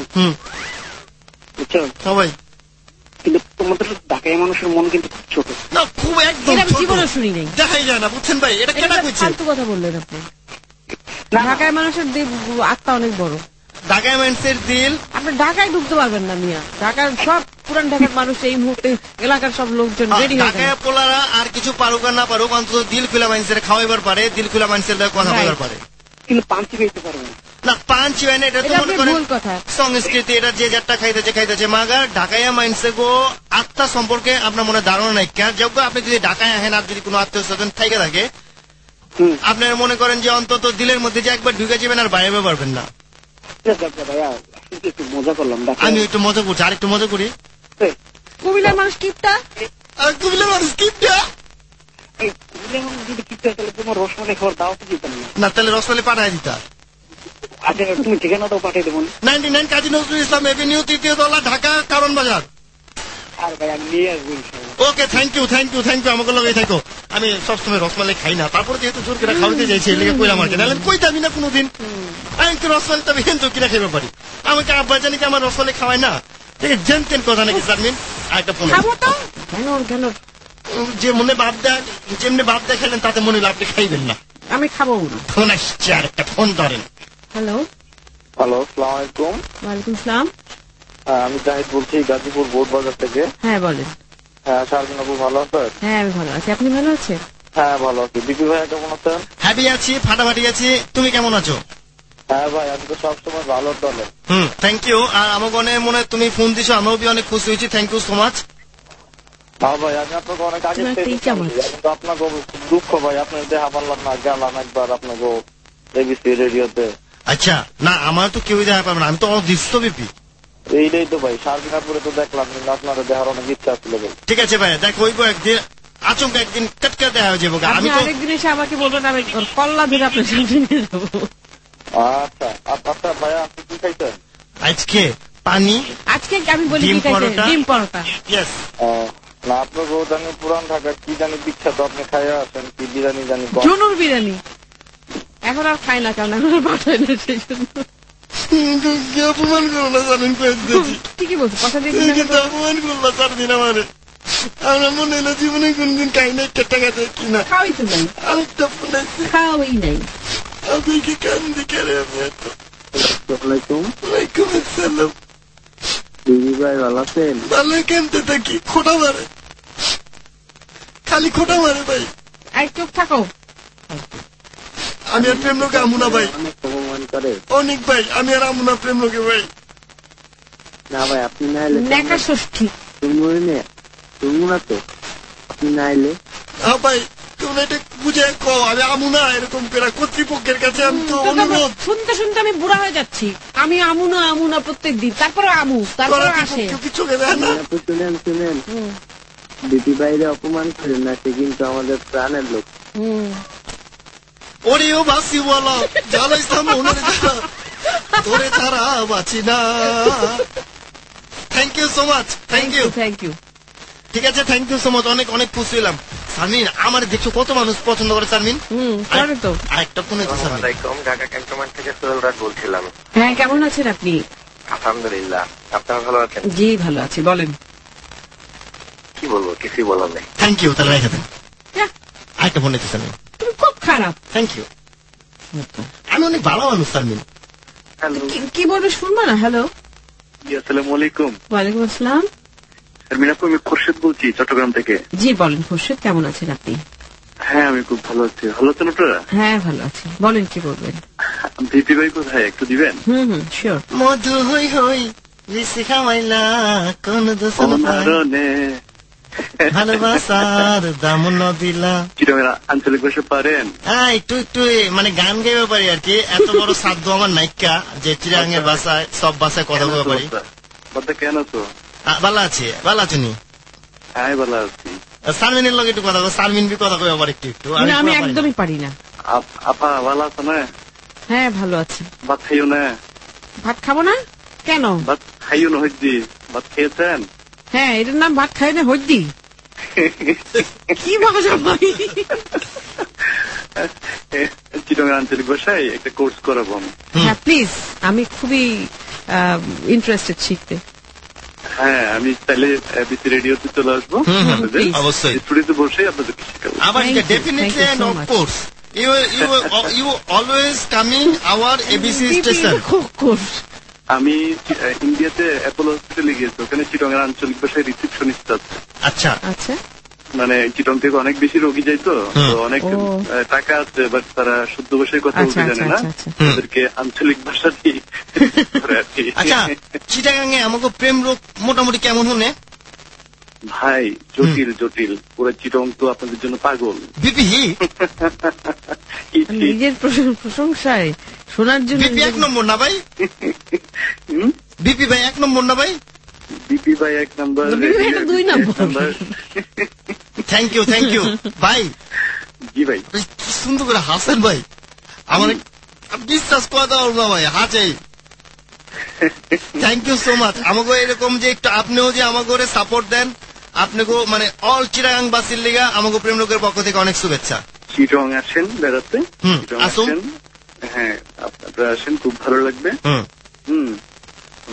বুঝছো? ভাই, কিন্তু তোমাদের ঢাকায় মানুষের মন কিন্তু খুব ছোট। না, খুব একদম জীবনে শুনি নাই, দেখাই যায় না, বুঝছেন ভাই? এটা কেন বুঝছেন? ফালতু কথা বললেন আপনি। ঢাকায় মানুষের আত্মা অনেক বড়। ঢাকায় মানুষের দিল, আপনি ঢাকায় ঢুকতে পারবেন না মিয়া। ঢাকার সব পুরান ঢাকার মানুষ এই মুহূর্তে এলাকার সব লোকজন রেডি হয়ে ঢাকায় পোলারা আর কিছু পারুক আর না পারুক, অন্তত দিল খুলা মানুষের খাওয়াইবার পারে, দিল খুলা মানুষের কথা বলবার পারে, কিন্তু পাঞ্চি খাইতে পারবে না। না, পাঞ্চি হয় না, এটা তো মনে করেন সংস্কৃতি। এটা যে যারটা খাইতেছে মাগার ঢাকাইয়া মাইন্সে গো আত্মা সম্পর্কে আপনার মনে ধারণা নাই। যোগ্য আপনি যদি ঢাকায় আহেন, আর যদি কোনো আত্মীয় স্বজন থেকে থাকে, আপনার মনে করেন যে অন্তত দিলের মধ্যে যে একবার ঢুকে যাবেন আর বাইরে পারবেন না। মজা করলাম, আমি একটু মজা করছি, আর একটু মজা করি। কুমিল্লার মানুষ কিপটা, কুমিল্লার মানুষ কিপটা। যদি কিপটা তাহলে তোমার রসমালাই খাওয়ার দাওয়াত দিতাম না, তাহলে রসমালাই পাঠাই দিতা। আচ্ছা, তুমি ঠিকানাটাও পাঠিয়ে দেবো। 99 কাজী নজরুল ইসলাম এভিনিউ, 3য় তলা, ঢাকা, কারণ বাজার। আর ভাই আমি নিয়ে আসবো। Okay, thank you. আমাকে লগে থাকো। আমি সবসময় রসমালাই খাই না, তারপরে যেহেতু জোর করে খাওয়াতে চাইছি, এলাকা কইলাম আর কি, নাহলে কইতে আমি না কোনোদিন। আমি তো রসমালাই তবে হেন তো কিনা খাইতে পারি। আমাকে আব্বা জানি কি আমার রসমালাই খাওয়াই না? ঠিক আছে, জেন তেন কথা নাকি শারমিন? আরেকটা ফোন। কেন যে মনে ভাব দেয়, যেমনি ভাব দেখালেন তাতে মনে হলো আপনি খাইবেন না। আমি খাবো না। ফোন আসছে, আর একটা ফোন ধরেন। হ্যালো হ্যালো, আসসালামু আলাইকুম। ওয়ালাইকুম আসসালাম। আমি জাহিদ বলছি, গাজীপুর বোর্ড বাজার থেকে। হ্যাঁ বলেন। হ্যাঁ শারমিন আপু ভালো আছেন? হ্যাঁ আমি ভালো আছি, আপনি ভালো আছেন? হ্যাঁ ভালো আছি। বিপি ভাইয়া কেমন আছেন? হ্যাপি আছি, ফাটাফাটি আছি। তুমি কেমন আছো? হ্যাঁ ভাই, আমি তো সবসময় ভালো দলে। Thank you. আর আমাকে অনেক মনে তুমি ফোন দিছো, আমরাও অনেক খুশি হয়েছি। Thank you so much. হ্যাঁ ভাই, আমি আপনাকে অনেক আগে কিন্তু আপনাকে দুঃখ ভাই, আপনার দেখা পারলাম না, গেলাম একবার আপনাকে এবিসি রেডিওতে। আচ্ছা, না আমার তো কেউ দেখা পারবে না, আমি তো অদৃশ্য বিপি। এইটাই তো ভাই, শারমিনাপুরে তো দেখলাম, কিন্তু আপনারা দেখার অনেক ইচ্ছা ছিল ভাই। ঠিক আছে ভাই, দেখ হইব একদিন, আচমকা একদিন কটকা দেখা হয়ে যাবো। আমি আরেকদিন এসে আমাকে বলবেন, আমি কল্লা ধরে আপনার সামনে নিয়ে যাবো। আচ্ছা আচ্ছা ভাইয়া, আপনি কি খাইছেন আজকে? পানি। আজকে আমি বলি কি খাইছেন? ডিম পরোটা। ইয়েস। না, আপনার বউ জানি পুরান ঢাকার কি জানি বিখ্যাত, আপনি খাইয়া আছেন কি বিরিয়ানি জানি, জুনুর বিরিয়ানি। এখন আর খাই না, কারণ এখন আর পাঠাই না, সেই জন্য। অপমান করো না, জানেন ঠিকই বলছো, কথা দিয়ে অপমান করো না, চার দিন আমারে। আমরা মনে হলো জীবনে কোনদিন খাই না, একটা টাকা দেয় কিনা। খাওয়াই তো নাই, আরেকটা ফোন আছে, খাওয়াই নাই। আপনি কি কান্দি করে? আমি এত ওয়ালাইকুম আসসালাম। দিদি ভাই ভালো আছেন? ভালো কেমতে থাকি, খোটা মারে, খালি খোটা মারে ভাই। এক চোখ থাকো। আমি আর প্রেম লোকে আমু না ভাই, অপমান করে অনেক ভাই। আমি আর আমু না প্রেম লোকে ভাই। না ভাই, আপনি না এলে নেকা ষষ্ঠী শুনবো না তো, আপনি না এলে। হ্যাঁ ভাই, তুমি এটা বুঝে কো, আমি আমু না এরকম করে কর্তৃপক্ষের কাছে আমি তো অনুরোধ। শুনতে শুনতে আমি বুড়া হয়ে যাচ্ছি। আমি আমু না প্রত্যেক দিন, তারপরে আমু, তারপরে আসে। চোখে দেয় না। শুনেন দিদি বাইরে অপমান করেন না, সে কিন্তু আমাদের প্রাণের লোক। ওরেও বাসি বলো, জ্বালাইতাম মনের জ্বালা, তোরে ছাড়া বাঁচি না। Thank you so much. Thank you. ঠিক আছে, থ্যাংক ইউ সো মাচ। অনেক অনেক খুশি হলাম। শারমিন, আমার দেখছো কত মানুষ পছন্দ করে শারমিন। আরেকটা ফোন আছে। আসসালামাইকুম, ঢাকা ক্যান্টনমেন্ট থেকে সোহেল রাজ বলছিলাম। হ্যাঁ, কেমন আছেন আপনি? আলহামদুলিল্লাহ, আপনারা ভালো আছেন? জি ভালো আছি, বলেন। কি বলবো, কিছুই বলার নেই। থ্যাংক ইউ, তাহলে রেখে দেন। আরেকটা ফোন আছে শারমিন। তুমি খুব খারাপ। Thank you. আমি অনেক ভালো মানুষ শারমিন। কি বলবে শুনবো না? হ্যালো, আসসালামু আলাইকুম। ওয়ালাইকুম আসসালাম। শারমিন আপু, আমি খুরশেদ বলছি চট্টগ্রাম থেকে। জি বলেন খুরশেদ, কেমন আছেন আপনি? হ্যাঁ আমি খুব ভালো আছি। ভালো আছেন আপনারা? হ্যাঁ ভালো আছি, বলেন কি বলবেন। ভিপি ভাই কোথায়, একটু দিবেন? শিওর। মধু হই হই লিসি খাওয়াইলা কোন দোষণ ভালোবাসার দাম দিলা। চিটাগাং আঞ্চলিক ভাষা পারেন? হ্যাঁ, একটু একটু মানে গান গাইতে পারি আর কি। এত বড় সাধ্য আমার নাইকা যে চিটাগাংয়ের ভাষায় সব ভাষায় কথা বলতে পারি। কেন আছো? ভালো আছে, ভালো আছো নি? হ্যাঁ ভালো আছি। শারমিনের লগে একটু কথা বল, শারমিন বি কথা কই আবার একটু একটু। আমি একদমই পারি না। আপা ভালো আছো না? হ্যাঁ ভালো আছি। ভাত খাইও না? ভাত খাবো না কেন? ভাত খাইও না হইজি? ভাত খেয়েছেন? হ্যাঁ, এটার নাম ভাত খাই না হইজি। কি ভাষা ভাই? চিটাগাং আঞ্চলিক ভাষায় একটা কোর্স করাবো আমি। হ্যাঁ প্লিজ, আমি খুবই ইন্টারেস্টেড শিখতে। হ্যাঁ, আমি তাহলে বিসি রেডিওতে চলে আসবো, অবশ্যই স্টুডিওতে বসে আপনাদেরকে শেখাবো। আবার definitely and of course you always coming our ABC station. আমি ইন্ডিয়াতে অ্যাপোলো হসপিটালে গিয়েছি, ওখানে চিটাগাং আঞ্চলিক ভাষায় রিসেপশনিস্ট আছে। আচ্ছা আচ্ছা। মানে চিটাগাং থেকে অনেক বেশি রোগী যায়, তো অনেক টাকা আছে, বাট তারা শুদ্ধ ভাষায় কথা বলতে জানে না, তাদেরকে আঞ্চলিক ভাষা দিয়ে। আচ্ছা, চিটাগাং এ আমাকে প্রেম রোগ মোটামুটি কেমন হনে? ভাই জটিল জটিল, পুরো চিটাগাং তো আপনাদের জন্য পাগল। বিপি নিজের প্রশংসায় শোনার জন্য। বিপি এক নম্বর না ভাই? বিপি ভাই এক নম্বর না ভাই? বিপি ভাই এক নম্বর, 2 নম্বর। থ্যাংক ইউ ভাই। জি ভাই, কি সুন্দর করে হাসেন ভাই, আমার বিশ্বাস করা দাও না ভাই, হাসে। Thank you so much. আমাকে এরকম যে একটু আপনিও যে আমাকে সাপোর্ট দেন, আপনাকে মানে অল চিটাগাং বাসীর লিগা আমাকে প্রেম লোকের পক্ষ থেকে অনেক শুভেচ্ছা। চিটাগাং আসেন বেড়াতে। আসুন। হ্যাঁ আপনারা আসেন, খুব ভালো লাগবে।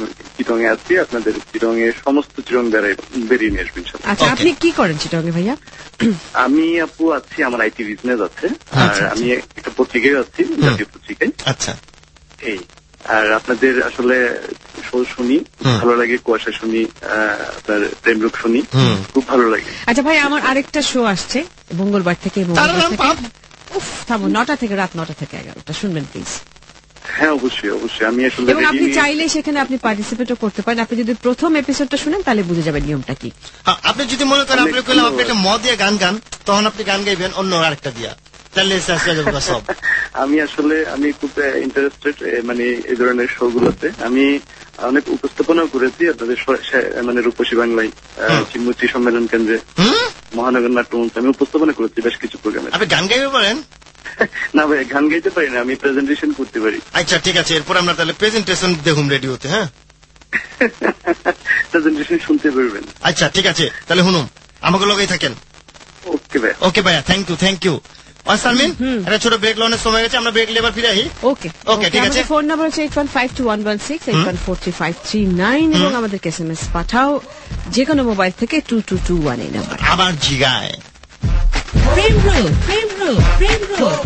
চিটং এ আছি, আপনাদের চিটং এর সমস্ত চিটং বেরিয়ে নিয়ে আসবেন। আচ্ছা, আপনি কি করেন চিটং এ ভাইয়া? আমি আপু আছি, আমার আইটি বিজনেস আছে, আর আমি একটা পত্রিকায় আছি, জাতীয় পত্রিকায়। আচ্ছা, এই আর আপনাদের আসলে শো শুনি, ভালো লাগে, কুয়াশা শুনি, আপনার প্রেমরূপ শুনি, খুব ভালো লাগে। আচ্ছা ভাই, আমার আরেকটা শো আসছে মঙ্গলবার থেকে, থামো, 9টা থেকে রাত 9টা থেকে 11টা, শুনবেন প্লিজ। হ্যাঁ, অবশ্যই অবশ্যই। আমি আসলে এবং আপনি চাইলে সেখানে আপনি পার্টিসিপেটও করতে পারেন। আপনি যদি প্রথম এপিসোডটা শুনেন তাহলে বুঝে যাবেন নিয়মটা কি। আপনি যদি মনে করেন আপনি কইলাম আপনি একটা মদ দিয়ে গান গান, তখন আপনি গান গাইবেন অন্য আরেকটা দিয়া, তাহলে সব। আমি আসলে আমি খুব ইন্টারেস্টেড মানে এই ধরনের শো গুলোতে। আমি অনেক উপস্থাপনাও করেছি আপনাদের মানে রূপসী বাংলায়, চিন্মূর্তি সম্মেলন কেন্দ্রে, মহানগর নাট্যমঞ্চে আমি উপস্থাপনা করেছি বেশ কিছু প্রোগ্রামে। আপনি গান গাইতে পারেন? না ভাই, গান গাইতে পারি না, আমি প্রেজেন্টেশন করতে পারি। আচ্ছা ঠিক আছে, এরপর আমরা তাহলে প্রেজেন্টেশন দেখুন রেডিওতে। হ্যাঁ, প্রেজেন্টেশন শুনতে পারবেন। আচ্ছা ঠিক আছে, তাহলে শুনুন, আমাকে লগেই থাকেন। ওকে ভাই। ওকে ভাইয়া, থ্যাংক ইউ। সালমিন, একটা ছোট ব্রেক লনের সময় গেছে, আমরা ব্রেক লেবার ফিরে আসি। ওকে ওকে, ঠিক আছে। ফোন নাম্বার হচ্ছে 815216 814353 এবং আমাদেরকে এসএমএস পাঠাও যে কোনো মোবাইল থেকে 2221 এই নাম্বার। আবার জিগায় Prem road, Prem road, Prem road.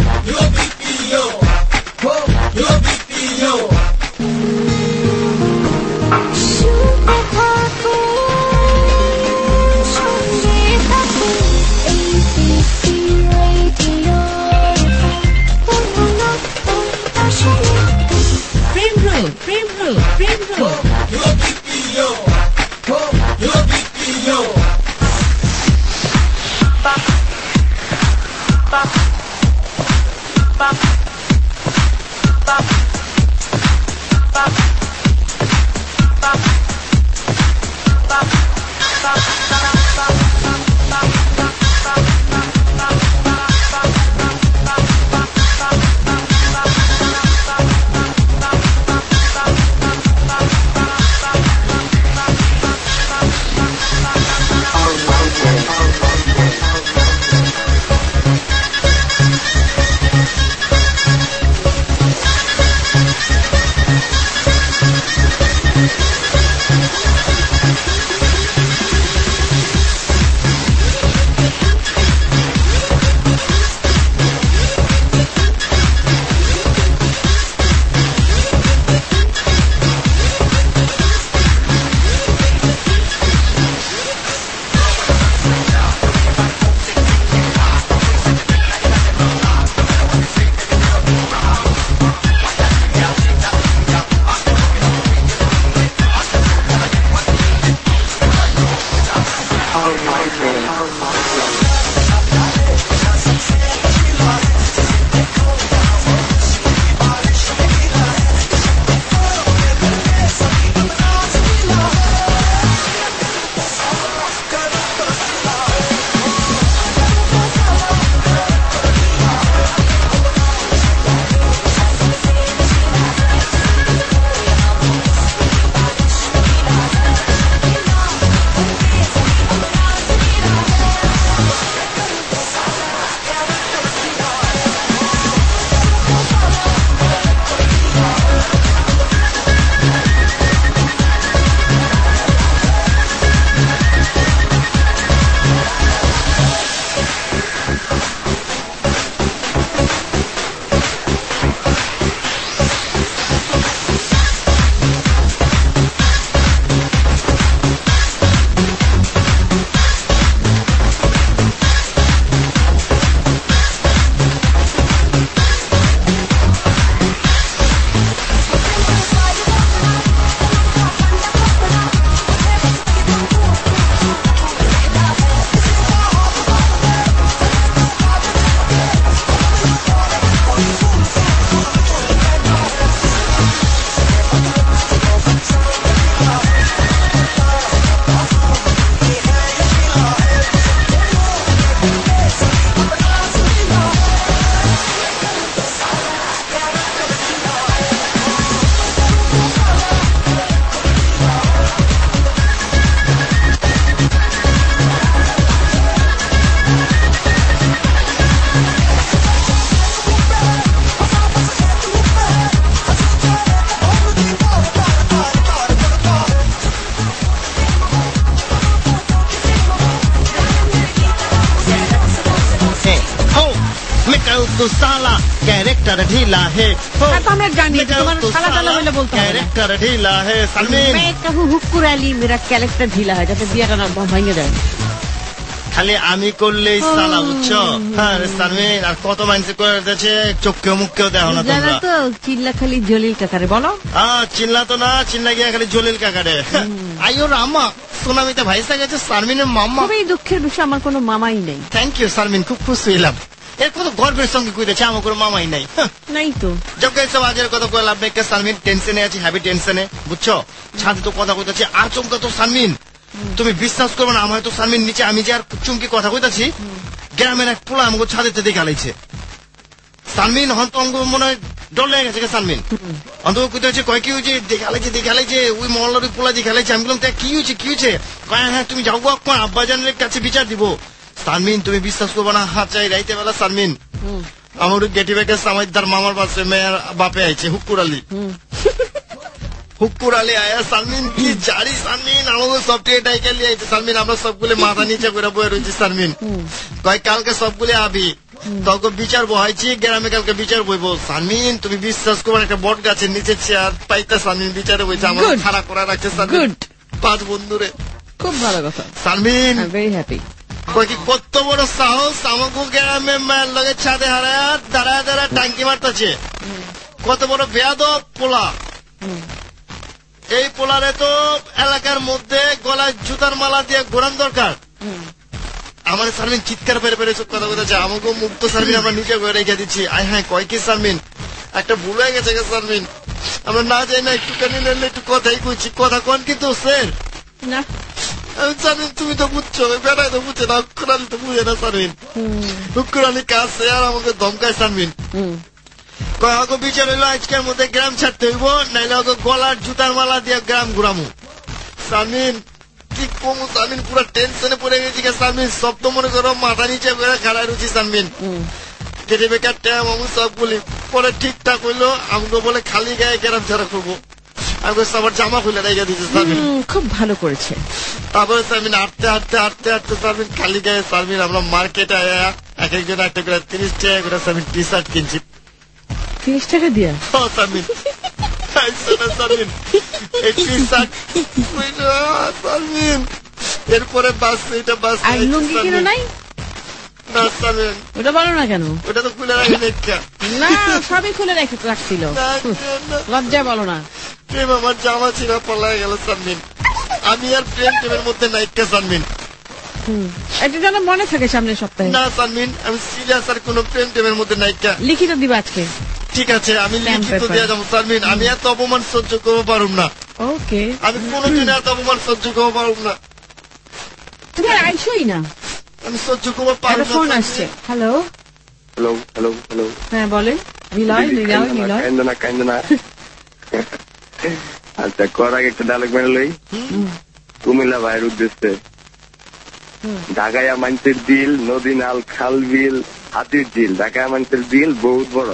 Prem road, Prem road, Prem road. तो साला कैरेक्टर ढीला है मैं जानी साला ताला बोले बोलते कैरेक्टर ढीला है सालमिन मैं कहूँ हुक्कुर अली मेरा कैरेक्टर ढीला है যাতে বিয়েটা না ভেঙে যায় খালি আমি করলেই সালা বুঝছো হ্যাঁ সালমিন আর কত মানুষ করে দিয়েছে চোখেও মুখেও দেখো না তোমরা জানো তো চিল্লা খালি জলিল কাকারে বলো চিল্লা তো না চিল্লা গিয়ে খালি জলিল কাকারে আইও রামা সুনামিতে ভাইসা গেছে সালমিনের মামা খুবই দুঃখের বিষয় আমার কোনো মামাই নেই থ্যাংক ইউ সালমিন খুব খুশি হইলাম এর কত গর্বের সঙ্গে কইতেছে আমার কোনো মামাই নাই নাই তো যখন এসব আজের কথা কইলাম আপনাকে সালমিন টেনশনে আছি হ্যাভি টেনশনে বুঝছো ছাদে তো কথা কইতেছে আচমকা তো সালমিন তুমি বিশ্বাস করবে না আমার তো সালমিন নিচে আমি যে আর চুমকি কথা কইতাছি গ্রামের এক পোলা আমাকে ছাদেতে দেখে আলাইছে সালমিন হয়তো অঙ্গ মনে হয় ডর লেগে গেছে সালমিন অন্তত কইতেছে কয় কি হয়েছে দেখে আলাইছে ওই মহল্লার পোলা দেখে আলাইছে আমি বললাম কি হয়েছে কয় হ্যাঁ তুমি যাও আপনার আব্বা জানের কাছে বিচার দিব সালমিন তুমি বিশ্বাস করবে না হাত চাই রাইতে বেলা সালমিন আমার গেটি ব্যাগে সামাইদার মামার বাসে মেয়ের বাপে আইছে হুক্কুর আলী আয়া সালমিন কি জারি সালমিন আমাকে সফটওয়্যার ডাইকে লিয়ে আইছে সালমিন আমরা সবগুলো মাথা নিচে করে বয়ে রয়েছি সালমিন কয় কালকে সবগুলো আবি তখন বিচার বহাইছি গ্রামে কালকে বিচার বইবো সালমিন তুমি বিশ্বাস করবে একটা বট গাছের নিচে চেয়ার পাইতে সালমিন বিচারে বইছে আমার খাড়া করা রাখছে সালমিন 5 বন্ধুরে খুব ভালো কথা সালমিন ভেরি হ্যাপি কি কত বড় সাহস আমাকে গ্রামে মায়ের লগে ছাদে হারায় দাঁড়ায় টাঙ্কি মারতেছে কত বড় বেয়াদব পোলা এই পোলারে তো এলাকার মধ্যে গলায় জুতার মালা দিয়ে ঘোরান দরকার আমার সালমিন চিৎকার পেরে পেরে সব কথা বলতেছে আমাকে মুক্ত সালমিন আমরা নিচে করে রেখে দিচ্ছি আয় হ্যাঁ কয় কি সালমিন একটা ভুল হয়ে গেছে সালমিন আমরা না যাই না একটুখানি নিলে একটু কথাই কইছি কথা কোন কিন্তু স্যার না সালমিন তুমি তো বুঝছো বেড়াই তো বুঝছে না হুক্কুরালি তো বুঝে না সালমিন হুক্কুরালি কাছে আর আমাকে ধমকায় সালমিন কয়েক বিচার হইলো আজকের মধ্যে গ্রাম ছাড়তে হইব নাইলে ওকে গলার জুতার মালা দিয়ে গ্রাম ঘুরামু সালমিন কি কমু সালমিন পুরো টেনশনে পড়ে গেছি সালমিন সব তো মনে করো মাথা নিচে করে খাড়ায় রুচি সালমিন কেটে বেকার ট্যাম আমি সবগুলি পরে ঠিকঠাক হইলো আমাকে বলে খালি গায়ে গ্রাম ছাড়া করবো আমাকে সবার জামা খুলে রেখে দিচ্ছে সালমিন খুব ভালো করেছে তারপরে সালমিন হাঁটতে সালমিন খালি গায়ে সালমিন আমরা মার্কেটে এক একজন একটা করে 30 টাকা করে সালমিন টি শার্ট কিনছি 30 টাকা দিয়া সালমিন সালমিন সালমিন এরপরে বাস এটা বাস লুঙ্গি কিনো নাই না সালমিন ওটা বলো না কেন ওটা তো খুলে রাখি না সবই খুলে রাখছিল লজ্জায় বলো না প্রেম আমার জামা ছিল পলায় গেল সালমিন আমি আর প্রেমের মধ্যে নাইকা সালমিন এটা যেন মনে থাকে সামনের সপ্তাহে না সালমিন আমি সিরিয়াস আর কোন প্রেমের মধ্যে নাইকা লিখিত দিবা আজকে ঠিক আছে আমি লিখিত দিয়ে যাবো সালমিন আমি এত অপমান সহ্য করতে পারুম না ওকে আমি কোনোদিন এত অপমান সহ্য করতে পারুম না তুমি আইসোই না আমি সহ্য করতে পারুম না ফোন আসছে হ্যালো হ্যাঁ বলেন নিলয় কান্দনা আচ্ছা করার আগে একটা ডায়লগ মেরে লই কুমিল্লা ভাইয়ের উদ্দেশ্যে ঢাকায় মানুষের দিল নদী নাল খাল বিল হাতির দিল ঢাকায় মানুষের দিল বহুত বড়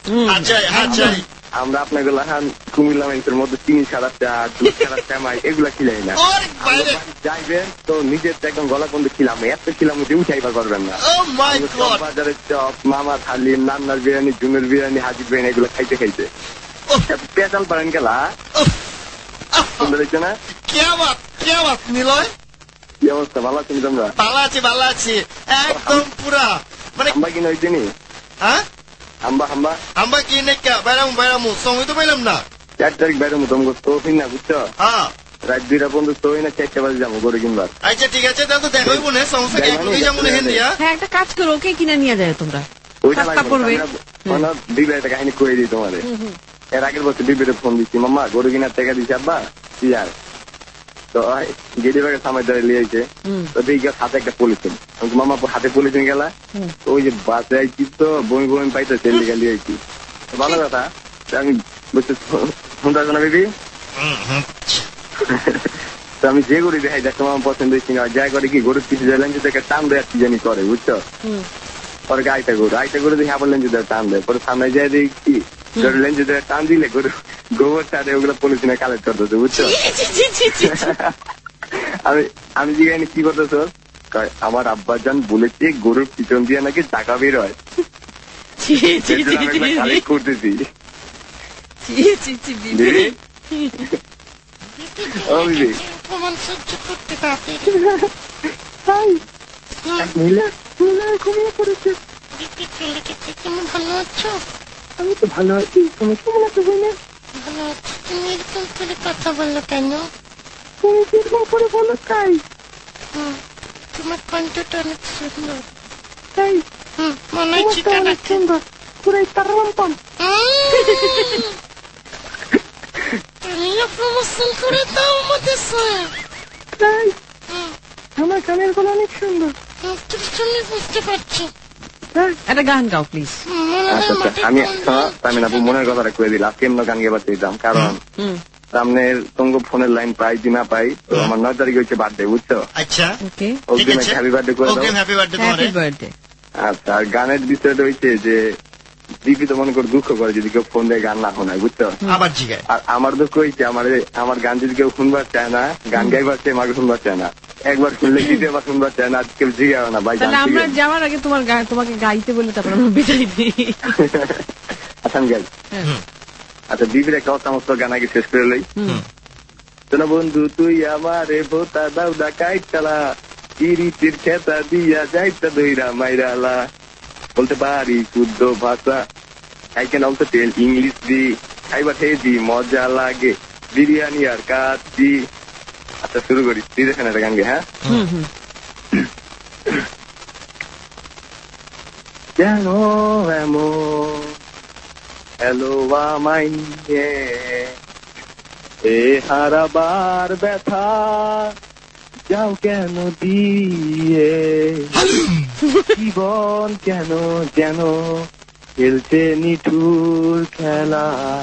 আমরা আপনাকে লাহান কুমিল্লা মানুষের মধ্যে 3 সারা চা 2 সারা চামাই এগুলা খিলাই না যাইবেন তো নিজের একদম গলা বন্ধ খিলাম এত খিলাম যে উঠাইবা করবেন না বাজারের চপ মামা থালিম নান্নার বিরিয়ানি জুমের বিরিয়ানি হাজির বিরিয়ানি এগুলো খাইতে পেঁচাল পারেন গেলা সুন্দর হয়েছে না কে বাত নিলয় কি অবস্থা ভালো আছেন তোমরা ভালো আছি একদম পুরা মানে আম্বা কিনে হইতে নি হ্যাঁ আম্বা কিনে বাইরামু সময় তো পাইলাম না 4 তারিখ বাইরামু তোমাকে তো না বুঝছো হ্যাঁ রাত 2টা পর্যন্ত তো না 4টা বাজে যাবো গরু কিনবার আচ্ছা ঠিক আছে তাহলে তো দেখাইব না সমস্যা কি একটু যাবো না হিন্দিয়া হ্যাঁ একটা কাজ করো ওকে কিনে নিয়ে যায় তোমরা ওইটা লাগবে না দিবে একটা কাহিনী কই দিই তোমারে এর আগের বছর বিবিরে ফোন দিচ্ছি মাম্মা গরু কিনার টাকা দিছি আব্বা কি আর তো গেডি ব্যাগের সামনে ধরে লিয়েছে তো দেখি হাতে একটা পলিথিন মামা হাতে পলিথিন গেলা ওই যে বাসে আইছি তো বমি পাইতো তেল গেলি আইছি ভালো কথা আমি বুঝতে শুনতে না বেবি তো আমি যে গরু দেখাই দেখো আমার পছন্দ হয়েছি না যা করে কি গরুর কিছু যাইলেন যে টান দেয় কি জানি করে বুঝছো পরে আইটা গরু দেখে আবার লেঞ্জে দেয় টান দেয় পরে সামনে যাই দেখি লেঞ্জে দেয় টান দিলে গরু গোবর টানে ওগুলো পলিথিনে কালেক্ট করতেছে বুঝছো আমি জিজ্ঞাসা কি করতেছ আমার আব্বাজান বলেছে গরুর পিছন দিয়ে নাকি টাকা বের হয় করতেছি অপমান সহ্য করতে পারবে ঘুমিয়ে পড়েছে। তুমি ভালো আছো? আমি তো ভালো আছি, তুমি কেমন আছো? ভালো আছি। তুমি এরকম করে কথা বললো কেন? তুমি এরকম করে বলো তাই? তোমার কণ্ঠটা অনেক সুন্দর। তাই? মনে হয় চিতা অনেক সুন্দর, পুরাই তারাম। তুমিও প্রমোশন করে দাও আমাদের স্যার। তাই? আমার গানের গলা অনেক সুন্দর। শুনে বুঝতে পারছি। একটা গান গাও প্লিজ। আমি তামিন আপু মনের কথাটা করে দিলাম, কেমন গান গেবার চাইতাম, কারণ সামনের তঙ্গ ফোনের লাইন পাই কি না পাই, তো আমার 9 তারিখ হচ্ছে বার্থডে, বুঝছো? আচ্ছা, হ্যাপি বার্থডে করে দাও। আচ্ছা, আর গানের বিষয়টা হচ্ছে যে দিদি তো মনে করে দুঃখ করে যদি কেউ ফোন দিয়ে গান না শোনায়, বুঝছো? আবার জিগায়। আর আমার দুঃখ হয়েছে আমার গান যদি কেউ শুনবার চায় না, গান গাইবার চায়, আমাকে শুনবার চায় না, একবার শুনলে দ্বিতীয়বার শুনবার চায় না, কেউ জিগায় না ভাই। আমরা যাওয়ার আগে তোমাকে গাইতে বলে তারপর আমরা বিদায় দিই। আসান গাই। আচ্ছা, দিদির একটা অসামস্ত গান আগে শেষ করে লই। শোনো বন্ধু, তুই আমারে ভোতা দাউদা কাইটালা, ইরিতির খেতা দিয়া যাইতা দইরা মাইরালা, বলতে পারি শুদ্ধ ভাষা, I can also tell English দি, খাইবার হেজি মজা লাগে, বিরিয়ানি আর কাচ্চি। আচ্ছা, শুরু করি। তুই দেখেন একটা গান গে। হ্যাঁ, যেন এমন হ্যালো আমায় নিয়ে এ হারাবার ব্যথা যাও কেন দিয়ে, জীবন কেন যেন খেলছে নিঠুর খেলা।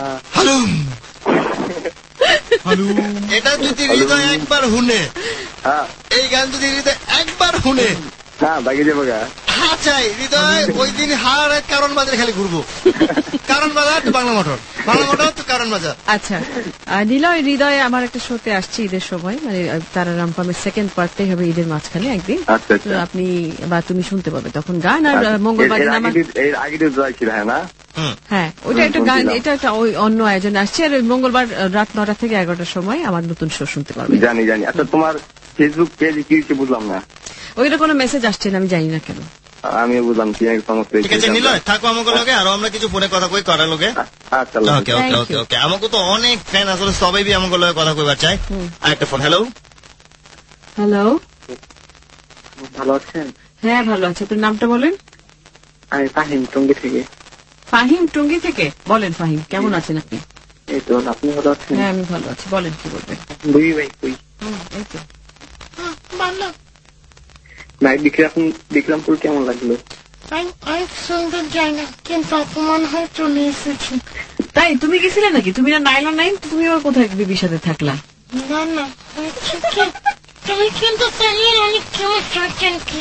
এটা যদি হৃদয় একবার শুনে, এই গান যদি হৃদয় একবার শুনে, হ্যাঁ বাকি যাবো গা। আচ্ছা, হৃদয় ওই দিন হার কারণ বাজার খালি ঘুরবো, কারণ বাজার তো বাংলা মোটর, বাংলা মোটর তো কারণ বাজার। আচ্ছা, নিলয় হৃদয় আমার একটা শোতে আসছে ঈদের সময়, মানে তারা রামপামের সেকেন্ড পার্টটাই হবে ঈদের মাঝখানে একদিন। আপনি বা তুমি শুনতে পাবে তখন গান। আর মঙ্গলবার হ্যাঁ, ওইটা একটা গান, এটা একটা ওই অন্য আয়োজন আসছে। আর মঙ্গলবার রাত 9টা থেকে 11টার সময় আমার নতুন শো শুনতে পারবে। জানি। আচ্ছা, তোমার ফেসবুক পেজ কি বুঝলাম না, ওইটা কোনো মেসেজ আসছে না, আমি জানি না কেন। আমি বুঝলাম কি সমস্ত। ঠিক আছে নিলয়, থাকো আমাকে লগে, আর আমরা কিছু ফোনে কথা কই করার লগে। আচ্ছা, ওকে ওকে ওকে ওকে। আমাকে তো অনেক ফ্যান আসলে, সবাই আমাকে লগে কথা কইবার চাই। আরেকটা ফোন। হ্যালো হ্যালো, ভালো আছেন? হ্যাঁ ভালো আছে। তোর নামটা বলেন। আমি ফাহিম টঙ্গী থেকে। ফাহিম টঙ্গী থেকে? বলেন ফাহিম, কেমন আছেন আপনি? এই তো, আপনি ভালো আছেন? হ্যাঁ আমি ভালো আছি, বলেন কি বলবেন। বুই ভাই কই? এই তো ভালো। ভাই বিক্রমপুর কেমন লাগলো? অনেক সুন্দর জায়গা, কিন্তু অপমান হয়ে চলে এসেছি। তাই? তুমি গেছিলে নাকি? তুমি না নাইলা নাই, তুমি আবার কোথায় বিবির সাথে থাকলা? না না, তুমি কিন্তু অনেক কেমন চাচ্ছেন কি?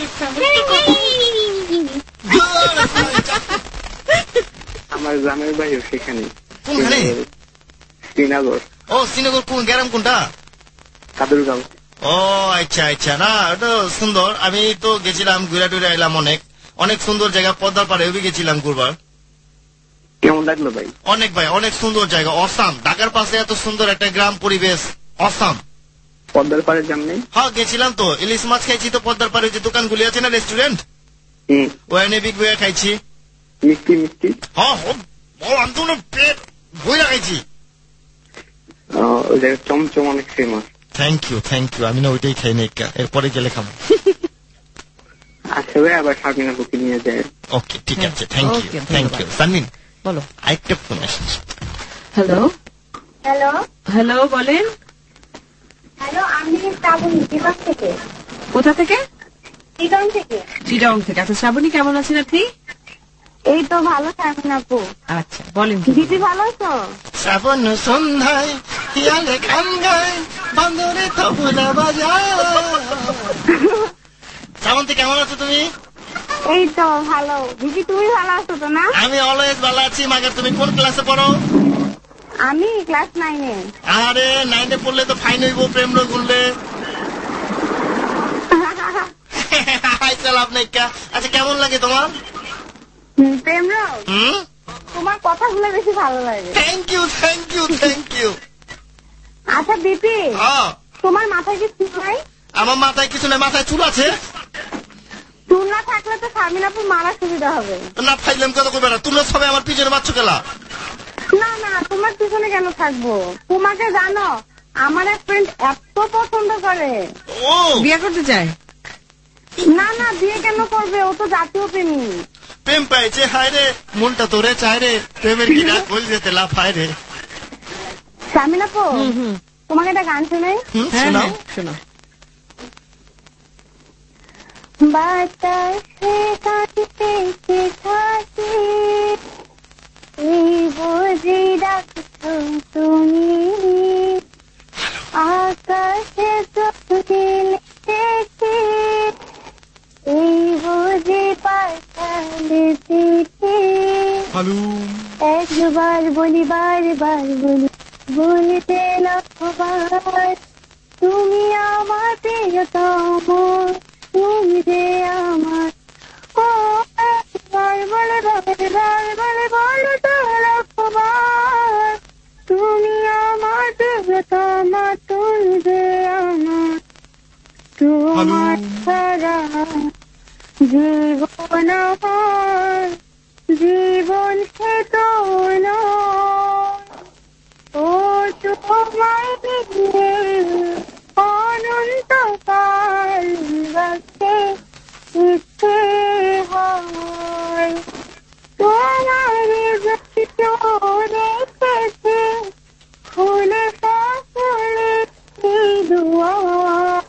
আমার গ্রামের বাইরে সেখানে। কোনখানে? শ্রীনগর। ও শ্রীনগর, কোন গ্রাম কোনটা? কাদুরগাঁও। ও আচ্ছা আচ্ছা, না ওটা সুন্দর। আমি তো গেছিলাম, ঘুরে টুরে এলাম, অনেক সুন্দর জায়গা। পদ্মার পাড়ে গেছিলাম ঘুরবার। কেমন লাগলো ভাই? অনেক ভাই, অনেক সুন্দর জায়গা, অসাম। ঢাকার পাশে এত সুন্দর একটা গ্রাম পরিবেশ, অসাম। পদ্মার পাড়ে যান নাই? হ্যাঁ গেছিলাম তো, ইলিশ মাছ খাইছি তো পদ্মার পাড়ে, যে দোকানগুলি আছে না, রেস্টুরেন্ট, ওখানে বিগ বইয়া খাইছি। মিষ্টি হ্যাঁ আন্দোলন পেট বইয়া খাইছি। ওই জায়গায় চমচম অনেক ফেমাস। Thank you. আমি না ওইটাই খাই নাই, এরপরে গেলে খাবো। আচ্ছা ভাই, আবার সাবিনা বুকে নিয়ে যায়। ওকে ঠিক আছে, থ্যাংক ইউ। সানমিন বলো। আরেকটা ফোন আসছে। হ্যালো হ্যালো হ্যালো, বলেন। হ্যালো, আমি শ্রাবণী চিটাগং থেকে। কোথা থেকে? চিটাগং থেকে। আচ্ছা শ্রাবণী, কেমন আছেন আপনি? এই তো ভালো, থাকুন আপু। আচ্ছা বলেন। দিদি ভালো আছো? শ্রাবণ সন্ধ্যায় পিয়ালে খান গায়, বান্দরে তবলা বাজায়। শ্রাবন্তী কেমন আছো তুমি? এই তো ভালো। দিদি তুমি ভালো আছো তো? না, আমি অলওয়েজ ভালো আছি। মাকে তুমি কোন ক্লাসে পড়ো? আমি ক্লাস 9-এ। আরে 9-এ পড়লে তো ফাইন হইব, প্রেম রোগ উঠলে। আচ্ছা কেমন লাগে তোমার? প্রেমরাও তোমার কথাগুলো বেশি ভালো লাগে। Thank you thank you thank you. আচ্ছা বিপি, তোমার মাথায় কি চুল নাই? আমার মাথায় কিছু নাই, মাথায় চুল আছে। চুল না থাকলে তো শারমিনাপুর মারা সুবিধা হবে। না ফাইলাম কথা কইবে না, তোমরা সবাই আমার পিছনে বাচ্চা খেলা। না না, তোমার পিছনে কেন থাকবো? তোমাকে জানো আমার এক ফ্রেন্ড এত পছন্দ করে, ও বিয়ে করতে চায়। না না, বিয়ে কেন করবে? ও তো জাতীয় প্রেমী। প্রেম পাইছে, হায় রে মনটা তোরে চায় রে, প্রেমের কি ডাক বল যেতে লাফায় রে। শারমিনাপু, তোমাকে একটা গান শোনাই। শোনাও শোনাও। বাতাসে কাঁদিতেছে থাকি, এই বুঝি ডাকছো তুমি, আকাশে চোখ দিলে দেখি, এই বুঝি পাঠালে চিঠি। একবার বলি বারবার বলি, বলিতে লক্ষবার, তুমি আমার প্রিয়তম, তুমি যে আমার। ও একবার বলে বারবার বলে বলো তো লক্ষবার, তুমি আমার প্রিয়তম, তুমি যে আমার। তোমার ছাড়া জীবন আমার, জীবন সে তো ও তোমায় নিয়ে অনন্তকাল বাঁচতে ইচ্ছে হয়। তোমার রেখেছে ফুলে ফসলে দুয়া,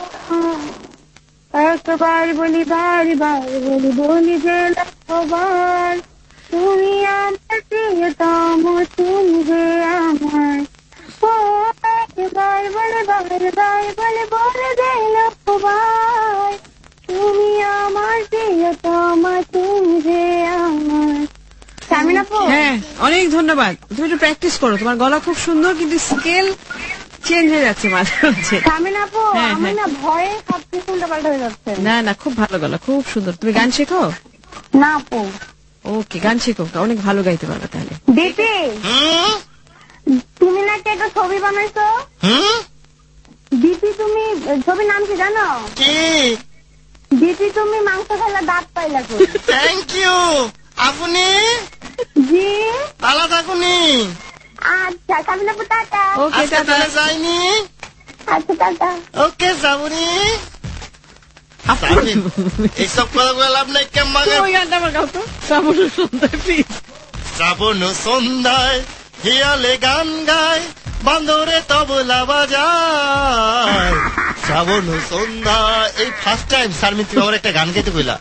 একবার বলি বারবার বলি, বলি যে লক্ষবার, তুমি আমার প্রিয়তম, তুমি যে আমার। ও একবার বলে বারবার বলে বলে যে লক্ষবার, তুমি আমার প্রিয়তম, তুমি যে আমার। শারমিনাপু, হ্যাঁ অনেক ধন্যবাদ। তুমি একটু প্র্যাকটিস করো, তোমার গলা খুব সুন্দর, কিন্তু স্কেল চেঞ্জ হয়ে যাচ্ছে মাঝে মাঝে। শারমিনাপু, আমি না ভয়ে সবকিছু উল্টাপাল্টা হয়ে যাচ্ছে। না না, খুব ভালো গলা, খুব সুন্দর। তুমি গান শেখো? না আপু। ওকে, গান শেখো, অনেক ভালো গাইতে পারবে তাহলে। দিদি, তুমি নাকি একটা ছবি বানাইছো? দিদি, তুমি ছবির নাম কি জানো? কি? দিদি, তুমি মাংস খেলা দাঁত পাইলা। Thank you. আপনি জি ভালো থাকুনি। আচ্ছা শারমিনাপু, টাটা। ওকে টাটা। যাইনি। আচ্ছা টাটা। ওকে যাবনি। এইসব কথা বলে লাভ নাই। কেমন গানটা আমার গাও তো, শ্রাবণ সন্ধ্যায় প্লিজ। শ্রাবণ সন্ধ্যায় হিয়ালে গান গায়, বান্দরে তবলা বাজায়। শ্রাবণ সন্ধ্যা, এই ফার্স্ট টাইম শারমিন তুমি আমার একটা গান গাইতে কইলা।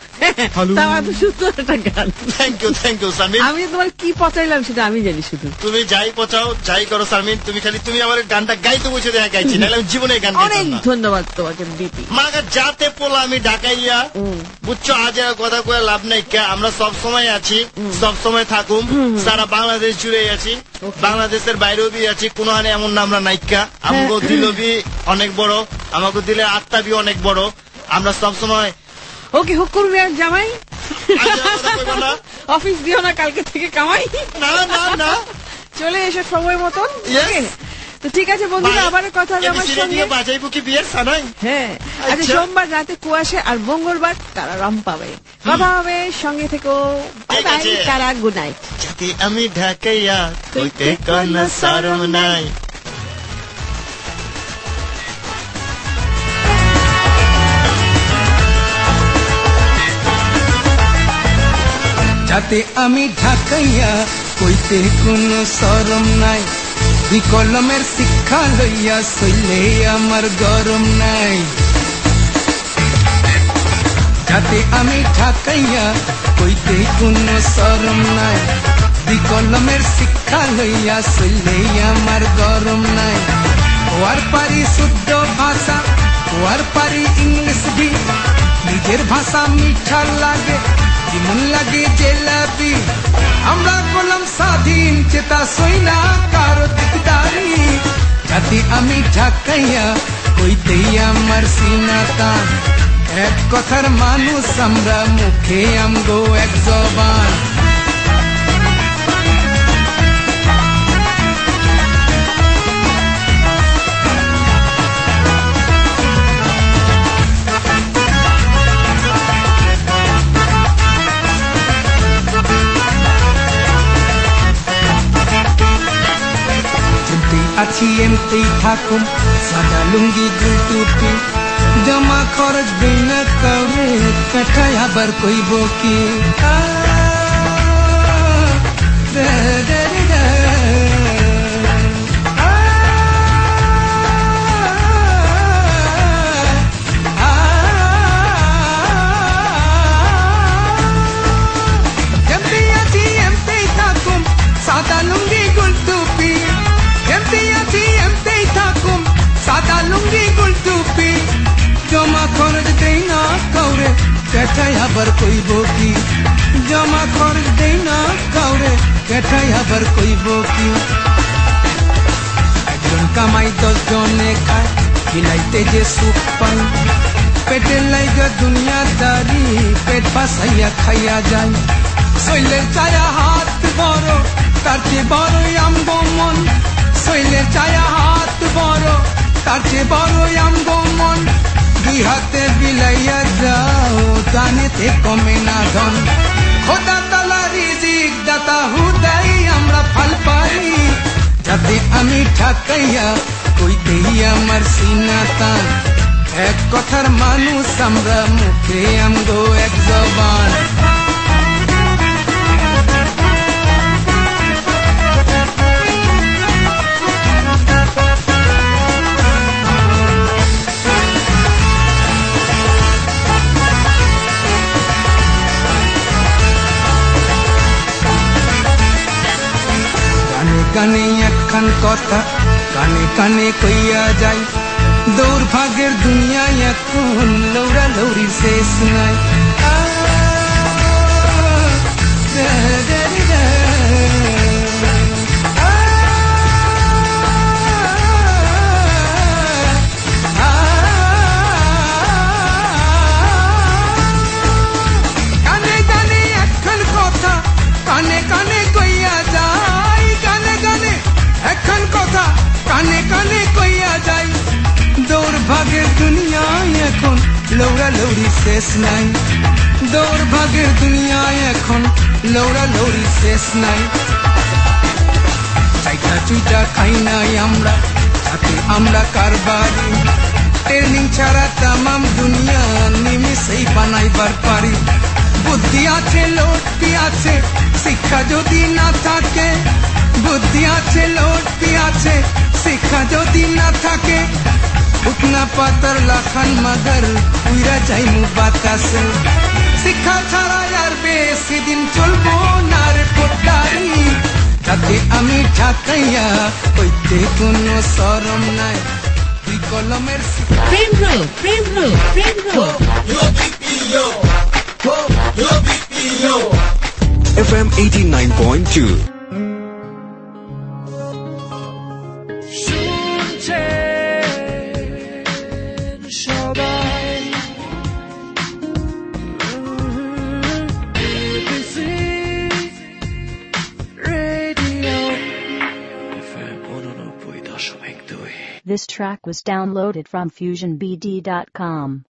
Thank you thank you Sharmin. আমি তোমার কি পচাইলাম সেটা আমি জানি শুধু। তুমি যাই পচাও যাই করো শারমিন, তুমি খালি তুমি আমার গানটা গাইতে বসে দেখা গাইছি, নাহলে আমি জীবনে গান গাইতাম না। অনেক ধন্যবাদ তোমাকে বিপি। মাকে যাতে পোলা আমি ঢাকাইয়া বুঝছো, আজ কথা কয়ে লাভ নাই। আমরা সব সময় আছি, সব সময় থাকুম, সারা বাংলাদেশ জুড়ে আছি, বাংলাদেশের বাইরেও বি আছি, কোনো হানে এমন না আমরা নাইকা। আমাকে দিল বি অনেক বড়, আমাকে দিলে আত্মা বি অনেক বড়। আমরা সব সময় ওকে হুক করবে জামাই, অফিস দিও না, কালকে থেকে কামাই। না না না, চলে এসে সময় মতন। তো ঠিক আছে বন্ধুরা, আবার কথা হবে আমার সঙ্গে। বাজাইবো কি বিয়ের সানাই? হ্যাঁ, আচ্ছা সোমবার রাতে কুয়াশা আর মঙ্গলবার তারা রাম পাবে। কথা হবে, সঙ্গে থেকো। বাই বাই, তারা গুড নাইট। যাতে আমি ঢাকাইয়া কইতে কোনো শরম নাই। যাতে আমি ঢাকাইয়া কইতে কোনো শরম নাই, বিকলমের শিক্ষা লইয়া সইলে আমার গরম নাই। যাতে আমি ঢাকাইয়া কইতে কোনো শরম নাই, বিকলমের শিক্ষা লইয়া সইলে আমার গরম নাই। ওয়ার পারি শুদ্ধ ভাষা, ওয়ার পারি ইংলিশ ভি, নিজের ভাষা মিঠা লাগে যেমন লাগে জেলাপি। আমরা গোলাম স্বাধীন চেতা সইনা কারো দিকদারি। যাতে আমি ঢাকাইয়া কইতেই আমার সিনা টান, এক কথার মানুষ আমরা, মুখে আমগো এক জবান। আছি এমতেই থাকুম সাদা লুঙ্গি গুলটুপি জমা খরচ দেই না কাউরে কাঠায় আবার কইব কি সাদা লুঙ্গি গুলটুপি এমতি আছি এমতেই থাকুম সাদা লুঙ্গি গুলটুপি জমা খরচ দেই না কাউরে কেঠাই আবার কইব কি জমা খরচ দেই না কাউরে কেঠাই আবার কইব কি একজন কামাই 10 জনে খায় খিলাইতে যে সুখ পাই পেটের লাইগা দুনিয়াদারি পেট পাসাইয়া খাইয়া যায় শৈলের ছায়া হাত বড় তার চেয়ে বড়ই আমগো মন শৈলের ছায়া হাত বড় তার চেয়ে বড়ই আমগো মন দুই হাতে বিলাইয়া যাও দানেতে কমে না ধন খোদা তাআলা রিজিক দাতা হুদাই আমরা ফল পাই যাতে আমি ঠাকাইয়া কইতেই আমার সিনা টান এক কথার মানুষ আমরা মুখে আমগো এক জবান কানে একখান কথা কানে কানে কইয়া যাই দৌড়ভাগের দুনিয়ায় এখন লৌড়া লৌড়ি শেষ নাই কানে কানে একখান কথা কানে কানে কইয়া যাই এখন কথা কানে কানে কইয়া যাই দৌড়ভাগের দুনিয়ায় এখন লৌড়া লৌড়ি শেষ নাই দৌড়ভাগের দুনিয়ায় এখন লৌড়া লৌড়ি শেষ নাই চাইটা চুইটা খাই নাই আমরা যাতে আমরা কারবারি ট্রেনিং ছাড়া তামাম দুনিয়া নিমিষেই বানাইবার পারি বুদ্ধি আছে লোটটি আছে শিক্ষা যদি না থাকে বুদ্ধি আছে লোটটি আছে শিক্ষা যদি না থাকে উঠনা পাতার লাখান মাগার উইরা যাইমু বাতাসে শিক্ষা ছাড়া আর বেশি দিন চলবো না রে পোটারি যাতে আমি ঠাকাইয়া হইতে কোনো শরম নাই তুই কলমের Prem road Prem road Prem road FM 89.2 This track was downloaded from FusionBD.com.